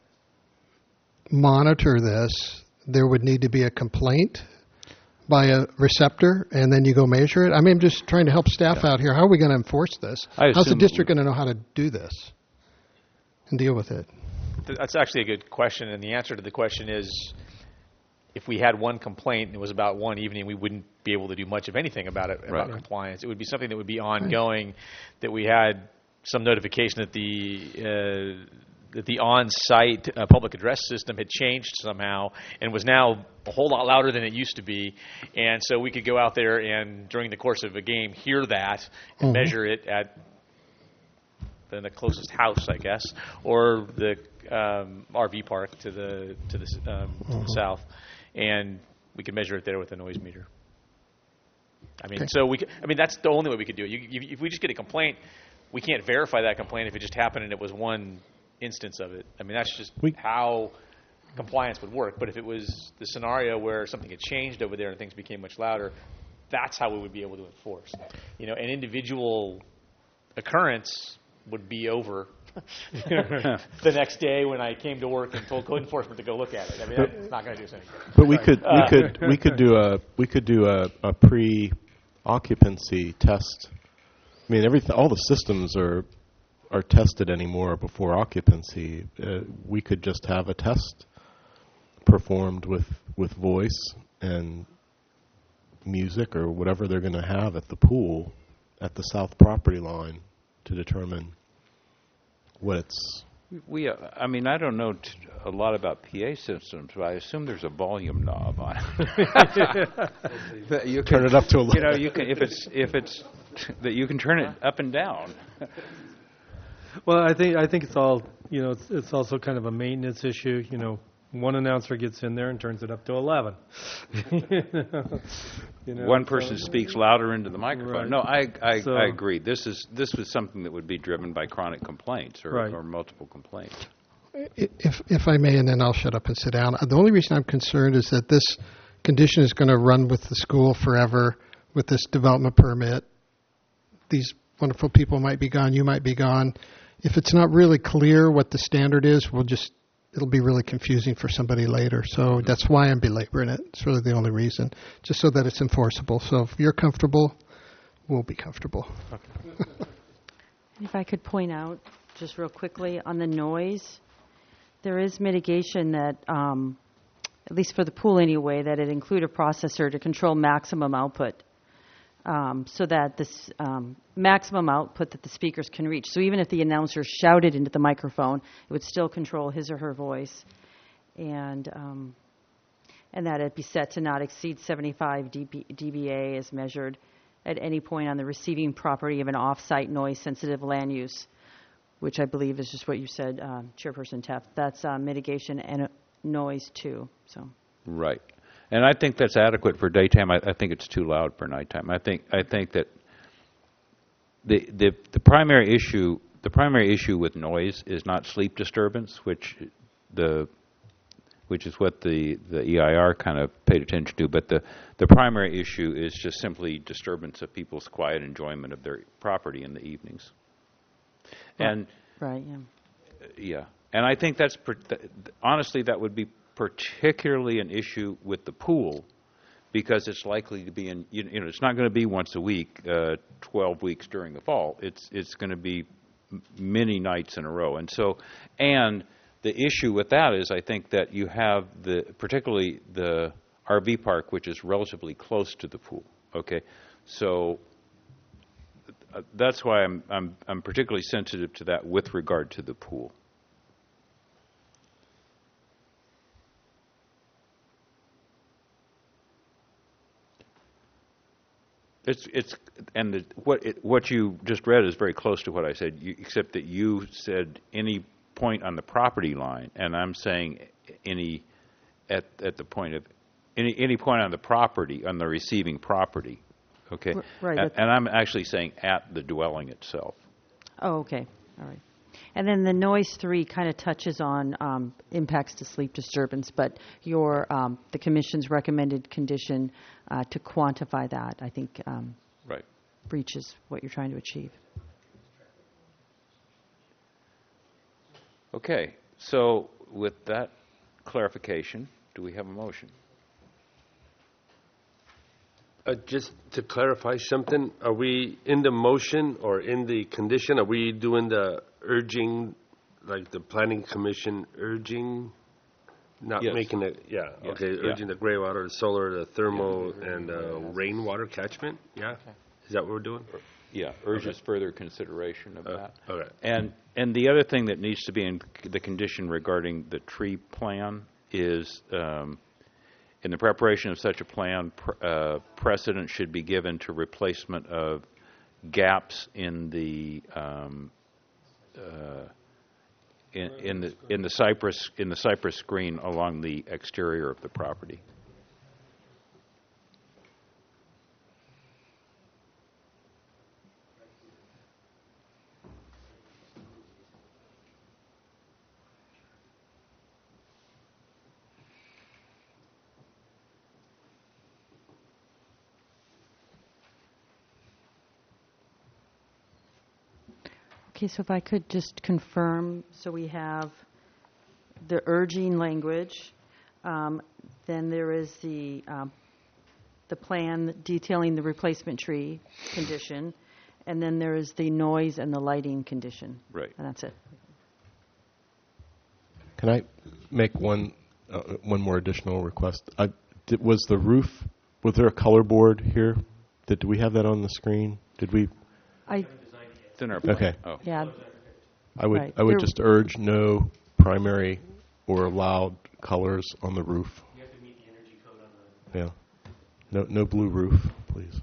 monitor this, there would need to be a complaint by a receptor, and then you go measure it? I mean, I'm just trying to help staff out here. How are we going to enforce this? How's the district going to know how to do this and deal with it? That's actually a good question, and the answer to the question is if we had one complaint and it was about one evening, we wouldn't be able to do much of anything about it, about compliance. It would be something that would be ongoing, that we had some notification that the on-site public address system had changed somehow and was now a whole lot louder than it used to be, and so we could go out there and during the course of a game hear that and measure it at the closest house, I guess, or the RV park to the south, and we could measure it there with a noise meter. I mean, so that's the only way we could do it. If we just get a complaint, we can't verify that complaint if it just happened and it was one instance of it. I mean, that's just how compliance would work. But if it was the scenario where something had changed over there and things became much louder, that's how we would be able to enforce. An individual occurrence would be over the next day when I came to work and told code enforcement to go look at it. I mean, it's not going to do us any good. But we could do a pre-occupancy test. I mean, all the systems are tested anymore before occupancy. We could just have a test performed with voice and music or whatever they're going to have at the pool at the south property line to determine what it's... I mean, I don't know a lot about PA systems, but I assume there's a volume knob on it. You can turn it up to a little. You can, if it's that you can turn it up and down. Well, I think it's all it's also kind of a maintenance issue. One announcer gets in there and turns it up to 11. One person speaks louder into the microphone. Right. No, I agree. This was something that would be driven by chronic complaints or multiple complaints. If I may, and then I'll shut up and sit down. The only reason I'm concerned is that this condition is going to run with the school forever with this development permit. These wonderful people might be gone. You might be gone. If it's not really clear what the standard is, it'll be really confusing for somebody later. So that's why I'm belaboring it. It's really the only reason, just so that it's enforceable. So if you're comfortable, we'll be comfortable. If I could point out, just real quickly, on the noise, there is mitigation that, at least for the pool anyway, that it include a processor to control maximum output, so that this maximum output that the speakers can reach. So even if the announcer shouted into the microphone, it would still control his or her voice, and that it be set to not exceed 75 dBA as measured at any point on the receiving property of an off-site noise-sensitive land use, which I believe is just what you said, Chairperson Teff. That's mitigation and noise too. So. Right. And I think that's adequate for daytime. I think it's too loud for nighttime. I think that the primary issue with noise is not sleep disturbance, which is what the EIR kind of paid attention to, but the primary issue is just simply disturbance of people's quiet enjoyment of their property in the evenings. And right, yeah, and I think that's honestly that would be particularly an issue with the pool, because it's likely to be it's not going to be once a week, 12 weeks during the fall. It's going to be many nights in a row, and the issue with that is I think that you have particularly the RV park, which is relatively close to the pool. Okay, so that's why I'm particularly sensitive to that with regard to the pool. What you just read is very close to what I said, except that you said any point on the property line, and I'm saying at the point of any point on the property, on the receiving property. Okay. Right. And I'm actually saying at the dwelling itself. Oh, okay. All right. And then the noise 3 kind of touches on impacts to sleep disturbance, but the Commission's recommended condition to quantify that, I think, right, reaches what you're trying to achieve. Okay. So with that clarification, do we have a motion? Just to clarify something, are we in the motion or in the condition, are we doing the urging, like the Planning Commission urging? Not Yes. making it, Yes. okay, Yeah. urging the gray water, the solar, the thermal, and rainwater catchment? Yeah? Okay. Is that what we're doing? Yeah, urges further consideration of that. Okay. And the other thing that needs to be in the condition regarding the tree plan is in the preparation of such a plan, precedent should be given to replacement of gaps in the in the cypress screen along the exterior of the property. Okay, so if I could just confirm, so we have the urging language, then there is the plan detailing the replacement tree condition, and then there is the noise and the lighting condition. Right. And that's it. Can I make one more additional request? Was there a color board here? Do we have that on the screen? Did we? It's in our plan. Okay. Oh. Yeah. I would There- just urge no primary or allowed colors on the roof. You have to meet the energy code on the... Yeah. No blue roof, please.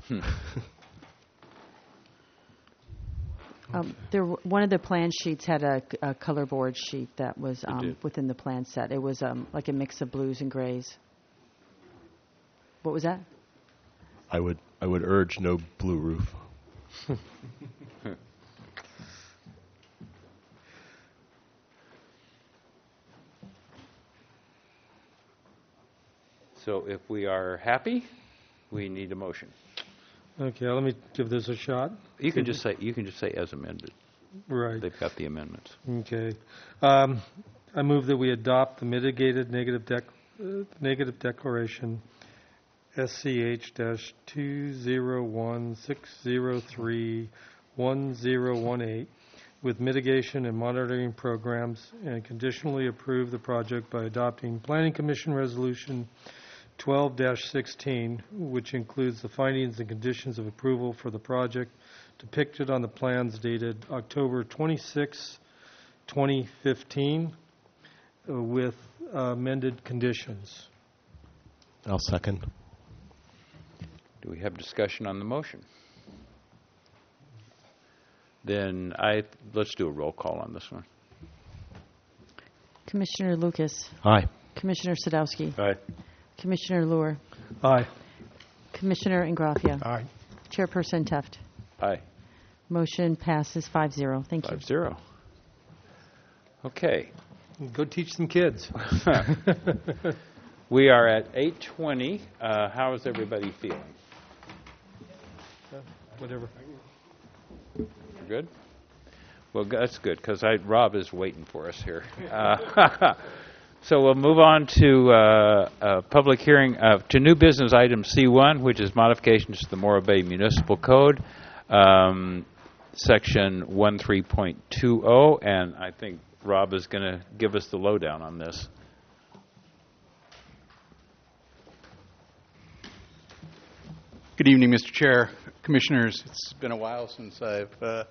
One of the plan sheets had a color board sheet that was within the plan set. It was like a mix of blues and grays. What was that? I would urge no blue roof. So if we are happy, we need a motion. Okay, let me give this a shot. You can just say as amended. Right. They've got the amendments. Okay. I move that we adopt the mitigated negative declaration SCH-2016031018 with mitigation and monitoring programs, and conditionally approve the project by adopting Planning Commission Resolution 12-16, which includes the findings and conditions of approval for the project depicted on the plans dated October 26, 2015, with amended conditions. I'll second. Do we have discussion on the motion? Then let's do a roll call on this one. Commissioner Lucas. Aye. Commissioner Sadowski. Aye. Commissioner Luer. Aye. Commissioner Ingraffia. Aye. Chairperson Teft. Aye. Motion passes 5-0. Thank you. 5-0. Okay. Go teach some kids. We are at 8:20. How is everybody feeling? Whatever. You're good? Well, that's good, because Rob is waiting for us here. So we'll move on to public hearing, to new business item C1, which is modifications to the Morro Bay Municipal Code, section 13.20, and I think Rob is going to give us the lowdown on this. Good evening, Mr. Chair, Commissioners. It's been a while since I've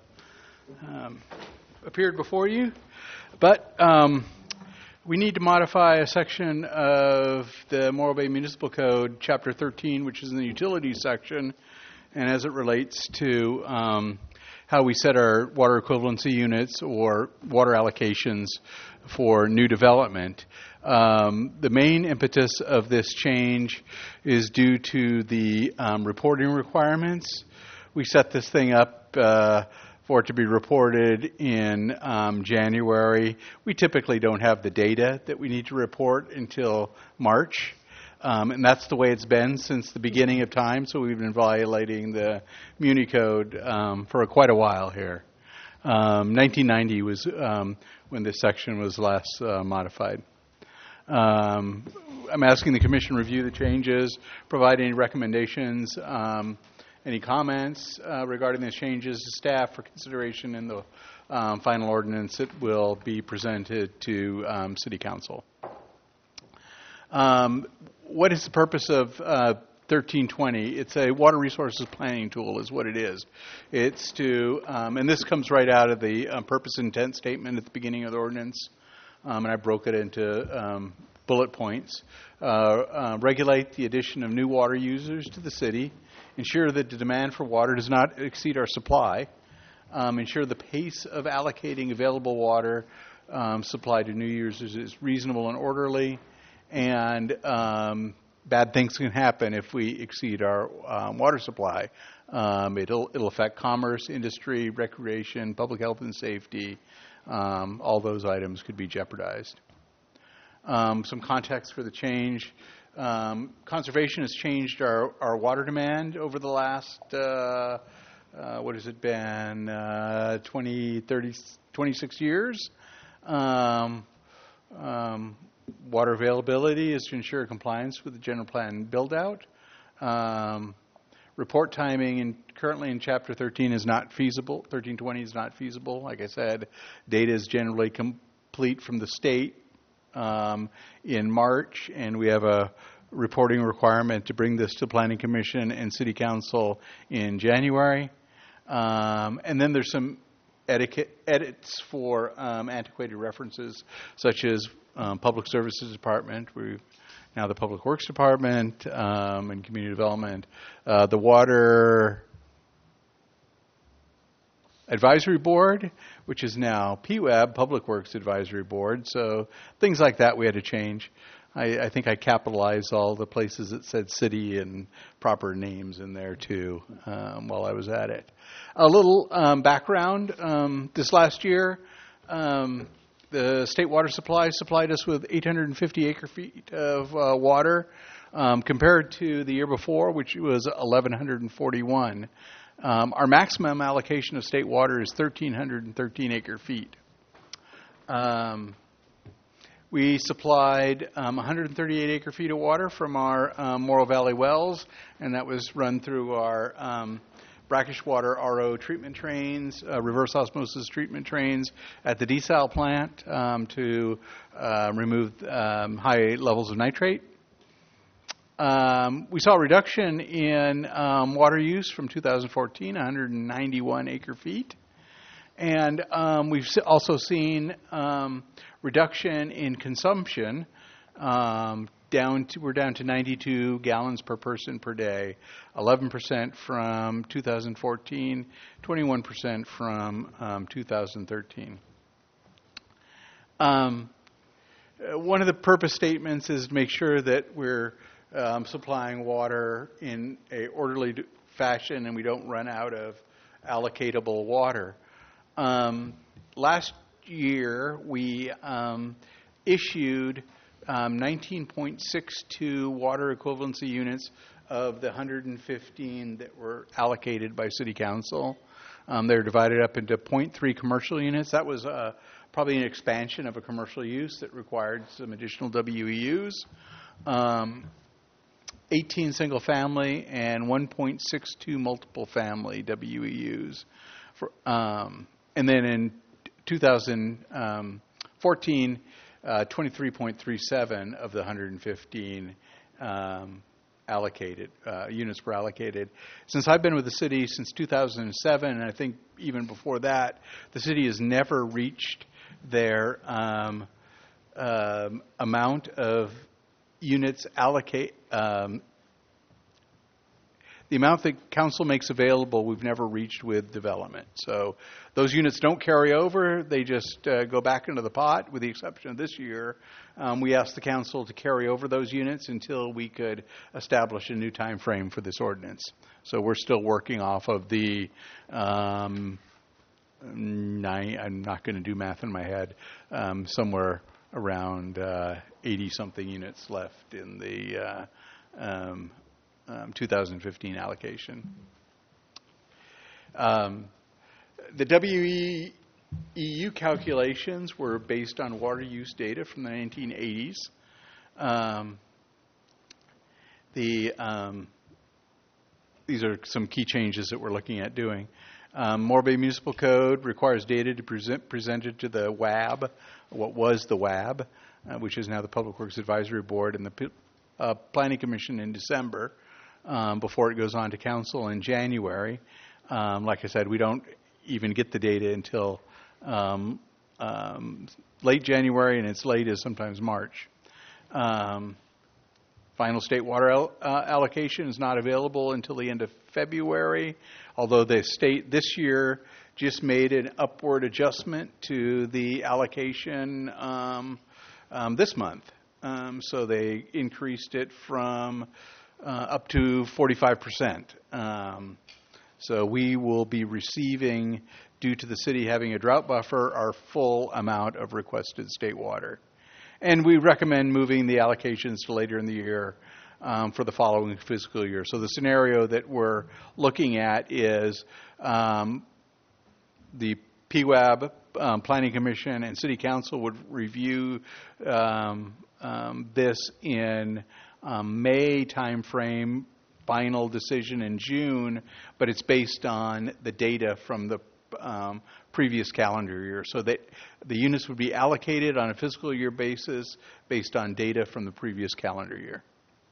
appeared before you, but we need to modify a section of the Morro Bay Municipal Code, Chapter 13, which is in the utilities section, and as it relates to how we set our water equivalency units or water allocations for new development. The main impetus of this change is due to the reporting requirements. We set this thing up for it to be reported in January. We typically don't have the data that we need to report until March. And that's the way it's been since the beginning of time, so we've been violating the Muni Code for quite a while here. 1990 was when this section was last modified. I'm asking the Commission review the changes, provide any recommendations, any comments regarding these changes to staff for consideration in the final ordinance that will be presented to City Council. What is the purpose of 1320? It's a water resources planning tool is what it is. It's to, and this comes right out of the purpose intent statement at the beginning of the ordinance, and I broke it into bullet points. Regulate the addition of new water users to the city, ensure that the demand for water does not exceed our supply, ensure the pace of allocating available water supply to new users is reasonable and orderly, and bad things can happen if we exceed our water supply. It'll affect commerce, industry, recreation, public health and safety. All those items could be jeopardized. Some context for the change. Conservation has changed our water demand over the last, what has it been, 26 years. Water availability is to ensure compliance with the general plan build-out. Report timing currently in Chapter 13 is not feasible. 1320 is not feasible. Like I said, data is generally complete from the state in March, and we have a reporting requirement to bring this to Planning Commission and City Council in January. And then there's some edits for antiquated references, such as Public Services Department, now the Public Works Department, and Community Development. The Water Advisory Board, which is now PWAB, Public Works Advisory Board. So things like that we had to change. I think I capitalized all the places that said city and proper names in there too while I was at it. A little background. This last year, the state water supply supplied us with 850 acre-feet of water compared to the year before, which was 1,141. Our maximum allocation of state water is 1,313 acre-feet. We supplied 138 acre-feet of water from our Morro Valley wells, and that was run through our brackish water RO treatment trains, reverse osmosis treatment trains at the desal plant to remove high levels of nitrate. We saw a reduction in water use from 2014, 191 acre-feet. And we've also seen reduction in consumption. We're down to 92 gallons per person per day, 11% from 2014, 21% from 2013. One of the purpose statements is to make sure that we're supplying water in a orderly fashion and we don't run out of allocatable water. Last year, we issued 19.62 water equivalency units of the 115 that were allocated by City Council. They're divided up into 0.3 commercial units. That was probably an expansion of a commercial use that required some additional WEUs. 18 single family and 1.62 multiple family WEUs. And then in 2014, 23.37 of the 115 allocated units were allocated. Since I've been with the city since 2007, and I think even before that, the city has never reached their amount of units allocate. The amount that council makes available, we've never reached with development. So those units don't carry over. They just go back into the pot, with the exception of this year. We asked the council to carry over those units until we could establish a new time frame for this ordinance. So we're still working off of the I'm not going to do math in my head, somewhere around 80-something units left in the 2015 allocation. The WEU calculations were based on water use data from the 1980s. These are some key changes that we're looking at doing. Morro Bay Municipal Code requires data to presented to the WAB, what was the WAB, which is now the Public Works Advisory Board, and the Planning Commission in December, before it goes on to council in January. Like I said, we don't even get the data until late January, and it's late as sometimes March. Final state water allocation is not available until the end of February, although the state this year just made an upward adjustment to the allocation this month. So they increased it from up to 45%. So we will be receiving, due to the city having a drought buffer, our full amount of requested state water. And we recommend moving the allocations to later in the year for the following fiscal year. So the scenario that we're looking at is the PWAB, Planning Commission, and City Council would review this in May timeframe, final decision in June, but it's based on the data from the previous calendar year, so that the units would be allocated on a fiscal year basis based on data from the previous calendar year.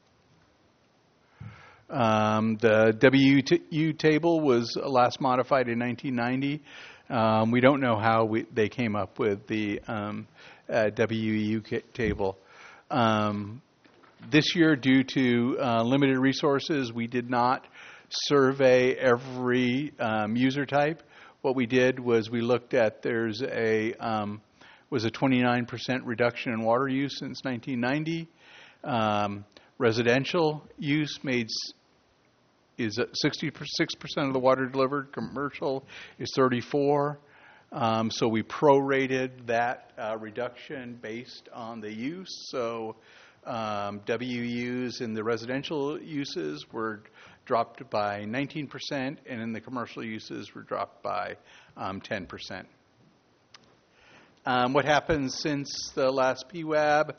The WEU table was last modified in 1990. We don't know how they came up with the WEU table. This year, due to limited resources, we did not survey every user type. What we did was we looked at was a 29% reduction in water use since 1990. Residential use is 66% of the water delivered. Commercial is 34%. So we prorated that reduction based on the use. So WEUs in the residential uses were dropped by 19%, and in the commercial uses were dropped by 10%. What happens since the last PWAB?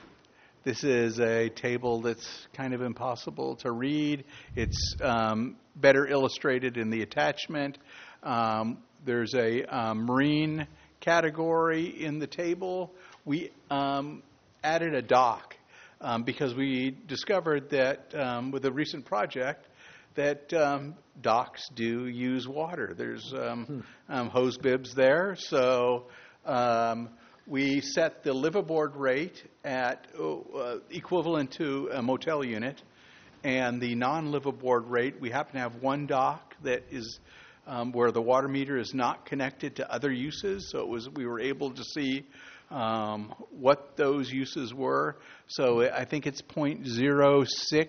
This is a table that's kind of impossible to read. It's better illustrated in the attachment. There's a marine category in the table. We added a dock because we discovered that with a recent project that docks do use water. There's hose bibs there, so we set the liveaboard rate at equivalent to a motel unit, and the non-liveaboard rate, we happen to have one dock that is where the water meter is not connected to other uses, so we were able to see what those uses were. So I think it's 0.06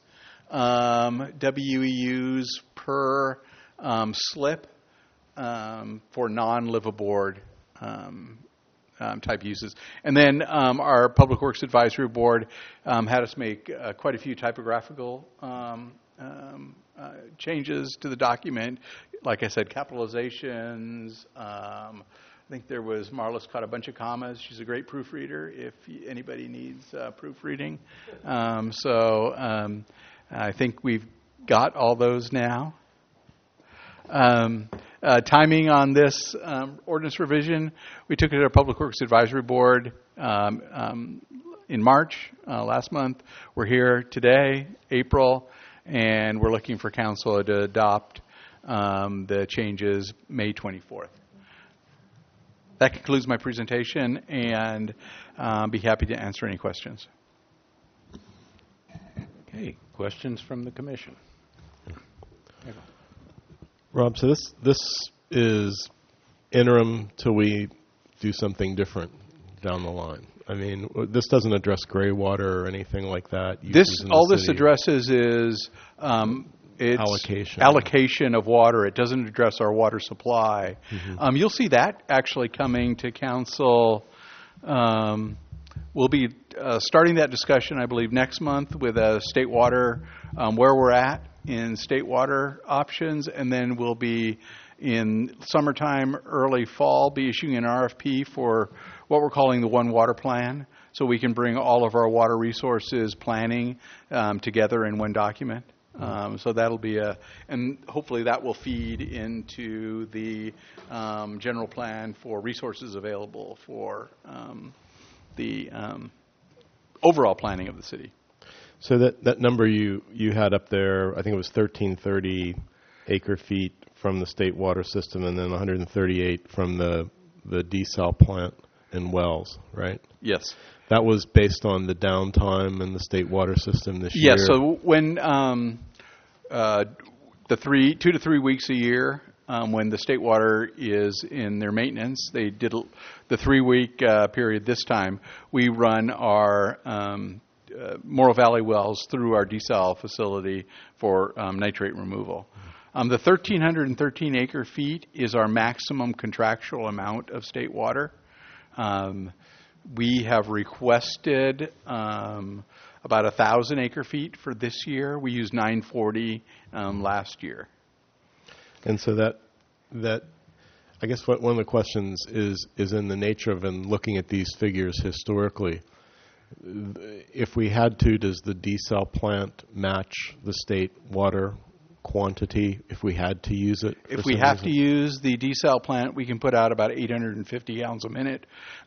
WEUs per slip for non-liveaboard type uses. And then our Public Works Advisory Board had us make quite a few typographical changes to the document. Like I said, capitalizations. I think there was, Marla's caught a bunch of commas. She's a great proofreader if anybody needs proofreading. I think we've got all those now. Timing on this ordinance revision, we took it to our Public Works Advisory Board in March last month. We're here today, April, and we're looking for council to adopt the changes May 24th. That concludes my presentation, and I'll be happy to answer any questions. Okay, questions from the commission? Rob, so this is interim till we do something different down the line. I mean, this doesn't address gray water or anything like that. All this addresses is it's allocation of water. It doesn't address our water supply. Mm-hmm. You'll see that actually coming to council. We'll be starting that discussion, I believe, next month with state water, where we're at in state water options, and then we'll be in summertime, early fall, be issuing an RFP for what we're calling the One Water Plan, so we can bring all of our water resources planning together in one document. So that'll be and hopefully that will feed into the general plan for resources available for the overall planning of the city. So that number you had up there, I think it was 1,330 acre-feet from the state water system, and then 138 from the desal plant in Wells, right? Yes. That was based on the downtime in the state water system this year? Yes, so when the 2 to 3 weeks a year, when the state water is in their maintenance, they did the 3-week period this time. We run our Morro Valley wells through our desal facility for nitrate removal. The 1,313 acre-feet is our maximum contractual amount of state water. We have requested about 1,000 acre-feet for this year. We used 940 last year. And so that I guess one of the questions is in the nature of looking at these figures historically. If we had to, does the desal plant match the state water quantity if we had to use it? If we have to use the desal plant, we can put out about 850 gallons a minute.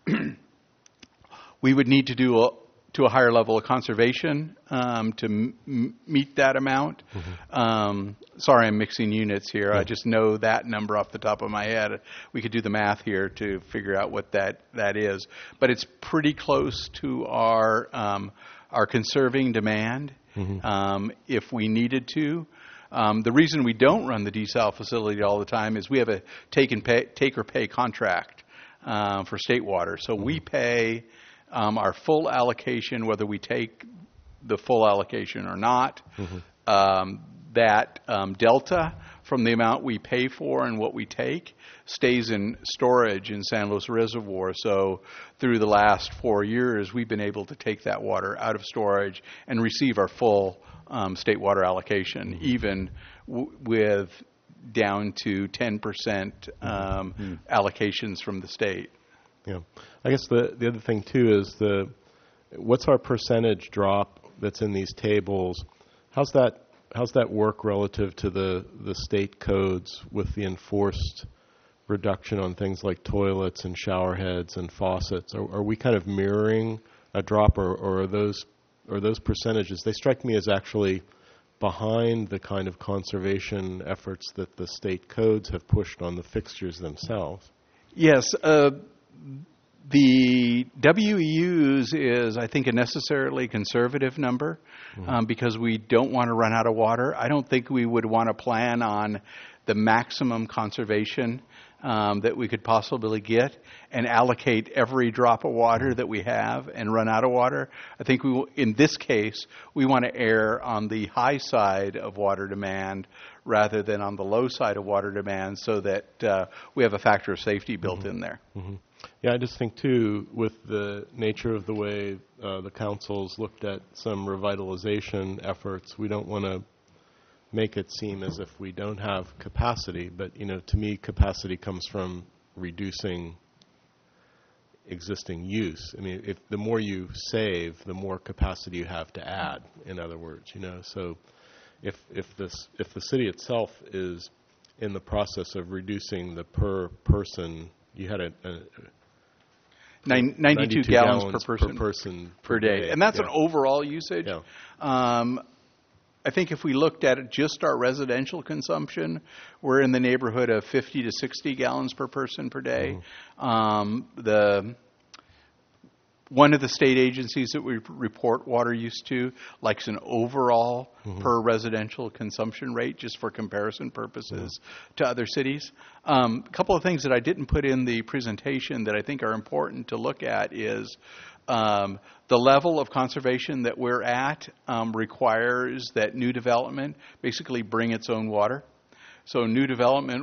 We would need to do to a higher level of conservation to meet that amount. Mm-hmm. Sorry, I'm mixing units here. Yeah. I just know that number off the top of my head. We could do the math here to figure out what that is. But it's pretty close to our conserving demand if we needed to. The reason we don't run the desal facility all the time is we have a take or pay contract for state water. So we pay our full allocation, whether we take the full allocation or not. Mm-hmm. That delta from the amount we pay for and what we take stays in storage in San Luis Reservoir. So through the last 4 years, we've been able to take that water out of storage and receive our full state water allocation, even with down to 10% allocations from the state. Yeah, I guess the other thing too is what's our percentage drop that's in these tables? How's that how's that work relative to the state codes with the enforced reduction on things like toilets and shower heads and faucets? Are we kind of mirroring a drop, or are those percentages? They strike me as actually behind the kind of conservation efforts that the state codes have pushed on the fixtures themselves. Yes. The WEUs is, I think, a necessarily conservative number because we don't want to run out of water. I don't think we would want to plan on the maximum conservation that we could possibly get and allocate every drop of water that we have and run out of water. I think we will, in this case, we want to err on the high side of water demand rather than on the low side of water demand, so that we have a factor of safety built in there. Yeah, I just think, too, with the nature of the way the council's looked at some revitalization efforts, we don't want to make it seem as if we don't have capacity. But, to me, capacity comes from reducing existing use. I mean, if the more you save, the more capacity you have to add, in other words, So if the city itself is in the process of reducing the per person, you had a 92 gallons per person per day. And that's an overall usage. Yeah. I think if we looked at it, just our residential consumption, we're in the neighborhood of 50 to 60 gallons per person per day. One of the state agencies that we report water use to likes an overall per residential consumption rate, just for comparison purposes to other cities. A couple of things that I didn't put in the presentation that I think are important to look at is the level of conservation that we're at requires that new development basically bring its own water. So new development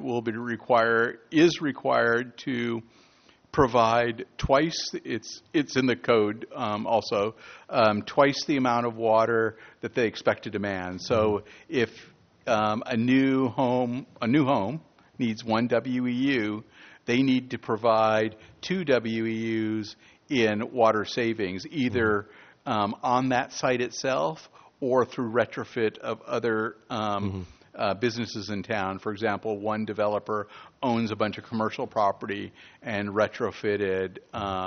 is required to provide twice, it's in the code also, twice the amount of water that they expect to demand. So if a new home needs 1 WEU, they need to provide 2 WEUs in water savings, either on that site itself or through retrofit of other businesses in town. For example, one developer owns a bunch of commercial property and retrofitted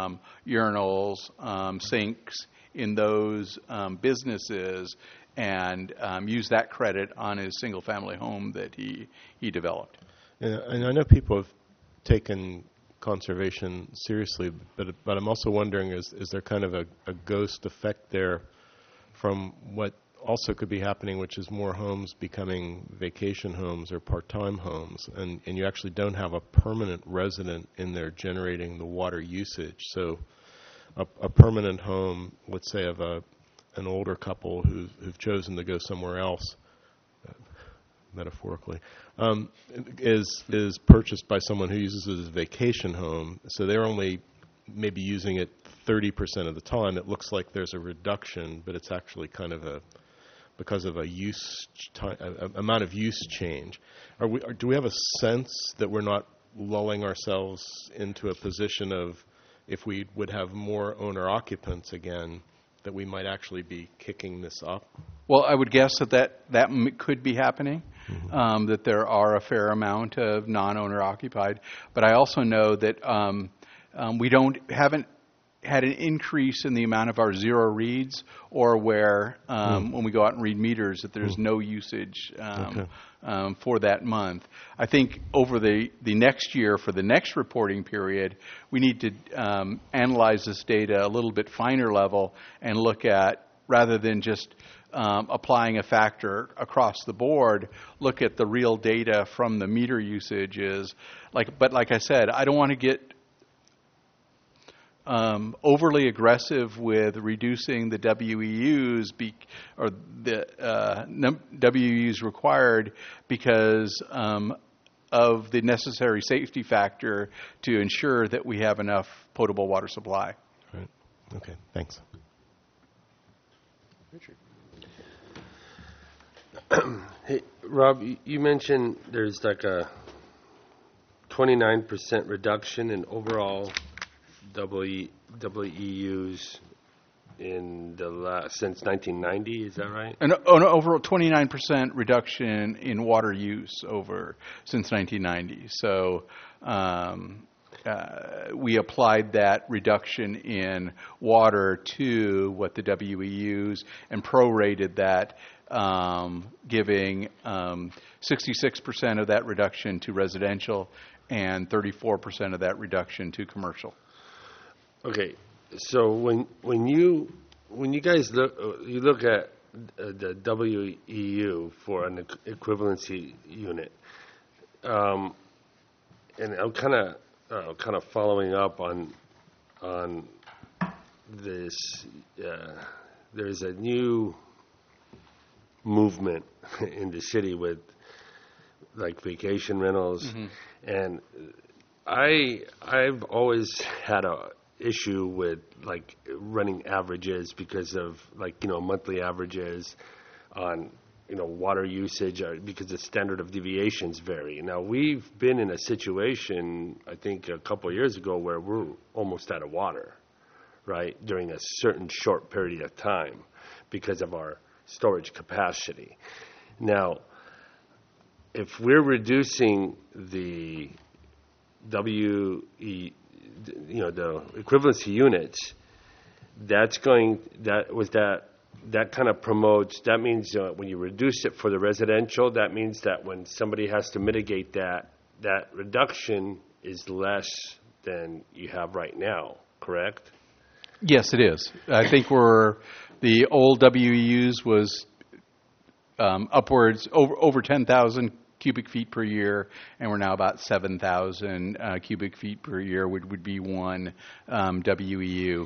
urinals, sinks in those businesses, and used that credit on his single-family home that he developed. Yeah, and I know people have taken conservation seriously, but I'm also wondering, is there kind of a ghost effect there from what also could be happening, which is more homes becoming vacation homes or part-time homes, and you actually don't have a permanent resident in there generating the water usage. So a permanent home, let's say of an older couple who've chosen to go somewhere else, metaphorically, is purchased by someone who uses it as a vacation home. So they're only maybe using it 30% of the time. It looks like there's a reduction, but it's actually kind of because of a amount of use change. Do we have a sense that we're not lulling ourselves into a position of, if we would have more owner-occupants again, that we might actually be kicking this up? Well, I would guess that could be happening, that there are a fair amount of non-owner occupied. But I also know that we haven't had an increase in the amount of our zero reads, or where when we go out and read meters that there's no usage for that month. I think over the next year, for the next reporting period, we need to analyze this data a little bit finer level and look at, rather than just applying a factor across the board, look at the real data from the meter usages. But like I said, I don't want to get overly aggressive with reducing the WEUs or the WEUs required because of the necessary safety factor to ensure that we have enough potable water supply. Right. Okay. Thanks. Richard. Hey, Rob, you mentioned there's like a 29% reduction in overall WEUs in the since 1990. Is that right? An overall 29% reduction in water use since 1990. So we applied that reduction in water to what the WEUs and prorated that, giving 66% of that reduction to residential and 34% of that reduction to commercial. Okay, so when you guys look at the WEU for an equivalency unit, and I'm kind of following up on this. There's a new movement in the city with like vacation rentals, and I've always had a issue with like running averages because of monthly averages on water usage, because the standard of deviations vary. Now we've been in a situation I think a couple of years ago where we're almost out of water, right, during a certain short period of time because of our storage capacity. Now if we're reducing the the equivalency units, that kind of promotes, that means when you reduce it for the residential, that means that when somebody has to mitigate that reduction is less than you have right now, correct? Yes, it is. I think the old WEUs was upwards over 10,000 cubic feet per year, and we're now about 7,000 cubic feet per year would be one WEU.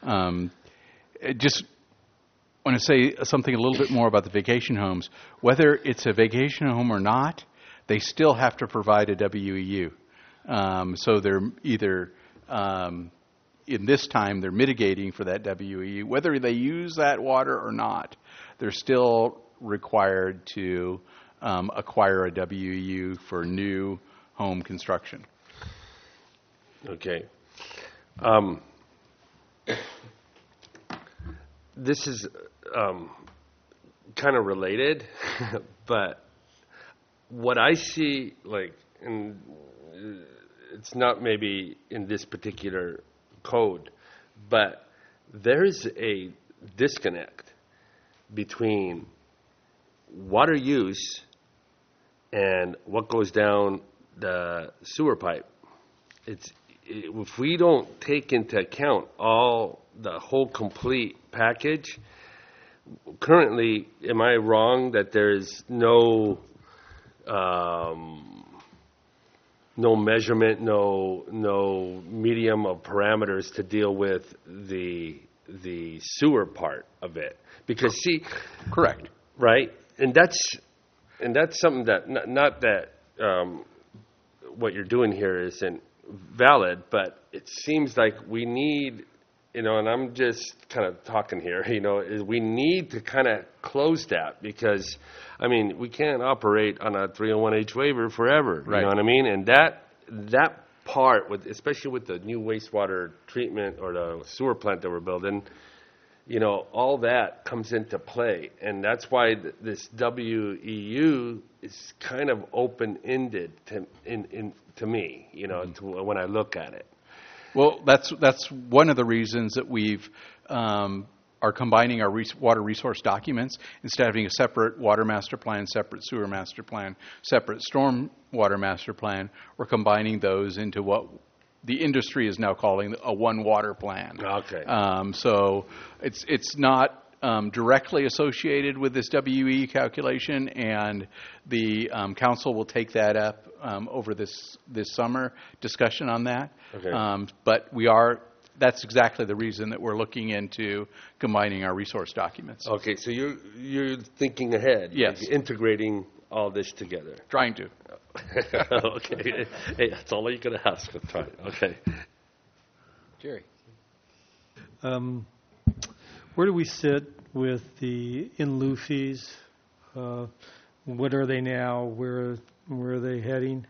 Just want to say something a little bit more about the vacation homes. Whether it's a vacation home or not, they still have to provide a WEU. So they're either, in this time, they're mitigating for that WEU. Whether they use that water or not, they're still required to acquire a WEU for new home construction. Okay. This is kind of related, but what I see, it's not maybe in this particular code, but there's a disconnect between water use and what goes down the sewer pipe. If we don't take into account the whole complete package, currently, am I wrong that there's no measurement, no medium of parameters to deal with the sewer part of it? Because correct, right, and that's something that not that what you're doing here isn't valid, but it seems like we need, and I'm just kind of talking here, is we need to kind of close that, because, we can't operate on a 301H waiver forever, right. You know what I mean? And that part, especially with the new wastewater treatment or the sewer plant that we're building, all that comes into play. And that's why this WEU is kind of open-ended to me, when I look at it. Well, that's one of the reasons that we've are combining our water resource documents. Instead of having a separate water master plan, separate sewer master plan, separate storm water master plan, we're combining those into what the industry is now calling a one water plan. Okay. So it's not directly associated with this WE calculation, and the council will take that up over this summer discussion on that. Okay. But that's exactly the reason that we're looking into combining our resource documents. Okay, so you're thinking ahead. Yes. Like integrating all this together. Trying to. Okay. Hey, that's all you can ask. I'm trying. Okay. Jerry. Where do we sit with the in lieu fees? What are they now? Where are they heading?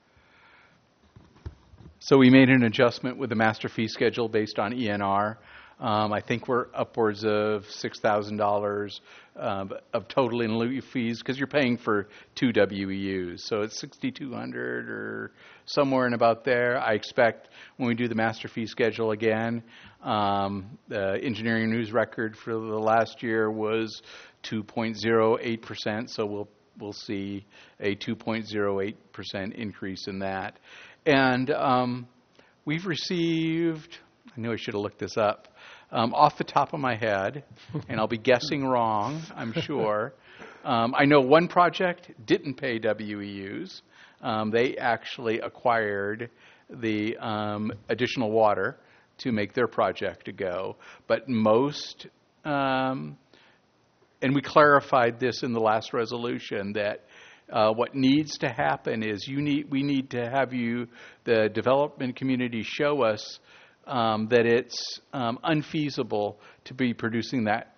So we made an adjustment with the master fee schedule based on ENR. I think we're upwards of $6,000 of total in lieu fees because you're paying for 2 WEUs. So it's $6,200 or somewhere in about there. I expect when we do the master fee schedule again, the engineering news record for the last year was 2.08%. So we'll see a 2.08% increase in that. And we've received, I knew I should have looked this up, off the top of my head, and I'll be guessing wrong, I'm sure. I know one project didn't pay WEUs. They actually acquired the additional water to make their project to go. But most, and we clarified this in the last resolution, that what needs to happen is we need to have the development community, show us that it's unfeasible to be producing that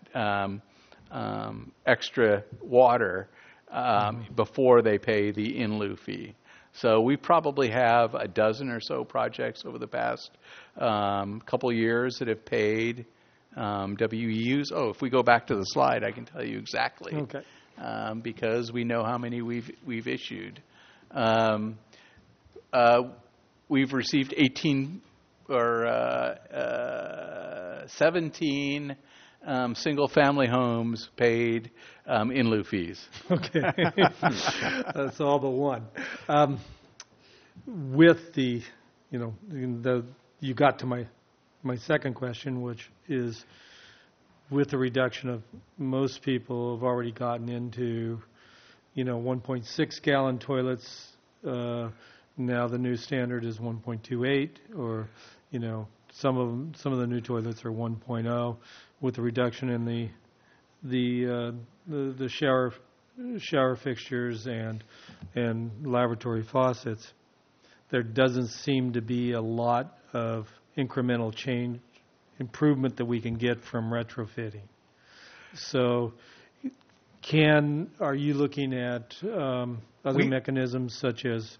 extra water before they pay the in lieu fee. So we probably have a dozen or so projects over the past couple years that have paid WEUs. Oh, if we go back to the slide, I can tell you exactly. Okay. Because we know how many we've issued. We've received 18 or 17 single-family homes paid in lieu fees. Okay. That's all but one. With the, you got to my second question, which is, with the reduction of, most people have already gotten into, 1.6 gallon toilets. Now the new standard is 1.28, or, some of the new toilets are 1.0. With the reduction in the shower fixtures and lavatory faucets, there doesn't seem to be a lot of incremental change, improvement that we can get from retrofitting. So, are you looking at other mechanisms such as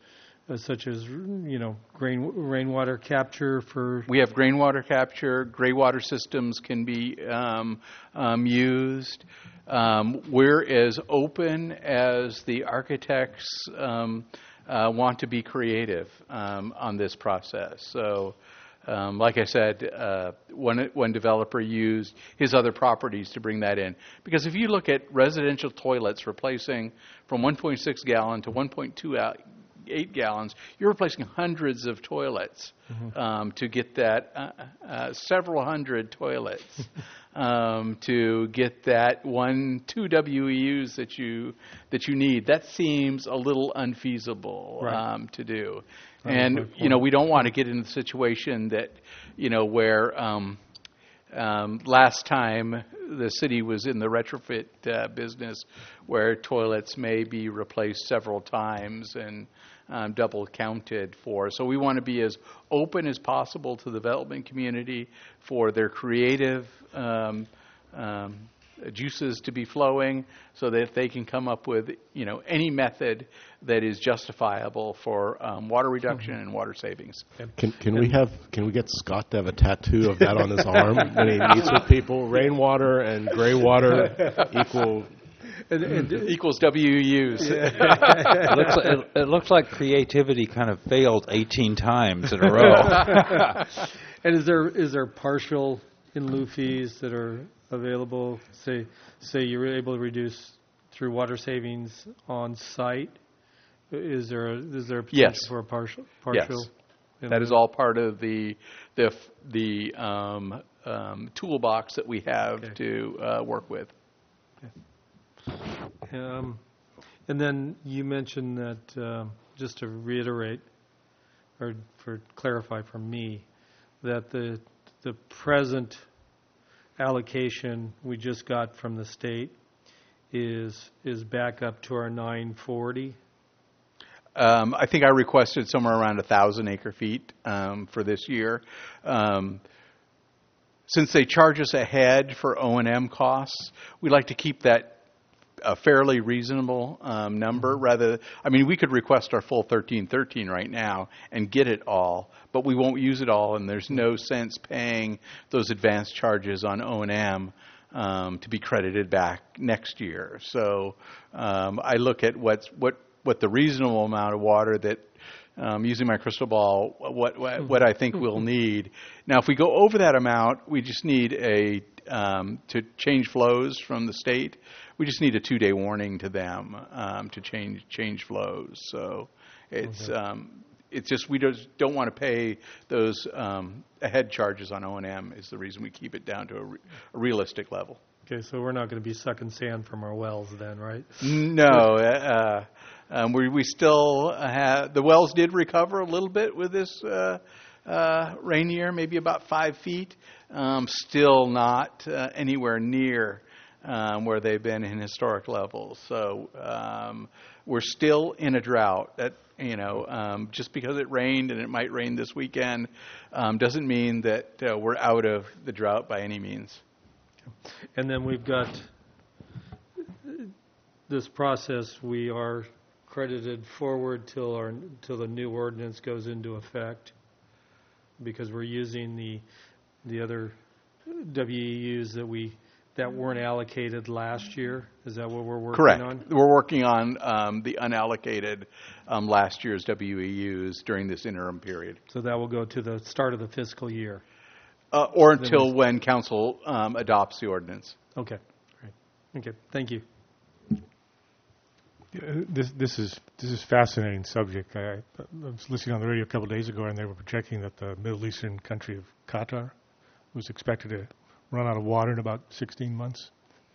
rainwater capture for? We have rainwater capture. Gray water systems can be used. We're as open as the architects want to be creative on this process. So, like I said, one developer used his other properties to bring that in. Because if you look at residential toilets replacing from 1.6 gallon to 1.28 gallons, you're replacing hundreds of toilets to get that, several hundred toilets to get that 2 WEUs that you need. That seems a little unfeasible to do. And, we don't want to get in the situation that, where last time the city was in the retrofit business where toilets may be replaced several times and double counted for. So we want to be as open as possible to the development community for their creative juices to be flowing, so that they can come up with any method that is justifiable for water reduction and water savings. Can we get Scott to have a tattoo of that on his arm when he meets with people? Rainwater and gray water equals WEUs. It looks like creativity kind of failed 18 times in a row. And is there partial in lieu fees that are available? Say you're able to reduce through water savings on site. Is there a potential for a partial? Yes. That is all part of the toolbox that we have to work with. And then you mentioned that, just to reiterate, or clarify for me, that the present allocation we just got from the state is back up to our 940. I think I requested somewhere around 1,000 acre feet for this year. Since they charge us ahead for O&M costs, we like to keep that a fairly reasonable number. Rather, I mean, we could request our full 1313 right now and get it all, but we won't use it all, and there's no sense paying those advanced charges on O&M to be credited back next year. So I look at what the reasonable amount of water that, using my crystal ball, what I think we'll need. Now, if we go over that amount, we just need to change flows from the state. We just need a 2-day warning to them to change flows. So it's just we don't want to pay those ahead charges on O&M is the reason we keep it down to a realistic level. Okay, so we're not going to be sucking sand from our wells then, right? No. We still have, the wells did recover a little bit with this rain year, maybe about 5 feet. Still not anywhere near where they've been in historic levels. So we're still in a drought. That, just because it rained and it might rain this weekend doesn't mean that we're out of the drought by any means. And then we've got this process. We are credited forward till the new ordinance goes into effect, because we're using the other WEUs that weren't allocated last year. Is that what we're working on? Correct. We're working on the unallocated last year's WEUs during this interim period. So that will go to the start of the fiscal year. Or until when council adopts the ordinance. Okay. Great. Okay. Thank you. This is fascinating subject. I was listening on the radio a couple of days ago, and they were projecting that the Middle Eastern country of Qatar was expected to run out of water in about 16 months.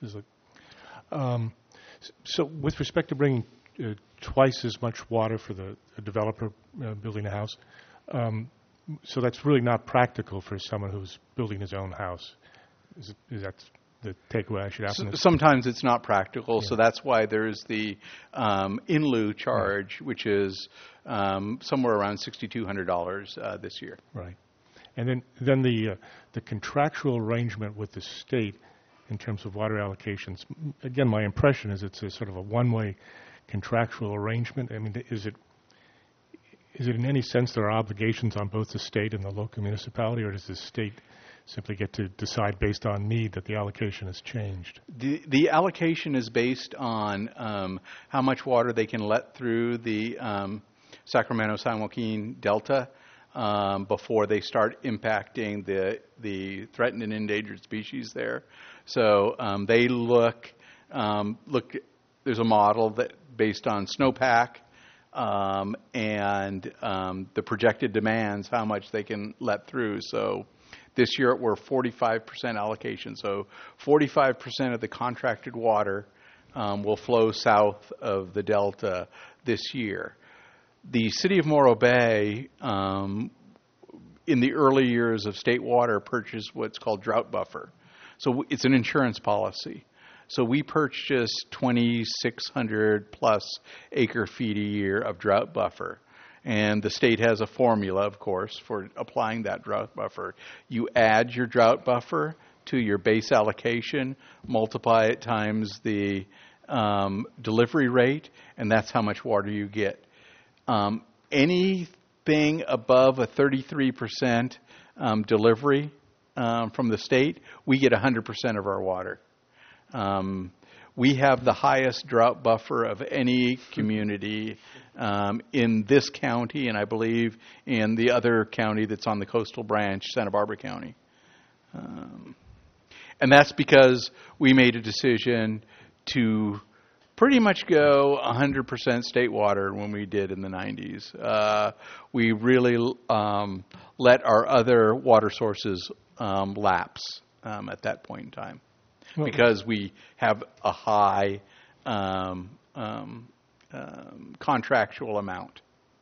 So with respect to bringing twice as much water for the developer building a house, so that's really not practical for someone who's building his own house. Is that the takeaway I should have? Sometimes it's not practical, so that's why there's the in lieu charge, which is somewhere around $6,200 this year. Right. And then the contractual arrangement with the state in terms of water allocations. Again, my impression is it's a sort of a one-way contractual arrangement. I mean, is it in any sense there are obligations on both the state and the local municipality, or does the state simply get to decide based on need that the allocation has changed? The allocation is based on how much water they can let through the Sacramento-San Joaquin Delta before they start impacting the threatened and endangered species there. So they look. There's a model that based on snowpack. And the projected demands, how much they can let through. So this year we're 45% allocation. So 45% of the contracted water will flow south of the Delta this year. The city of Morro Bay, in the early years of state water, purchased what's called drought buffer. So it's an insurance policy. So we purchased 2,600 plus acre feet a year of drought buffer. And the state has a formula, of course, for applying that drought buffer. You add your drought buffer to your base allocation, multiply it times the delivery rate, and that's how much water you get. Anything above a 33% delivery from the state, we get 100% of our water. We have the highest drought buffer of any community in this county, and I believe in the other county that's on the coastal branch, Santa Barbara County. And that's because we made a decision to pretty much go 100% state water when we did in the 90s. We really let our other water sources lapse at that point in time. Because we have a high contractual amount.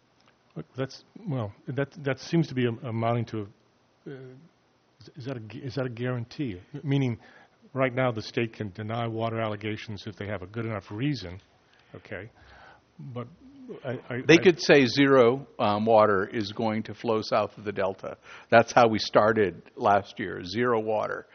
That seems to be amounting to. Is that a guarantee? Meaning, right now the state can deny water allegations if they have a good enough reason. Okay, but they could say zero water is going to flow south of the Delta. That's how we started last year. Zero water.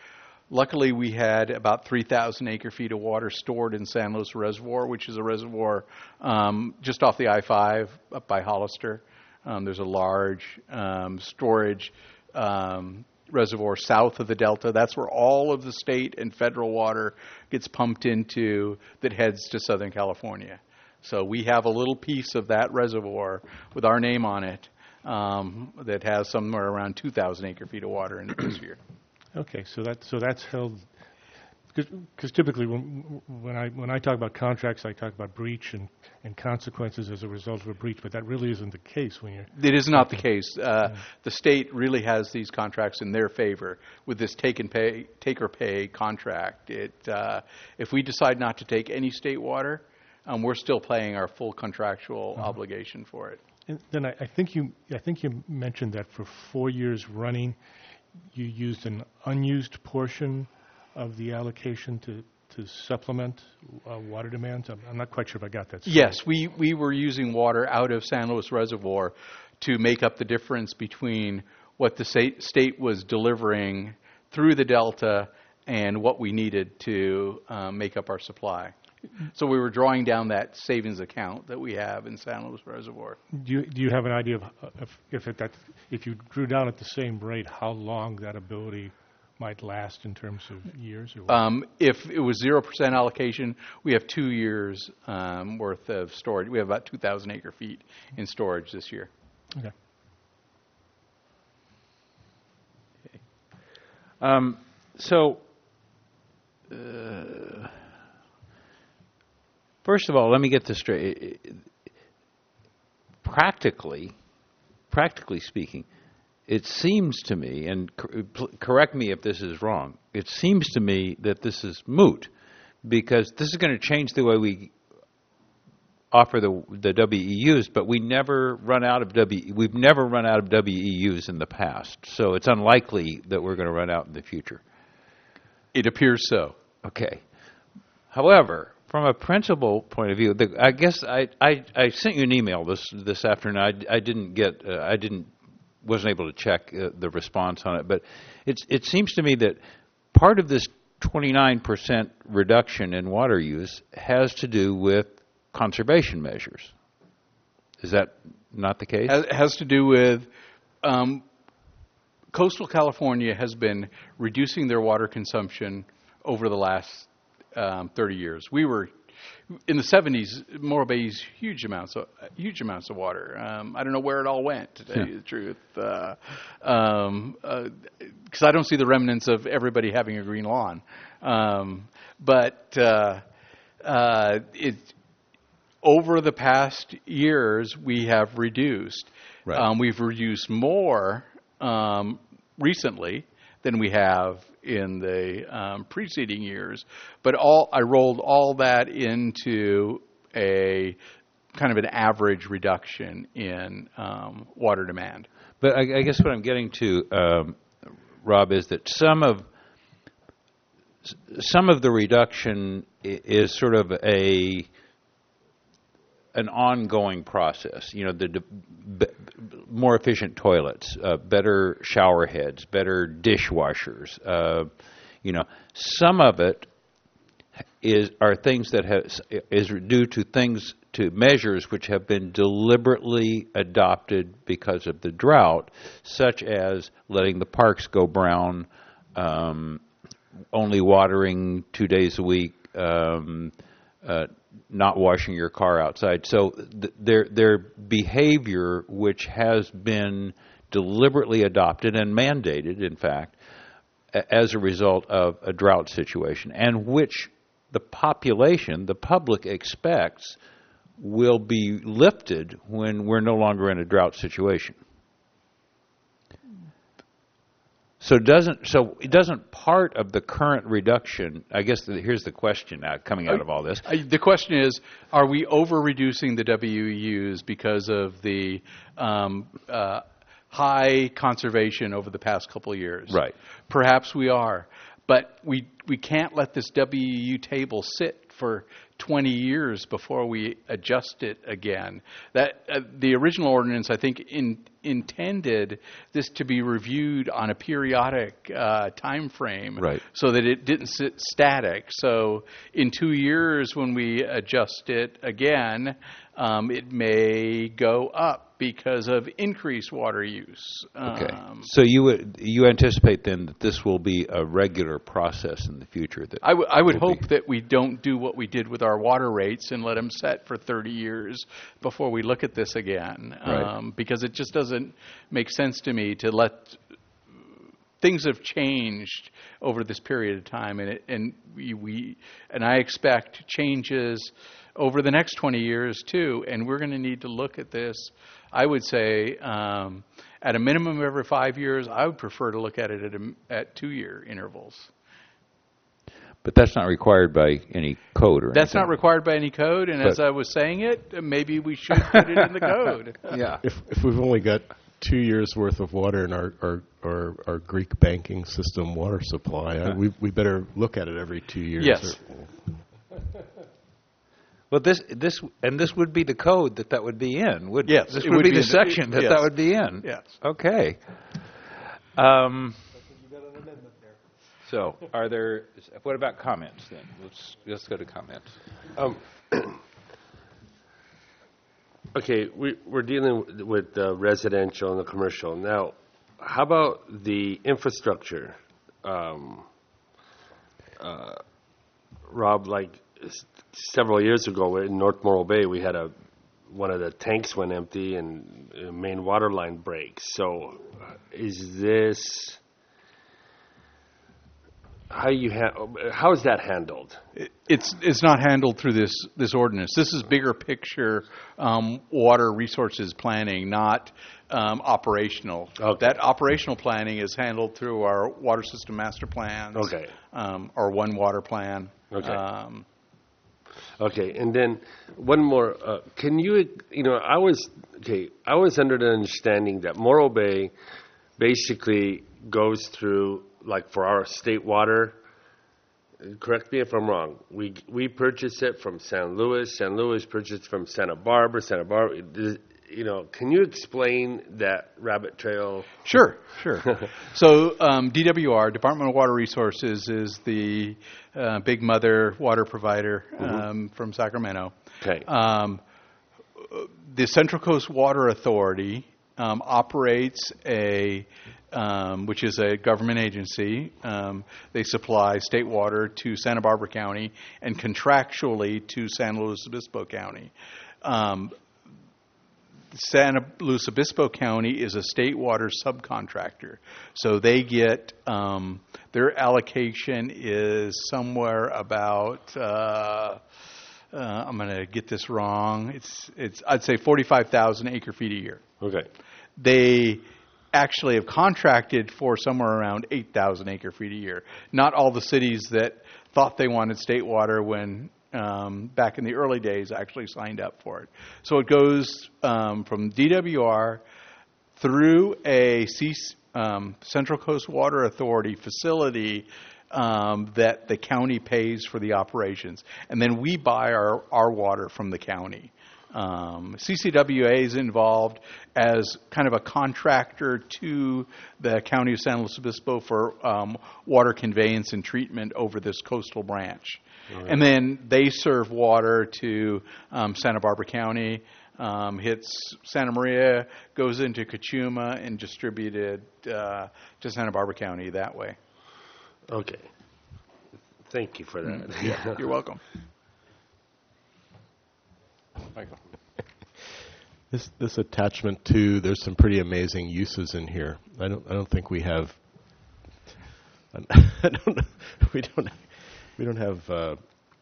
Luckily, we had about 3,000 acre-feet of water stored in San Luis Reservoir, which is a reservoir just off the I-5 up by Hollister. There's a large storage reservoir south of the Delta. That's where all of the state and federal water gets pumped into that heads to Southern California. So we have a little piece of that reservoir with our name on it that has somewhere around 2,000 acre-feet of water in it this year. Okay, so that's held, because typically when I talk about contracts, I talk about breach and consequences as a result of a breach, but that really isn't the case when you're... It is not the case. The state really has these contracts in their favor with this take or pay contract. If we decide not to take any state water, we're still paying our full contractual obligation for it. And then I think you mentioned that for 4 years running, you used an unused portion of the allocation to supplement water demands. I'm not quite sure if I got that straight. Yes, we were using water out of San Luis Reservoir to make up the difference between what the state was delivering through the Delta and what we needed to make up our supply. So we were drawing down that savings account that we have in San Luis Reservoir. Do you have an idea of if you drew down at the same rate, how long that ability might last in terms of years? Or if it was 0% allocation, we have 2 years worth of storage. We have about 2,000 acre-feet in storage this year. Okay. First of all, let me get this straight. Practically speaking, it seems to me, and correct me if this is wrong, it seems to me that this is moot, because this is going to change the way we offer the WEUs, but we've never run out of WEUs in the past, so it's unlikely that we're going to run out in the future. It appears so. Okay. However, from a principal point of view, I guess I sent you an email this afternoon. I wasn't able to check the response on it, but it seems to me that part of this 29% reduction in water use has to do with conservation measures. Is that not the case? It has to do with coastal California has been reducing their water consumption over the last 30 years. We were in the 70s. Morro Bay used huge amounts of water. I don't know where it all went, to tell you the truth, because I don't see the remnants of everybody having a green lawn. But over the past years, we have reduced. Right. We've reduced more recently than we have in the preceding years, but I rolled all that into a kind of an average reduction in water demand. But I guess what I'm getting to, Rob, is that some of the reduction is sort of an ongoing process. You know, the more efficient toilets, better shower heads, better dishwashers. Some of it are things that is due to measures which have been deliberately adopted because of the drought, such as letting the parks go brown, only watering 2 days a week, not washing your car outside. So their behavior, which has been deliberately adopted and mandated, in fact, as a result of a drought situation, and which the population, the public, expects will be lifted when we're no longer in a drought situation. So it doesn't part of the current reduction, I guess here's the question coming out of all this. The question is, are we over-reducing the WEUs because of the high conservation over the past couple of years? Right. Perhaps we are, but we can't let this WEU table sit for 20 years before we adjust it again. That the original ordinance, I think, intended this to be reviewed on a periodic time frame, Right. so that it didn't sit static. So in 2 years, when we adjust it again, it may go up because of increased water use. Okay. So you anticipate then that this will be a regular process in the future? That I would hope that we don't do what we did with our water rates and let them set for 30 years before we look at this again. Right. Because it just doesn't make sense to me to let things have changed over this period of time, and I expect changes over the next 20 years too, and we're going to need to look at this. I would say at a minimum every 5 years. I would prefer to look at it at 2-year intervals. But that's not required by any code or That's anything. not required by any code, and as I was saying it, maybe we should put it in the code. Yeah. If we've only got 2 years worth of water in our Greek banking system water supply, we better look at it every 2 years. Yes. Well, this would be the code that would be in. Yes, This it would would be be the in the- section yes. that would be in. Yes. Okay. So, what about comments then? Let's go to comments. Okay, we're dealing with the residential and the commercial. Now, how about the infrastructure? Rob, like several years ago in North Morro Bay, we had one of the tanks went empty and the main water line breaks. So is this... How is that handled? It's not handled through this ordinance. This is bigger picture water resources planning, not operational. Okay. That operational planning is handled through our water system master plans. Okay. Our One Water plan. Okay. Okay, and then one more. Can you? I was under the understanding that Morro Bay basically goes through, like for our state water. Correct me if I'm wrong. We purchase it from San Luis. San Luis purchased from Santa Barbara. Santa Barbara. Can you explain that rabbit trail? Sure. So DWR, Department of Water Resources, is the big mother water provider from Sacramento. Okay. The Central Coast Water Authority operates which is a government agency. They supply state water to Santa Barbara County and contractually to San Luis Obispo County. Santa Luis Obispo County is a state water subcontractor. So they get, their allocation is somewhere about, I'm going to get this wrong, it's I'd say 45,000 acre feet a year. Okay. They actually have contracted for somewhere around 8,000 acre feet a year. Not all the cities that thought they wanted state water when back in the early days actually signed up for it. So it goes from DWR through a Central Coast Water Authority facility that the county pays for the operations. And then we buy our water from the county. CCWA is involved as kind of a contractor to the County of San Luis Obispo for water conveyance and treatment over this coastal branch. Right. And then they serve water to Santa Barbara County, hits Santa Maria, goes into Cachuma, and distributed to Santa Barbara County that way. Okay. Thank you for that. Yeah, you're welcome. Michael. This attachment 2, there's some pretty amazing uses in here. I don't think we have. We don't have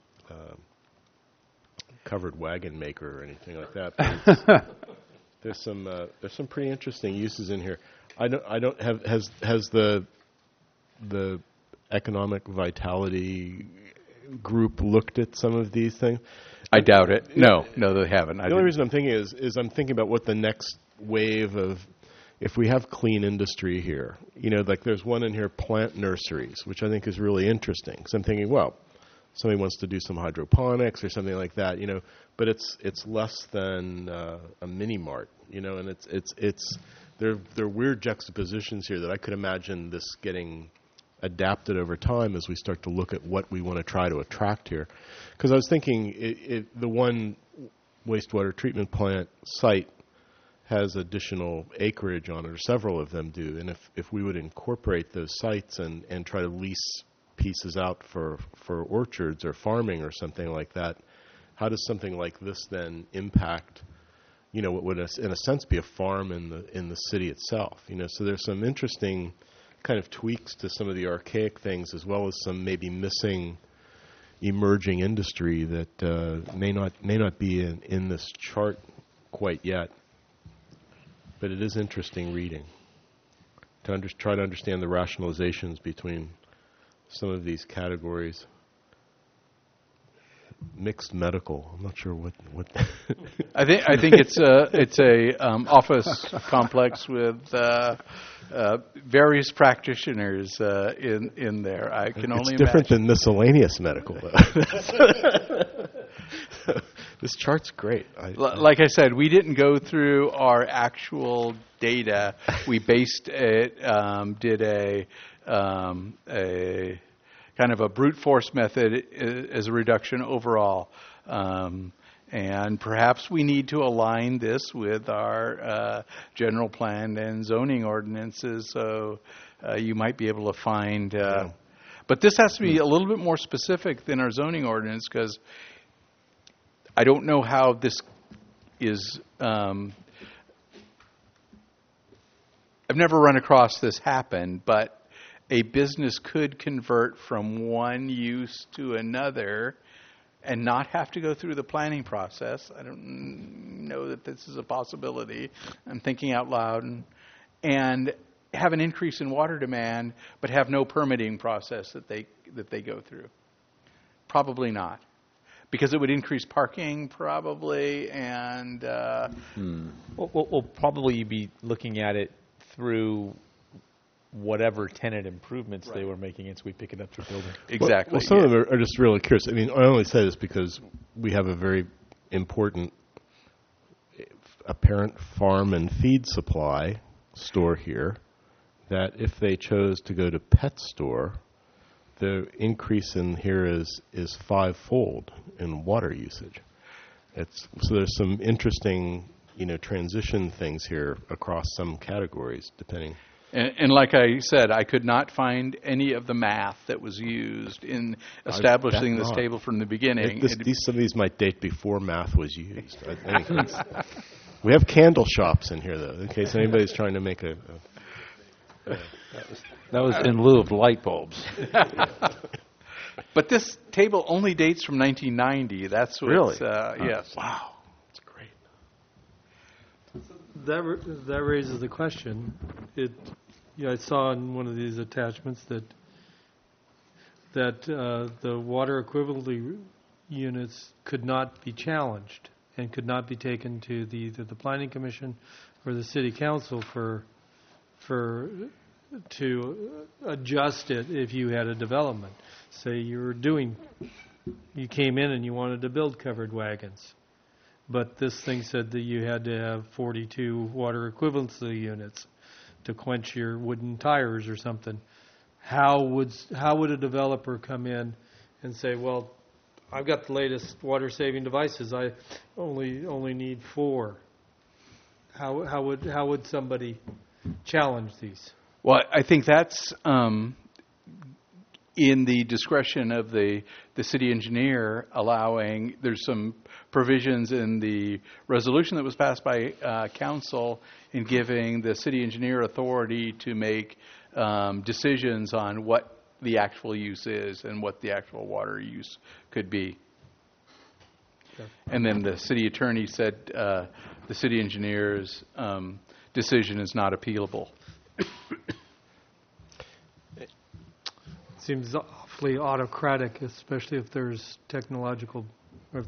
covered wagon maker or anything like that. There's some pretty interesting uses in here. I don't have has the economic vitality group looked at some of these things? I doubt it. No, they haven't. The only reason I'm thinking is I'm thinking about what the next wave of, if we have clean industry here, like there's one in here, plant nurseries, which I think is really interesting. So I'm thinking, well, somebody wants to do some hydroponics or something like that, but it's less than a mini mart, and there are weird juxtapositions here that I could imagine this getting adapted over time as we start to look at what we want to try to attract here. Because I was thinking the one wastewater treatment plant site has additional acreage on it, or several of them do, and if we would incorporate those sites and try to lease pieces out for orchards or farming or something like that, how does something like this then impact what would in a sense be a farm in the city itself? So there's some interesting kind of tweaks to some of the archaic things, as well as some maybe missing emerging industry that may not be in this chart quite yet. But it is interesting reading to try to understand the rationalizations between some of these categories. Mixed medical. I'm not sure what. I think it's a office complex with various practitioners in there. I can only It's different imagine. than miscellaneous medical, though. This chart's great. Like I said, we didn't go through our actual data. We based it, did a kind of a brute force method as a reduction overall. And perhaps we need to align this with our general plan and zoning ordinances, so you might be able to find. But this has to be a little bit more specific than our zoning ordinance, because I don't know how this is. I've never run across this happen, but a business could convert from one use to another and not have to go through the planning process. I don't know that this is a possibility. I'm thinking out loud. And have an increase in water demand, but have no permitting process that they go through. Probably not. Because it would increase parking, probably, and... We'll probably be looking at it through whatever tenant improvements they were making as we pick it up to building. Exactly. Well, some of them are just really curious. I mean, I only say this because we have a very important apparent farm and feed supply store here that if they chose to go to pet store, the increase in here is fivefold in water usage. So there's some interesting, transition things here across some categories, depending. And like I said, I could not find any of the math that was used in establishing this table from the beginning. Some of these might date before math was used. I think we have candle shops in here, though, in case anybody's trying to make That was in lieu of light bulbs. But this table only dates from 1990. That's what. Really? Yes. Wow, that's great. That raises the question. I saw in one of these attachments that the water equivalency units could not be challenged and could not be taken to either the Planning Commission or the City Council to adjust it if you had a development. Say you came in and you wanted to build covered wagons, but this thing said that you had to have 42 water equivalency units to quench your wooden tires or something. How would a developer come in and say, well, I've got the latest water saving devices, I only need 4? How would somebody challenge these? Well, I think that's in the discretion of the city engineer, there's some provisions in the resolution that was passed by council in giving the city engineer authority to make decisions on what the actual use is and what the actual water use could be. Okay. And then the city attorney said the city engineer's decision is not appealable. Seems awfully autocratic, especially if there's technological, or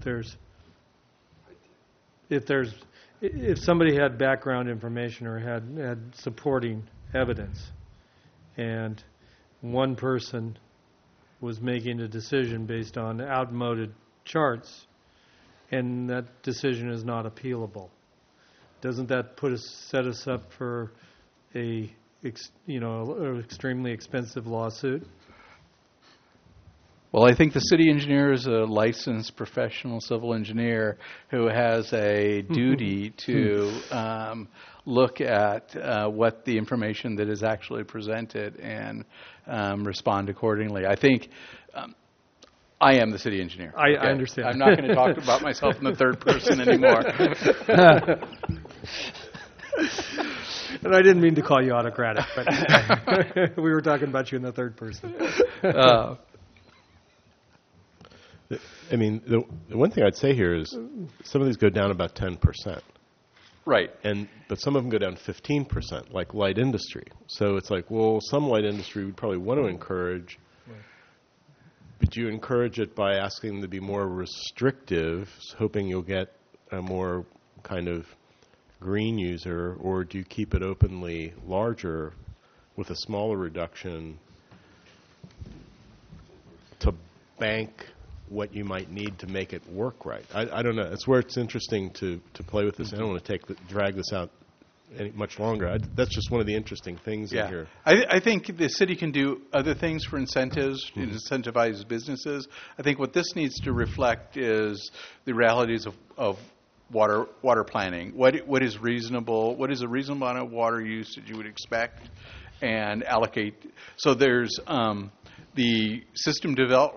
if somebody had background information or had supporting evidence, and one person was making a decision based on outmoded charts, and that decision is not appealable. Doesn't that set us up for an extremely expensive lawsuit? Well, I think the city engineer is a licensed professional civil engineer who has a duty to look at what the information that is actually presented and respond accordingly. I think I am the city engineer. I understand. I'm not going to talk about myself in the third person anymore. And I didn't mean to call you autocratic, but we were talking about you in the third person. I mean, the one thing I'd say here is some of these go down about 10%. Right. But some of them go down 15%, like light industry. So it's like, well, some light industry would probably want to encourage, but you encourage it by asking them to be more restrictive, hoping you'll get a more kind of green user, or do you keep it openly larger with a smaller reduction to bank what you might need to make it work right? I don't know. That's where it's interesting to play with this. I don't want to drag this out much longer. That's just one of the interesting things in here. I think the city can do other things for incentives, incentivize businesses. I think what this needs to reflect is the realities of water planning. What is reasonable? What is a reasonable amount of water use that you would expect, and allocate? So there's the system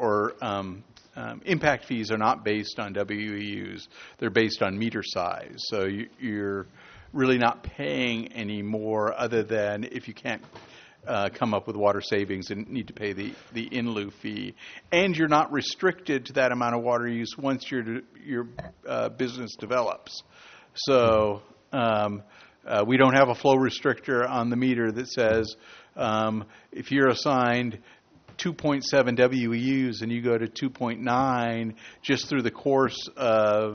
impact fees are not based on WEUs. They're based on meter size. So you're really not paying any more other than if you can't come up with water savings and need to pay the in lieu fee. And you're not restricted to that amount of water use once your business develops. So we don't have a flow restrictor on the meter that says if you're assigned 2.7 WEUs and you go to 2.9 just through the course of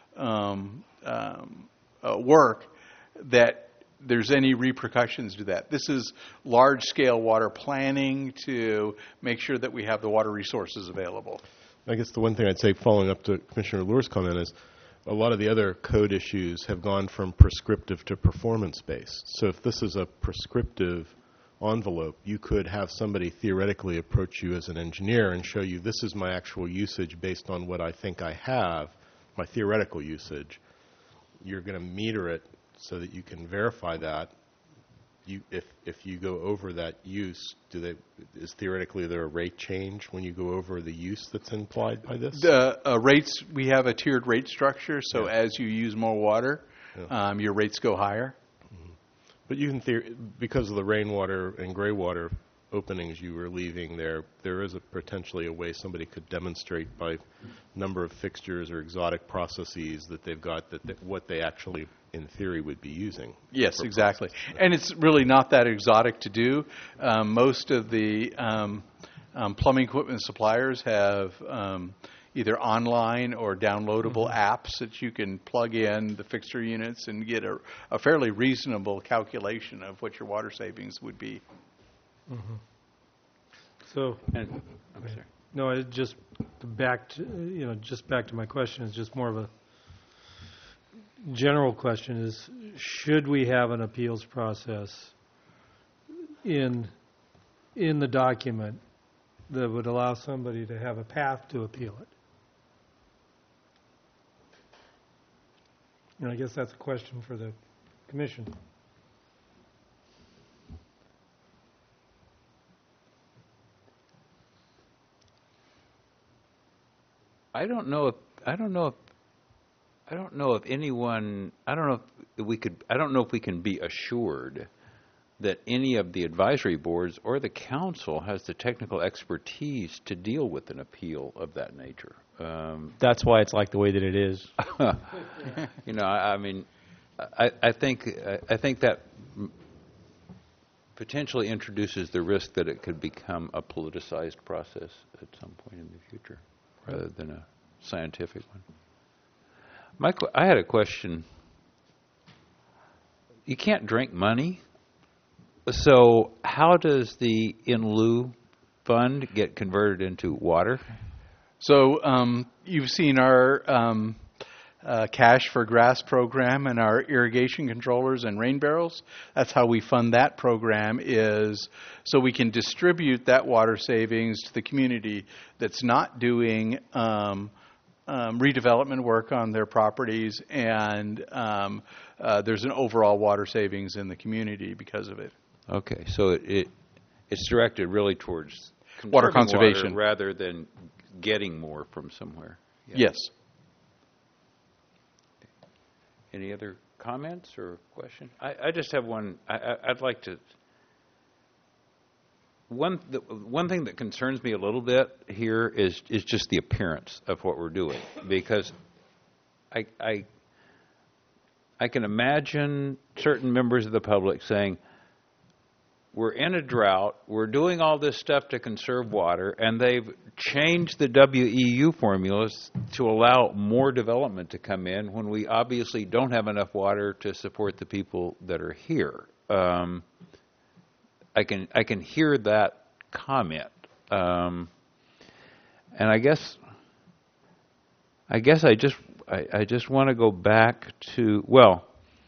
work, that there's any repercussions to that. This is large-scale water planning to make sure that we have the water resources available. I guess the one thing I'd say, following up to Commissioner Lure's comment, is a lot of the other code issues have gone from prescriptive to performance-based. So if this is a prescriptive envelope, you could have somebody theoretically approach you as an engineer and show you, this is my actual usage based on what I think I have, my theoretical usage. You're going to meter it so that you can verify that. If you go over that use, is theoretically there a rate change when you go over the use that's implied by this? The rates, we have a tiered rate structure, so as you use more water, your rates go higher. But you can, because of the rainwater and gray water openings you were leaving there is potentially a way somebody could demonstrate by number of fixtures or exotic processes that they've got what they actually, in theory, would be using. Yes, exactly. And it's really not that exotic to do. Most of the plumbing equipment suppliers have either online or downloadable apps that you can plug in the fixture units and get a fairly reasonable calculation of what your water savings would be. Mm-hmm. So, no, it just back to my question. It's just more of a general question: is should we have an appeals process in the document that would allow somebody to have a path to appeal it? And I guess that's a question for the commission. I don't know if we can be assured that any of the advisory boards or the council has the technical expertise to deal with an appeal of that nature. That's why it's like the way that it is. I think that potentially introduces the risk that it could become a politicized process at some point in the future, rather than a scientific one. I had a question. You can't drink money, so how does the in lieu fund get converted into water? So you've seen our Cash for Grass program and our irrigation controllers and rain barrels. That's how we fund that program, is so we can distribute that water savings to the community that's not doing redevelopment work on their properties, and there's an overall water savings in the community because of it. Okay, so it's directed really towards water conservation rather than getting more from somewhere. Yeah. Yes. Any other comments or questions? I just have one. I'd like to. One thing that concerns me a little bit here is just the appearance of what we're doing, because I can imagine certain members of the public saying, we're in a drought, we're doing all this stuff to conserve water, and they've changed the WEU formulas to allow more development to come in when we obviously don't have enough water to support the people that are here. I can hear that comment, and I guess I just want to go back to, well,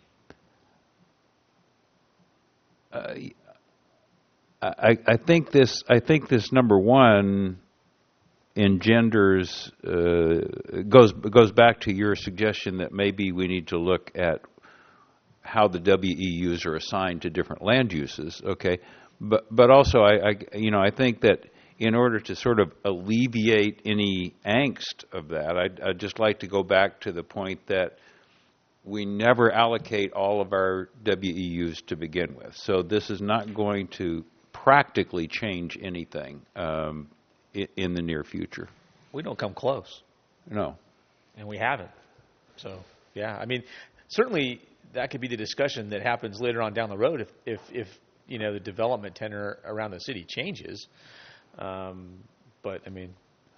I think this number one engenders goes back to your suggestion that maybe we need to look at how the WEUs are assigned to different land uses. Okay, but also I think that in order to sort of alleviate any angst of that, I'd just like to go back to the point that we never allocate all of our WEUs to begin with. So this is not going to practically change anything in the near future. We don't come close. No. And we haven't. So, yeah, I mean, certainly that could be the discussion that happens later on down the road if the development tenor around the city changes. But, I mean,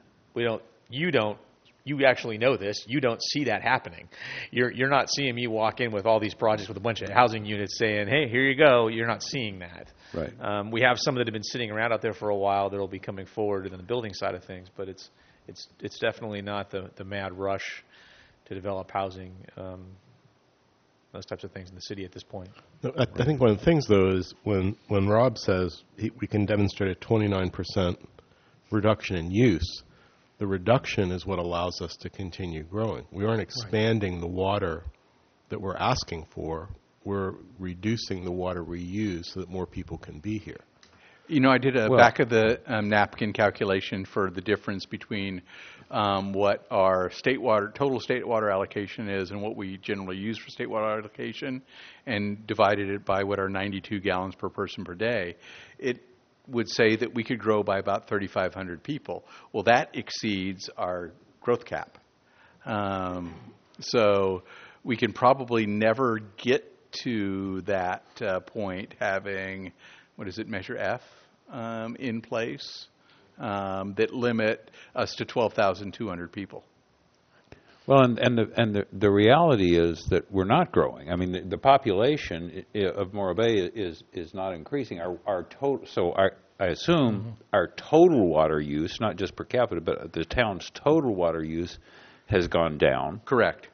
you actually know this. You don't see that happening. You're not seeing me walk in with all these projects with a bunch of housing units saying, hey, here you go. You're not seeing that. Right. We have some that have been sitting around out there for a while that will be coming forward in the building side of things, but it's definitely not the mad rush to develop housing, those types of things in the city at this point. I think one of the things, though, is when Rob says we can demonstrate a 29% reduction in use, the reduction is what allows us to continue growing. We aren't expanding the water that we're asking for. We're reducing the water we use so that more people can be here. I did a back of the napkin calculation for the difference between what our total state water allocation is and what we generally use for state water allocation, and divided it by what our 92 gallons per person per day. It would say that we could grow by about 3,500 people. Well, that exceeds our growth cap. So we can probably never get to that point having, Measure F in place that limit us to 12,200 people. Well, and the reality is that we're not growing. I mean, the population of Morro Bay is not increasing. Our total. So I assume our total water use, not just per capita, but the town's total water use, has gone down. Correct.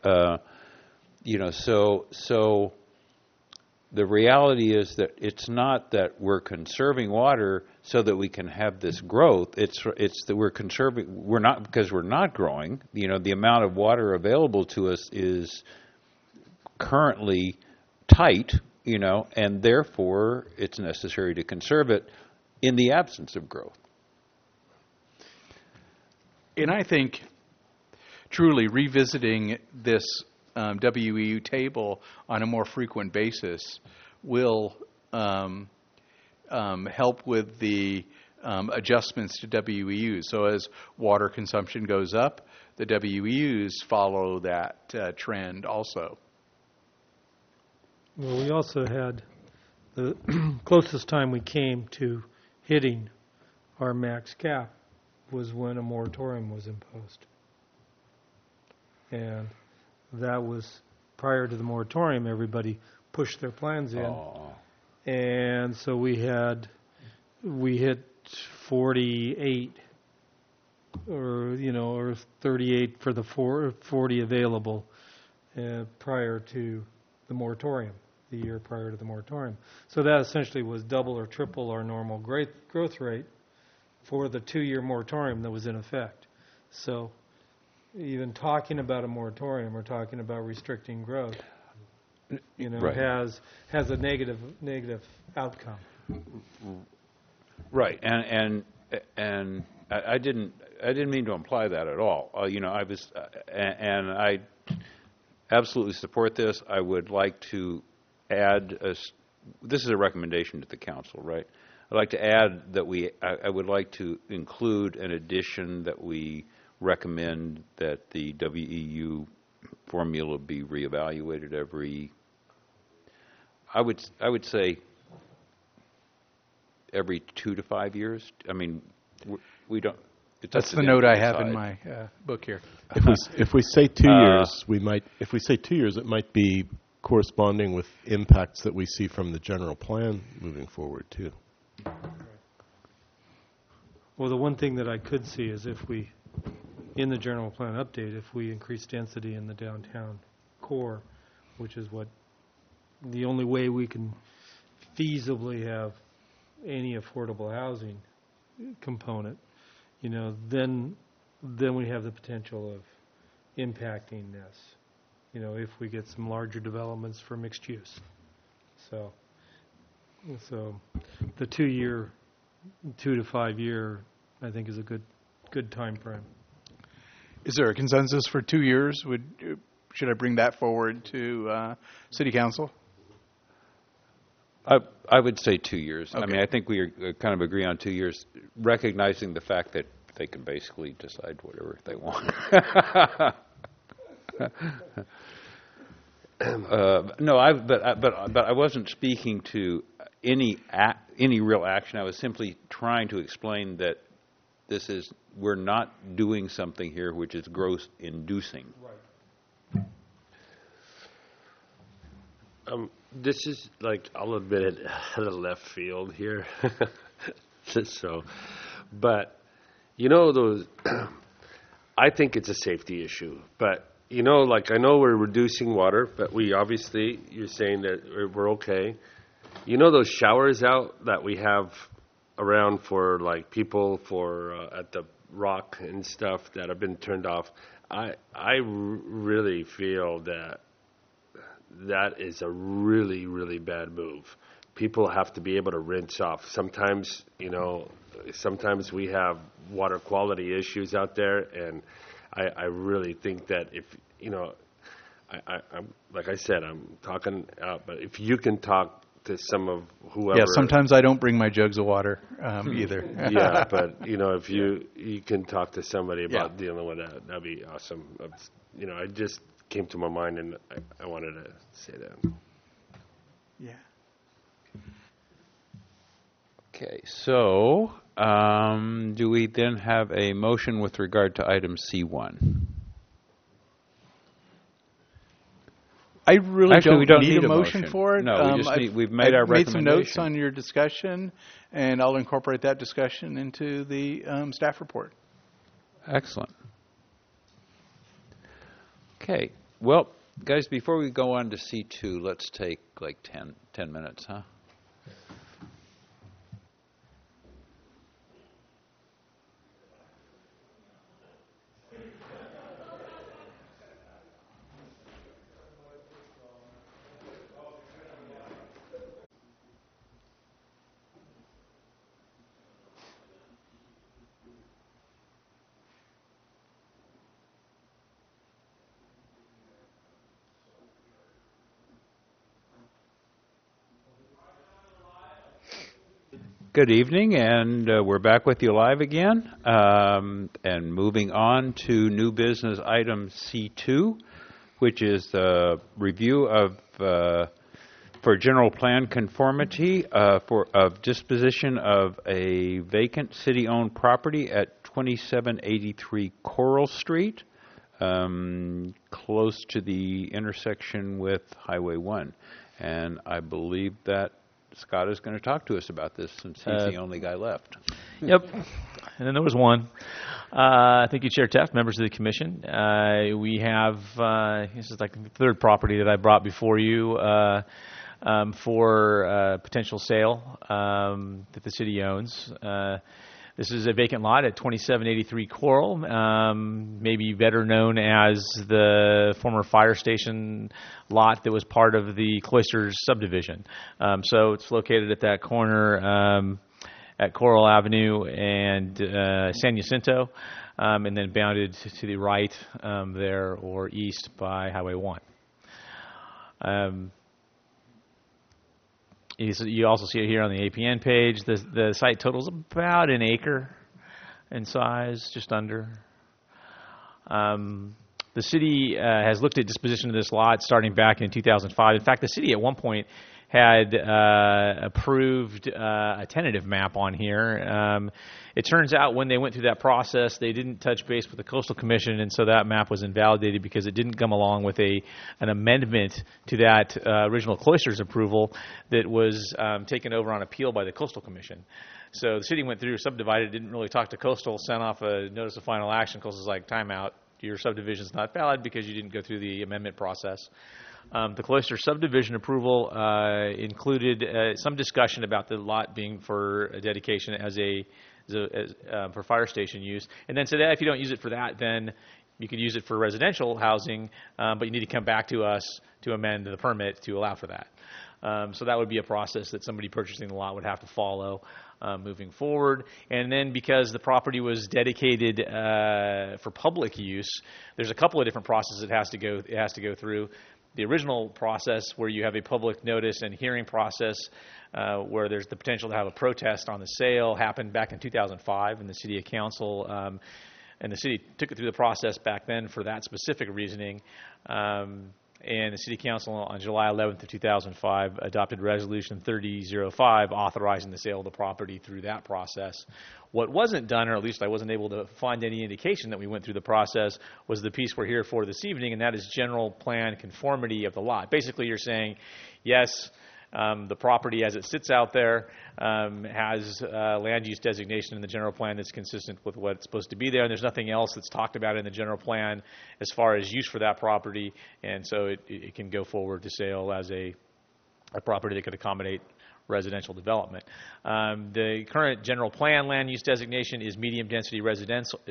So the reality is that it's not that we're conserving water so that we can have this growth. It's that we're conserving. We're not, because we're not growing. The amount of water available to us is currently tight. And therefore it's necessary to conserve it in the absence of growth. And I think truly revisiting this WEU table on a more frequent basis will help with the adjustments to WEUs. So as water consumption goes up, the WEUs follow that trend also. Well, we also had the closest time we came to hitting our max cap was when a moratorium was imposed. And that was prior to the moratorium. Everybody pushed their plans in. And so we hit 48 or 38 for the 40 available prior to the moratorium, the year prior to the moratorium. So that essentially was double or triple our normal growth rate for the 2-year moratorium that was in effect. So even talking about a moratorium or talking about restricting growth, Right. has a negative outcome. Right, and I didn't mean to imply that at all. I was, and I absolutely support this. I would like to add this is a recommendation to the council, right? I'd like to add that I would like to include an addition that we recommend that the WEU formula be reevaluated I would say every 2 to 5 years. I mean, we don't. That's the note I have in my book here. If we say 2 years, we might. If we say 2 years, it might be corresponding with impacts that we see from the general plan moving forward too. Well, the one thing that I could see is if we, in the general plan update, if we increase density in the downtown core, which is what the only way we can feasibly have any affordable housing component, then we have the potential of impacting this, if we get some larger developments for mixed use. So the 2 to 5 year, I think, is a good time frame. Is there a consensus for 2 years? Should I bring that forward to City Council? I would say 2 years. Okay. I mean, I think we kind of agree on 2 years, recognizing the fact that they can basically decide whatever they want. But I wasn't speaking to any real action. I was simply trying to explain that we're not doing something here which is growth inducing. Right. This is, I'll admit it, out of left field here. But, those, I think it's a safety issue. But, I know we're reducing water, but you're saying that we're okay. Those showers out that we have around for, people at the Rock and stuff that have been turned off, I really feel that is a really, really bad move. People have to be able to rinse off. Sometimes we have water quality issues out there, and I really think that if, I'm like I said, I'm talking out, but if you can talk to some of whoever. Yeah, sometimes I don't bring my jugs of water either. Yeah, but, if you can talk to somebody about dealing with that'd be awesome. I just came to my mind, and I wanted to say that. Yeah. Okay, so do we then have a motion with regard to item C1? I really Actually, we don't need need a motion for it. No, we've made our I've made some notes recommendation. on your discussion, and I'll incorporate that discussion into the staff report. Excellent. Okay. Well, guys, before we go on to C2, let's take 10 minutes, huh? Good evening, and we're back with you live again, and moving on to new business item C2, which is the review of for general plan conformity of disposition of a vacant city-owned property at 2783 Coral Street, close to the intersection with Highway 1, and I believe that Scott is going to talk to us about this since he's the only guy left. Yep. And then there was one. Thank you, Chair Teft, members of the commission. We have, this is like the third property that I brought before you for potential sale that the city owns. This is a vacant lot at 2783 Coral, maybe better known as the former fire station lot that was part of the Cloisters subdivision. So it's located at that corner at Coral Avenue and San Jacinto, and then bounded to the right there or east by Highway 1. You also see it here on the APN page. The site totals about an acre in size, just under. The city has looked at disposition of this lot starting back in 2005. In fact, the city at one point had approved a tentative map on here. It turns out when they went through that process, they didn't touch base with the Coastal Commission, and so that map was invalidated because it didn't come along with an amendment to that original Cloisters approval that was taken over on appeal by the Coastal Commission. So the city went through, subdivided, didn't really talk to Coastal, sent off a notice of final action. Coastal's like, timeout, your subdivision's not valid because you didn't go through the amendment process. The Cloisters subdivision approval included some discussion about the lot being for a dedication for fire station use, and then said that if you don't use it for that, then you could use it for residential housing, but you need to come back to us to amend the permit to allow for that. So that would be a process that somebody purchasing the lot would have to follow moving forward. And then because the property was dedicated for public use, there's a couple of different processes it has to go through. The original process where you have a public notice and hearing process where there's the potential to have a protest on the sale happened back in 2005 in the city council, and the city took it through the process back then for that specific reasoning. And the City Council on July 11th of 2005 adopted Resolution 3005 authorizing the sale of the property through that process. What wasn't done, or at least I wasn't able to find any indication that we went through the process, was the piece we're here for this evening, and that is general plan conformity of the lot. Basically, you're saying, yes, the property as it sits out there has land use designation in the general plan that's consistent with what's supposed to be there, and there's nothing else that's talked about in the general plan as far as use for that property, and so it can go forward to sale as a property that could accommodate residential development. The current general plan land use designation is medium density residential.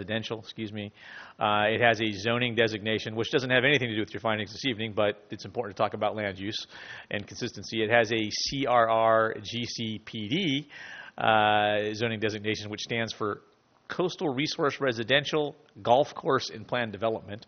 It has a zoning designation, which doesn't have anything to do with your findings this evening, but it's important to talk about land use and consistency. It has a CRR GCPD zoning designation, which stands for Coastal Resource Residential Golf Course and Planned Development.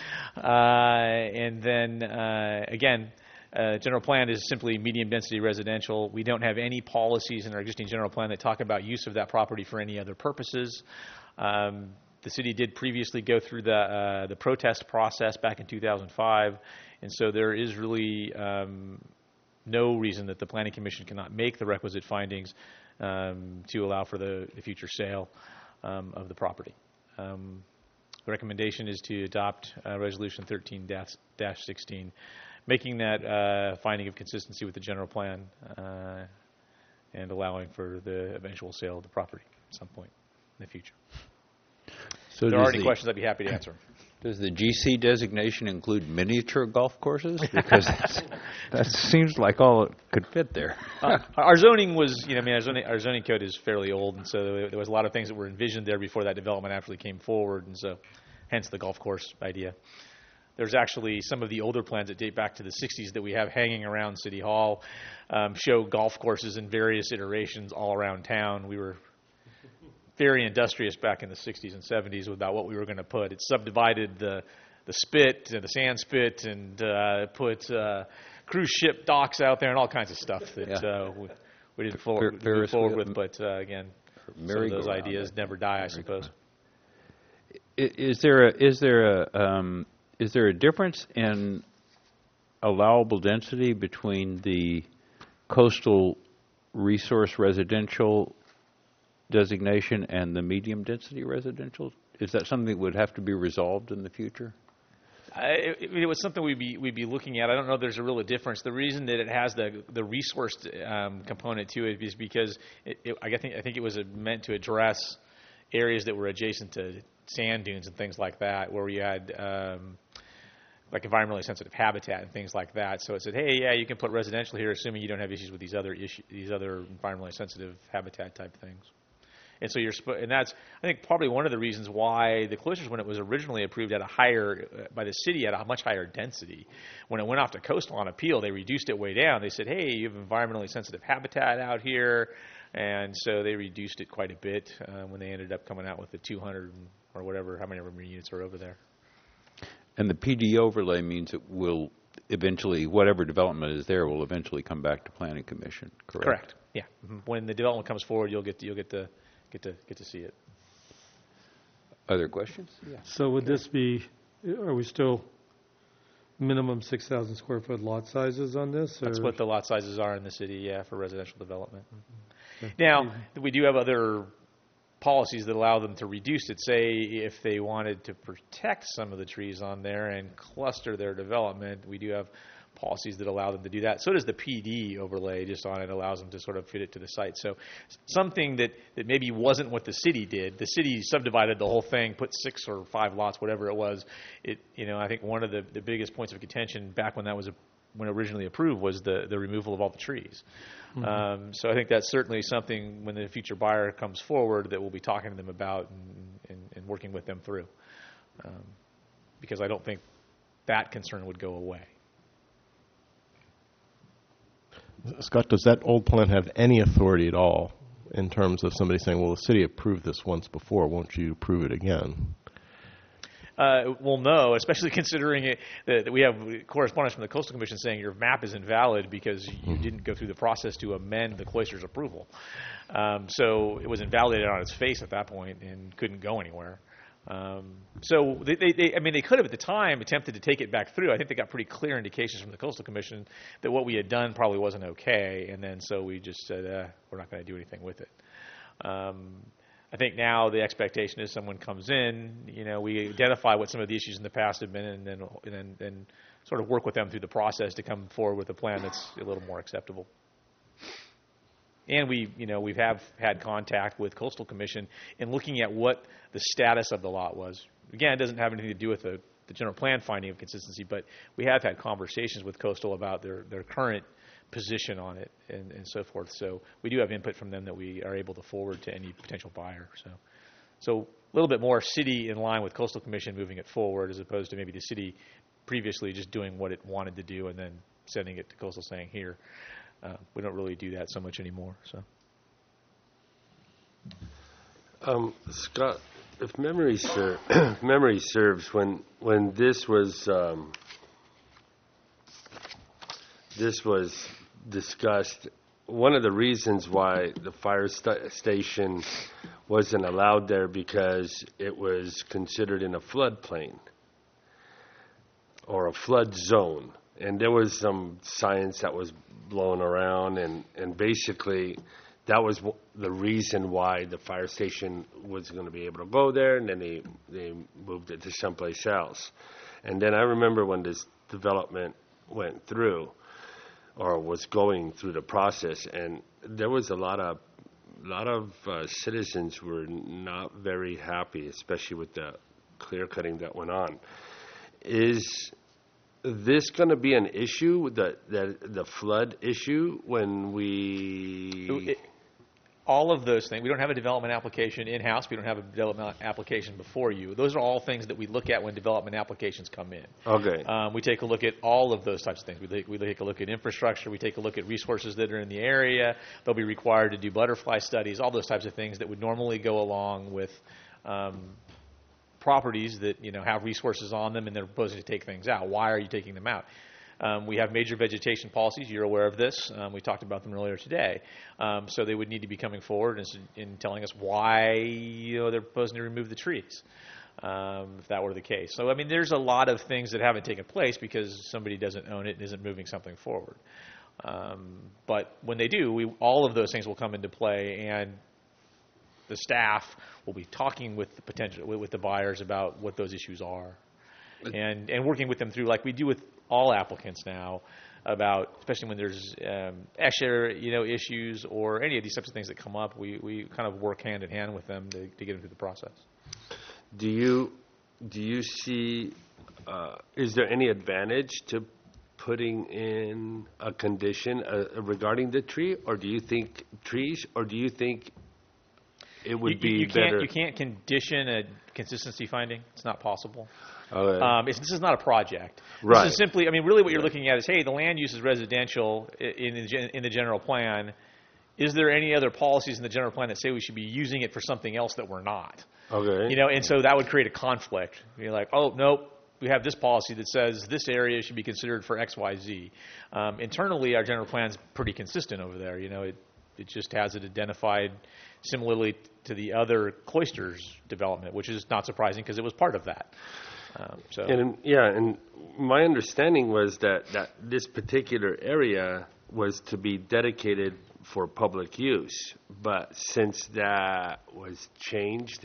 And then, again, general plan is simply medium density residential. We don't have any policies in our existing general plan that talk about use of that property for any other purposes. The city did previously go through the protest process back in 2005, and so there is really no reason that the Planning Commission cannot make the requisite findings to allow for the future sale of the property. The recommendation is to adopt Resolution 13-16, making that finding of consistency with the general plan and allowing for the eventual sale of the property at some point in the future. So if there are any questions, I'd be happy to answer them. Does the GC designation include miniature golf courses? Because that seems like all it could fit there. Our zoning was, our zoning code is fairly old, and so there was a lot of things that were envisioned there before that development actually came forward, and so hence the golf course idea. There's actually some of the older plans that date back to the 60s that we have hanging around City Hall show golf courses in various iterations all around town. We were very industrious back in the 60s and 70s about what we were going to put. It subdivided the spit, the sand spit, and put cruise ship docks out there and all kinds of stuff that we didn't move forward with. But again, some of those ideas never die, I suppose. Is there a difference in allowable density between the coastal resource residential designation and the medium density residential? Is that something that would have to be resolved in the future? It was something we'd be looking at. I don't know if there's a real difference. The reason that it has the resource component to it is because I think it was meant to address areas that were adjacent to sand dunes and things like that, where you had like environmentally sensitive habitat and things like that. So it said, hey, yeah, you can put residential here, assuming you don't have issues with these other environmentally sensitive habitat type things. And so and that's, I think, probably one of the reasons why the cloisters, when it was originally approved at a higher, by the city at a much higher density, when it went off to coastal on appeal, they reduced it way down. They said, hey, you have environmentally sensitive habitat out here. And so they reduced it quite a bit when they ended up coming out with the 200 or whatever, how many units are over there. And the PD overlay means it will eventually, whatever development is there, will eventually come back to Planning Commission. Correct. Correct. Yeah. Mm-hmm. When the development comes forward, you'll get to see it. Other questions? Yeah. So would this be? Are we still minimum 6,000 square foot lot sizes on this? That's what the lot sizes are in the city. Yeah, for residential development. Mm-hmm. Now we do have other policies that allow them to reduce it. Say if they wanted to protect some of the trees on there and cluster their development, we do have policies that allow them to do that. So does the PD overlay just on it, allows them to sort of fit it to the site. So something that maybe wasn't what the city did. The city subdivided the whole thing, put 6 or 5 lots, whatever it was. I think one of the biggest points of contention back when that was when originally approved was the removal of all the trees. Mm-hmm. So I think that's certainly something when the future buyer comes forward that we'll be talking to them about and working with them through. Because I don't think that concern would go away. Scott, does that old plan have any authority at all in terms of somebody saying, well, the city approved this once before, won't you approve it again? Well, no, especially considering that we have correspondence from the Coastal Commission saying your map is invalid because you didn't go through the process to amend the cloisters approval. So it was invalidated on its face at that point and couldn't go anywhere. So they could have at the time attempted to take it back through. I think they got pretty clear indications from the Coastal Commission that what we had done probably wasn't okay, and then so we just said we're not going to do anything with it. I think now the expectation is someone comes in, we identify what some of the issues in the past have been, and then sort of work with them through the process to come forward with a plan that's a little more acceptable. And we have had contact with Coastal Commission in looking at what the status of the lot was. Again, it doesn't have anything to do with the general plan finding of consistency, but we have had conversations with Coastal about their current position on it and so forth. So we do have input from them that we are able to forward to any potential buyer. So a little bit more city in line with Coastal Commission moving it forward as opposed to maybe the city previously just doing what it wanted to do and then sending it to Coastal saying here. We don't really do that so much anymore. So, Scott, if memory serves, when this was discussed, one of the reasons why the fire station wasn't allowed there because it was considered in a floodplain or a flood zone. And there was some science that was blown around, and basically that was the reason why the fire station was going to be able to go there, and then they moved it to someplace else. And then I remember when this development went through, or was going through the process, and there was a lot of citizens were not very happy, especially with the clear cutting that went on. Is this going to be an issue, the flood issue, when we... All of those things. We don't have a development application in-house. We don't have a development application before you. Those are all things that we look at when development applications come in. Okay. We take a look at all of those types of things. We take a look at infrastructure. We take a look at resources that are in the area. They'll be required to do butterfly studies, all those types of things that would normally go along with properties that have resources on them and they're proposing to take things out. Why are you taking them out? We have major vegetation policies. You're aware of this. We talked about them earlier today. So they would need to be coming forward and telling us why they're proposing to remove the trees, if that were the case. So, there's a lot of things that haven't taken place because somebody doesn't own it and isn't moving something forward. But when they do, all of those things will come into play, and the staff will be talking with the buyers about what those issues are. and working with them through, like we do with all applicants now, about, especially when there's ESHA, issues or any of these types of things that come up, we kind of work hand in hand with them to get them through the process. Do you see, is there any advantage to putting in a condition regarding the tree, or do you think trees, or do you think it would be better? You can't condition a consistency finding. It's not possible. Okay. This is not a project. Right. This is simply, really what you're looking at is, hey, the land use is residential in the general plan. Is there any other policies in the general plan that say we should be using it for something else that we're not? Okay. And so that would create a conflict. You're like, oh, nope, we have this policy that says this area should be considered for X, Y, Z. Internally, our general plan's pretty consistent over there. It just has it identified similarly to the other Cloisters development, which is not surprising because it was part of that. And my understanding was that this particular area was to be dedicated for public use, but since that was changed,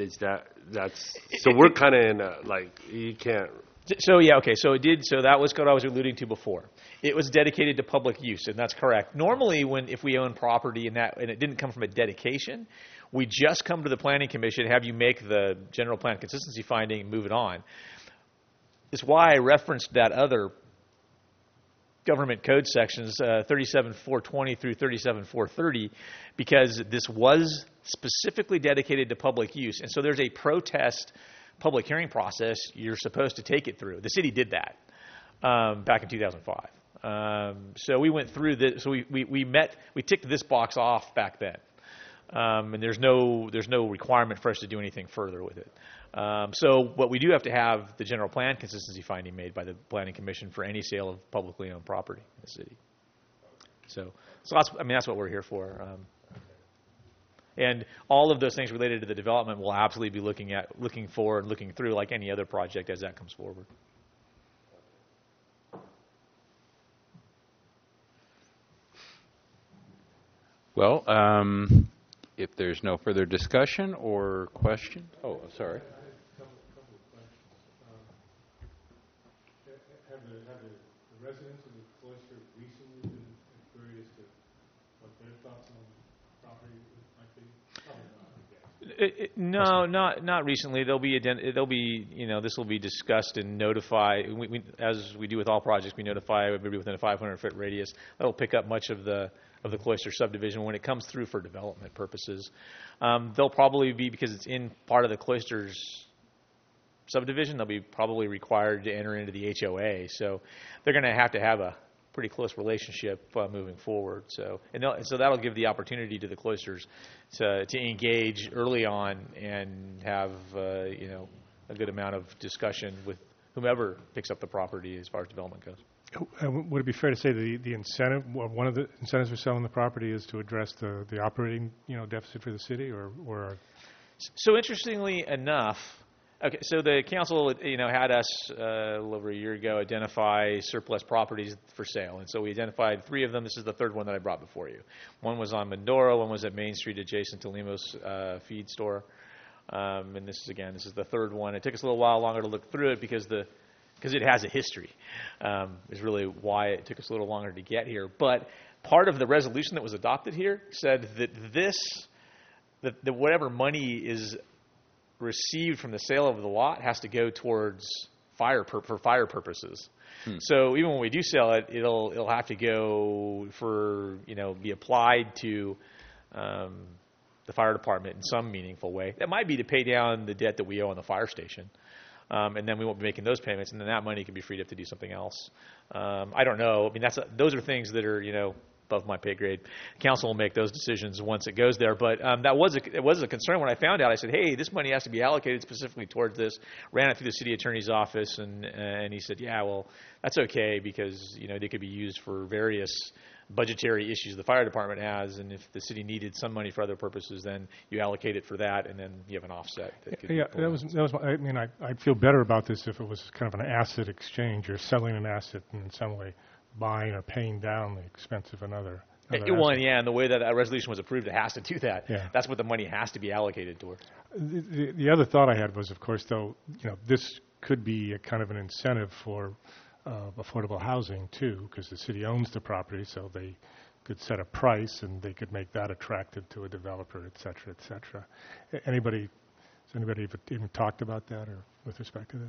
so we're kind of in a, like, you can't. So that was what I was alluding to before. It was dedicated to public use, and that's correct. Normally, if we own property and it didn't come from a dedication, we just come to the Planning Commission, have you make the general plan consistency finding, and move it on. It's why I referenced that other government code sections, 37.420 through 37.430, because this was specifically dedicated to public use. And so there's a protest public hearing process you're supposed to take it through. The city did that back in 2005. So we went through this. So we ticked this box off back then. And there's no requirement for us to do anything further with it. But we do have to have the general plan consistency finding made by the Planning Commission for any sale of publicly owned property in the city. So that's what we're here for. And all of those things related to the development we'll absolutely be looking for and looking through like any other project as that comes forward. Well, if there's no further discussion or question, sorry. Have the residents of the Cloister recently been curious to what their thoughts on the property might be? No, not recently. They'll be this will be discussed and notified. As we do with all projects, we notify everybody within a 500-foot radius. That'll pick up much of the Cloister subdivision when it comes through for development purposes. They'll probably be, because it's in part of the Cloisters subdivision, they'll be probably required to enter into the HOA. So they're going to have a pretty close relationship moving forward. So that'll give the opportunity to the Cloisters to engage early on and have a good amount of discussion with whomever picks up the property as far as development goes. Would it be fair to say the incentive, one of the incentives for selling the property is to address the operating deficit for the city, or? So interestingly enough, okay, so the council had us a little over a year ago identify surplus properties for sale, and so we identified 3 of them. This is the third one that I brought before you. One was on Medora, one was at Main Street adjacent to Limos feed store, and this is the third one. It took us a little while longer to look through it because it has a history, is really why it took us a little longer to get here. But part of the resolution that was adopted here said that whatever money is received from the sale of the lot has to go towards fire purposes. So even when we do sell it, it'll have to go for be applied to the fire department in some meaningful way. That might be to pay down the debt that we owe on the fire station. And then we won't be making those payments, and then that money can be freed up to do something else. I don't know. I mean, those are things that are above my pay grade. Council will make those decisions once it goes there. But it was a concern when I found out. I said, hey, this money has to be allocated specifically towards this. Ran it through the city attorney's office, and he said, yeah, well, that's okay because they could be used for various budgetary issues the fire department has, and if the city needed some money for other purposes, then you allocate it for that, and then you have an offset. I mean, I'd feel better about this if it was kind of an asset exchange. You're selling an asset and in some way buying or paying down the expense of another asset. Yeah, and the way that resolution was approved, it has to do that. Yeah. That's what the money has to be allocated toward. The other thought I had was, of course, though, this could be a kind of an incentive for affordable housing too, because the city owns the property, so they could set a price and they could make that attractive to a developer, et cetera, et cetera. Has anybody even talked about that or with respect to this?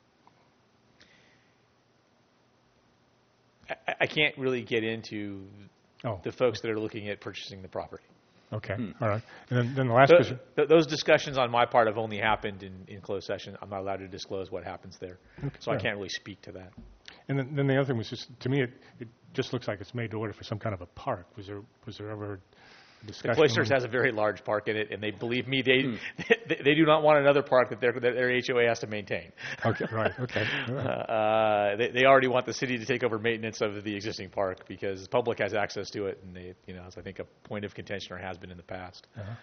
I can't really get into the folks that are looking at purchasing the property. Okay, all right. And then the last question. Those discussions on my part have only happened in closed session. I'm not allowed to disclose what happens there, so I can't really speak to that. And then the other thing was just, to me, it just looks like it's made to order for some kind of a park. Was there ever a discussion? The Cloisters has a very large park in it, and they believe me, they do not want another park that their HOA has to maintain. Okay, right, okay. They already want the city to take over maintenance of the existing park because the public has access to it, and it's, I think, a point of contention or has been in the past.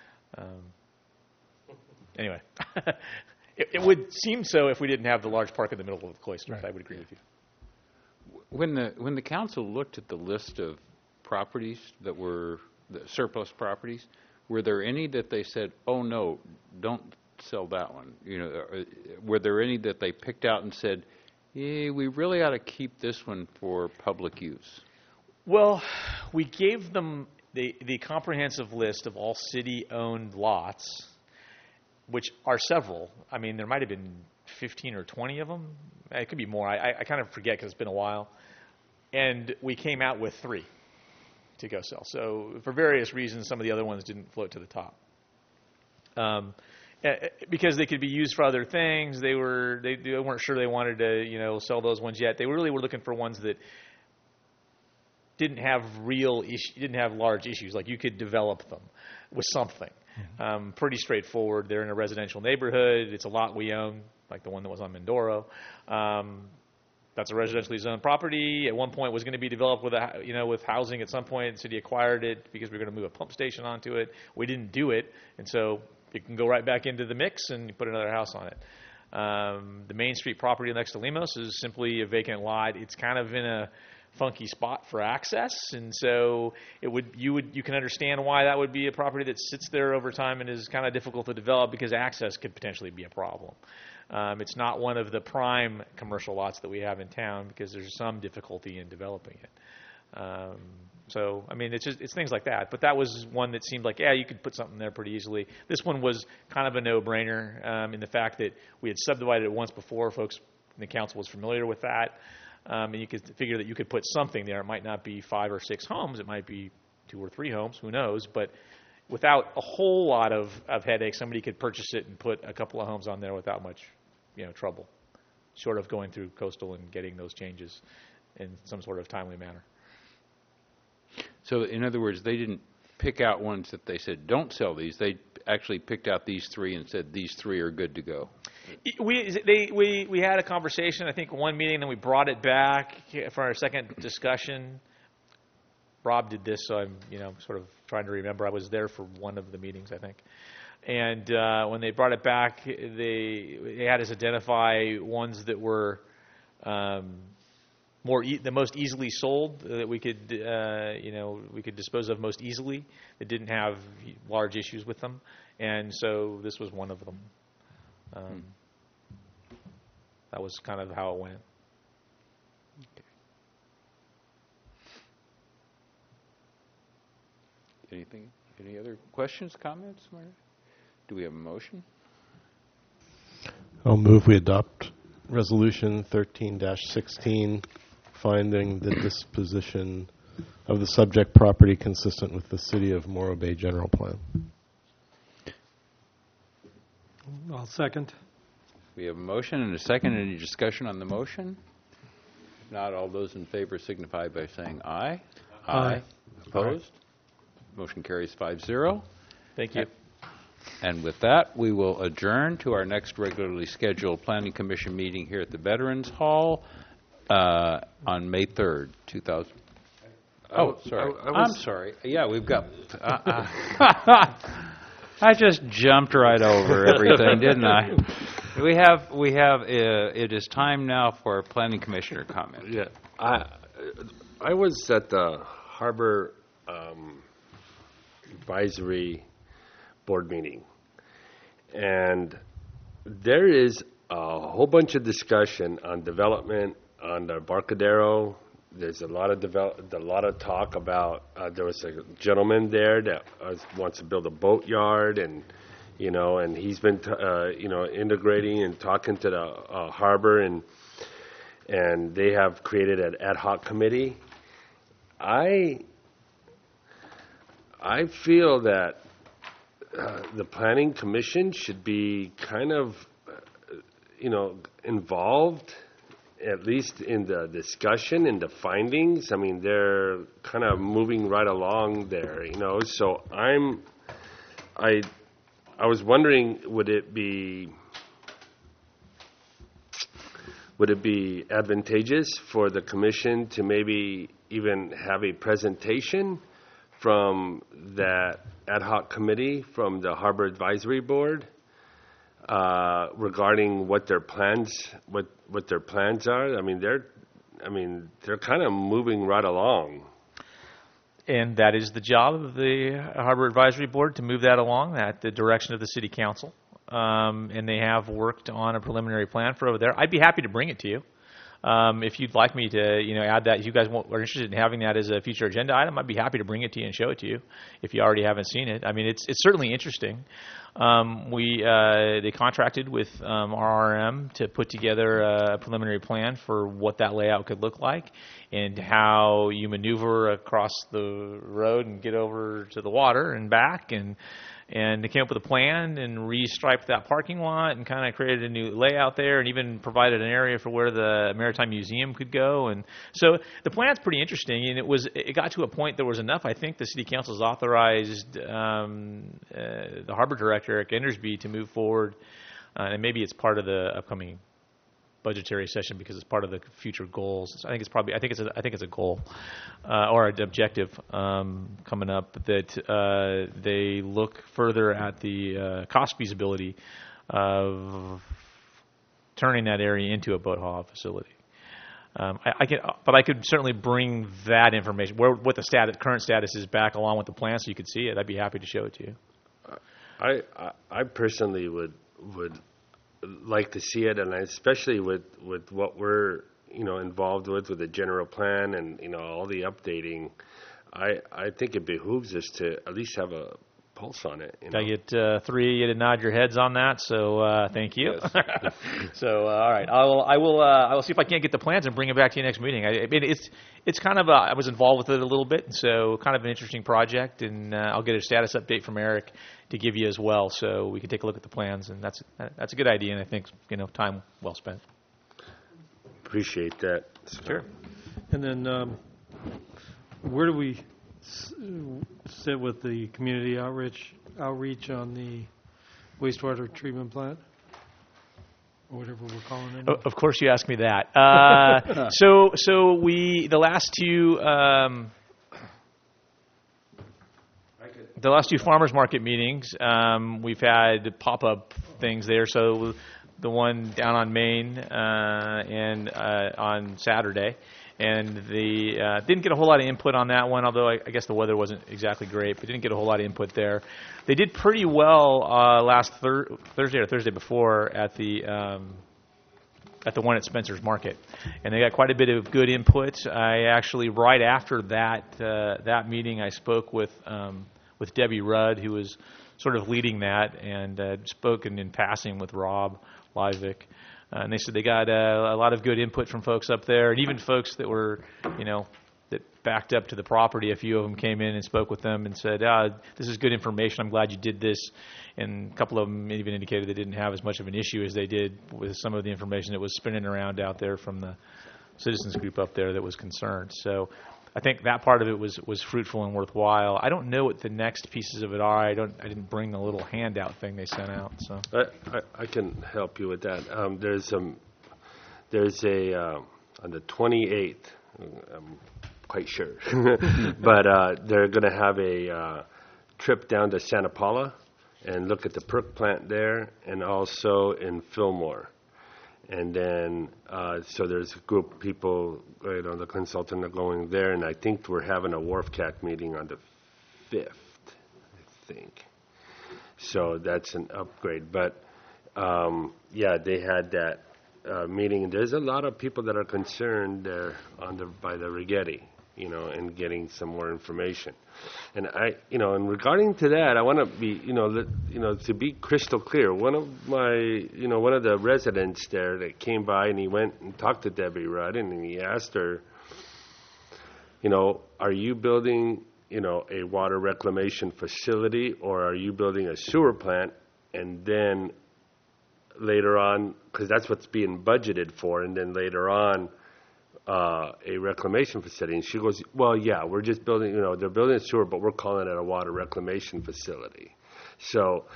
Anyway, it would seem so if we didn't have the large park in the middle of the Cloisters. Right. I would agree with you. When the council looked at the list of properties that were the surplus properties, were there any that they said, "Oh no, don't sell that one"? Were there any that they picked out and said, "Yeah, we really ought to keep this one for public use"? Well, we gave them the comprehensive list of all city-owned lots, which are several. I mean, there might have been 15 or 20 of them. It could be more. I kind of forget because it's been a while. And we came out with 3 to go sell. So for various reasons, some of the other ones didn't float to the top. Because they could be used for other things. They weren't sure they wanted to sell those ones yet. They really were looking for ones that didn't have large issues. Like you could develop them with something. Pretty straightforward. They're in a residential neighborhood. It's a lot we own, like the one that was on Mindoro. That's a residentially zoned property. At one point, was going to be developed with housing. At some point, the city acquired it because we were going to move a pump station onto it. We didn't do it, and so it can go right back into the mix and you put another house on it. The Main Street property next to Lemos is simply a vacant lot. It's kind of in a funky spot for access, and so you can understand why that would be a property that sits there over time and is kind of difficult to develop because access could potentially be a problem. It's not one of the prime commercial lots that we have in town because there's some difficulty in developing it. So, I mean, it's things like that. But that was one that seemed like, you could put something there pretty easily. This one was kind of a no-brainer in the fact that we had subdivided it once before. Folks in the council was familiar with that. And you could figure that you could put something there. It might not be 5 or 6 homes. It might be 2 or 3 homes. Who knows? But without a whole lot of headache, somebody could purchase it and put a couple of homes on there without much trouble, short of going through coastal and getting those changes in some sort of timely manner. So, in other words, they didn't pick out ones that they said, don't sell these. They actually picked out these 3 and said, these 3 are good to go. We had a conversation, I think, one meeting, then we brought it back for our second discussion. Rob did this, so I'm sort of trying to remember. I was there for one of the meetings, I think. And when they brought it back, they had us identify ones that were the most easily sold that we could dispose of most easily, that didn't have large issues with them, and so this was one of them. That was kind of how it went. Okay. Anything? Any other questions, comments? Do we have a motion? I'll move we adopt Resolution 13-16, finding the disposition of the subject property consistent with the City of Morro Bay General Plan. I'll second. We have a motion and a second. Any discussion on the motion? If not, all those in favor signify by saying aye. Aye. Opposed? Motion carries 5-0. Thank you. And with that, we will adjourn to our next regularly scheduled Planning Commission meeting here at the Veterans Hall on May 3rd, 2000. Oh, sorry. I'm sorry. Yeah, we've got... I just jumped right over everything, didn't I? We have. It is time now for Planning Commissioner comment. Yeah, I was at the Harbor Advisory Board meeting, and there is a whole bunch of discussion on development on the Barcadero. There's a lot of talk about. There was a gentleman there that wants to build a boatyard, and and he's been integrating and talking to the harbor, and they have created an ad hoc committee. I feel that the Planning Commission should be kind of, involved, at least in the discussion and the findings. I mean, they're kind of moving right along there, So I was wondering, would it be advantageous for the commission to maybe even have a presentation from that ad hoc committee from the Harbor Advisory Board regarding what their plans are? I mean, they're kind of moving right along. And that is the job of the Harbor Advisory Board, to move that along at the direction of the City Council. And they have worked on a preliminary plan for over there. I'd be happy to bring it to you. If you'd like me to, add that, if you guys are interested in having that as a future agenda item, I'd be happy to bring it to you and show it to you if you already haven't seen it. I mean, it's certainly interesting. They contracted with RRM to put together a preliminary plan for what that layout could look like and how you maneuver across the road and get over to the water and back, and they came up with a plan and restriped that parking lot and kind of created a new layout there, and even provided an area for where the Maritime Museum could go. And so the plan's pretty interesting, and it got to a point there was enough. I think the City Council's authorized the Harbor Director, Eric Endersby, to move forward, and maybe it's part of the upcoming budgetary session because it's part of the future goals. I think it's a goal or an objective coming up, that they look further at the cost feasibility of turning that area into a boat haul facility. But I could certainly bring that information, what the current status is, back along with the plan, so you could see it. I'd be happy to show it to you. I personally would like to see it, and especially with what we're involved with the general plan and all the updating. I think it behooves us to at least have a pulse on it. I get three of you to nod your heads on that, so thank you. Yes. So all right, I will see if I can't get the plans and bring it back to you next meeting. It's kind of I was involved with it a little bit, so kind of an interesting project, and I'll get a status update from Eric to give you as well, so we can take a look at the plans, and that's a good idea, and I think time well spent. Appreciate that. Sure. And then where do we sit with the community outreach on the wastewater treatment plant, or whatever we're calling it? Of course, you asked me that. So the last two. The last two farmers market meetings, we've had pop-up things there. So the one down on Main and on Saturday, and the didn't get a whole lot of input on that one. Although I guess the weather wasn't exactly great, but didn't get a whole lot of input there. They did pretty well last Thursday or Thursday before at the one at Spencer's Market, and they got quite a bit of good input. I actually, right after that meeting, I spoke with Debbie Rudd, who was sort of leading that, and spoken in passing with Rob Livick. And they said they got a lot of good input from folks up there, and even folks that were, that backed up to the property. A few of them came in and spoke with them and said, this is good information. I'm glad you did this. And a couple of them even indicated they didn't have as much of an issue as they did with some of the information that was spinning around out there from the citizens group up there that was concerned. So I think that part of it was fruitful and worthwhile. I don't know what the next pieces of it are. I didn't bring the little handout thing they sent out. So I can help you with that. There's a on the 28th. I'm quite sure, but they're going to have a trip down to Santa Paula and look at the PERC plant there, and also in Fillmore. And then, so there's a group of people, the consultant are going there, and I think we're having a WharfCat meeting on the 5th, I think. So that's an upgrade. But yeah, they had that meeting. And there's a lot of people that are concerned there by the Rigetti, and getting some more information. And and regarding to that, I want to be, to be crystal clear. One of the residents there that came by and he went and talked to Debbie Rudd and he asked her, are you building, a water reclamation facility or are you building a sewer plant? And then later on, because that's what's being budgeted for, and then later on, a reclamation facility. And she goes, well, yeah, we're just building, they're building a sewer, but we're calling it a water reclamation facility. So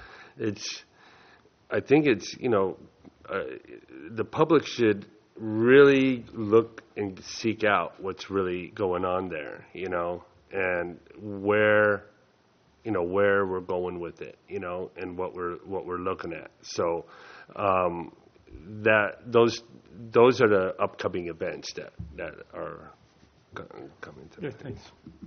I think it's, the public should really look and seek out what's really going on there, and where we're going with it, and what we're looking at. So those are the upcoming events that are coming to Yeah, thanks.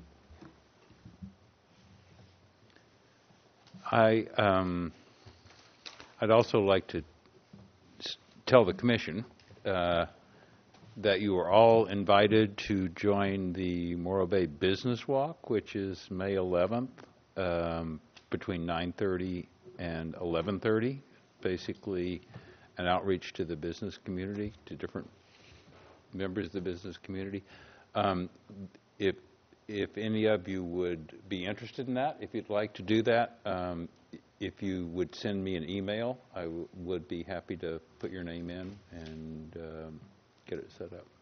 I'd also like to tell the commission that you are all invited to join the Morro Bay Business Walk, which is May 11th, between 9:30 and 11:30. Basically, an outreach to the business community, to different members of the business community. If any of you would be interested in that, if you'd like to do that, if you would send me an email, I would be happy to put your name in and get it set up.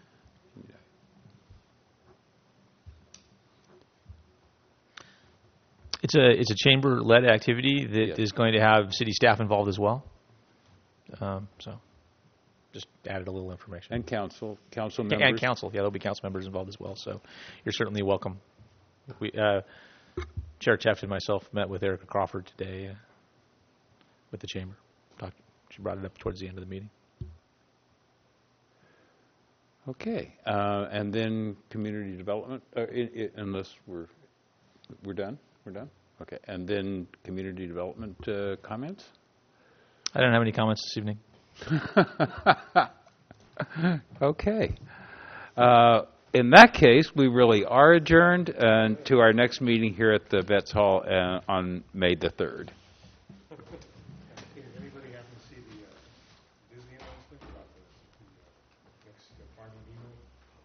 It's a chamber-led activity that is going to have city staff involved as well. So just added a little information. And council members. And council. Yeah, there'll be council members involved as well. So you're certainly welcome. Chair Cheft and myself met with Erica Crawford today with the chamber. She brought it up towards the end of the meeting. Okay. And then community development, unless we're done? We're done? Okay. And then community development comments? I don't have any comments this evening. Okay. In that case, we really are adjourned to our next meeting here at the Vets Hall on May the 3rd.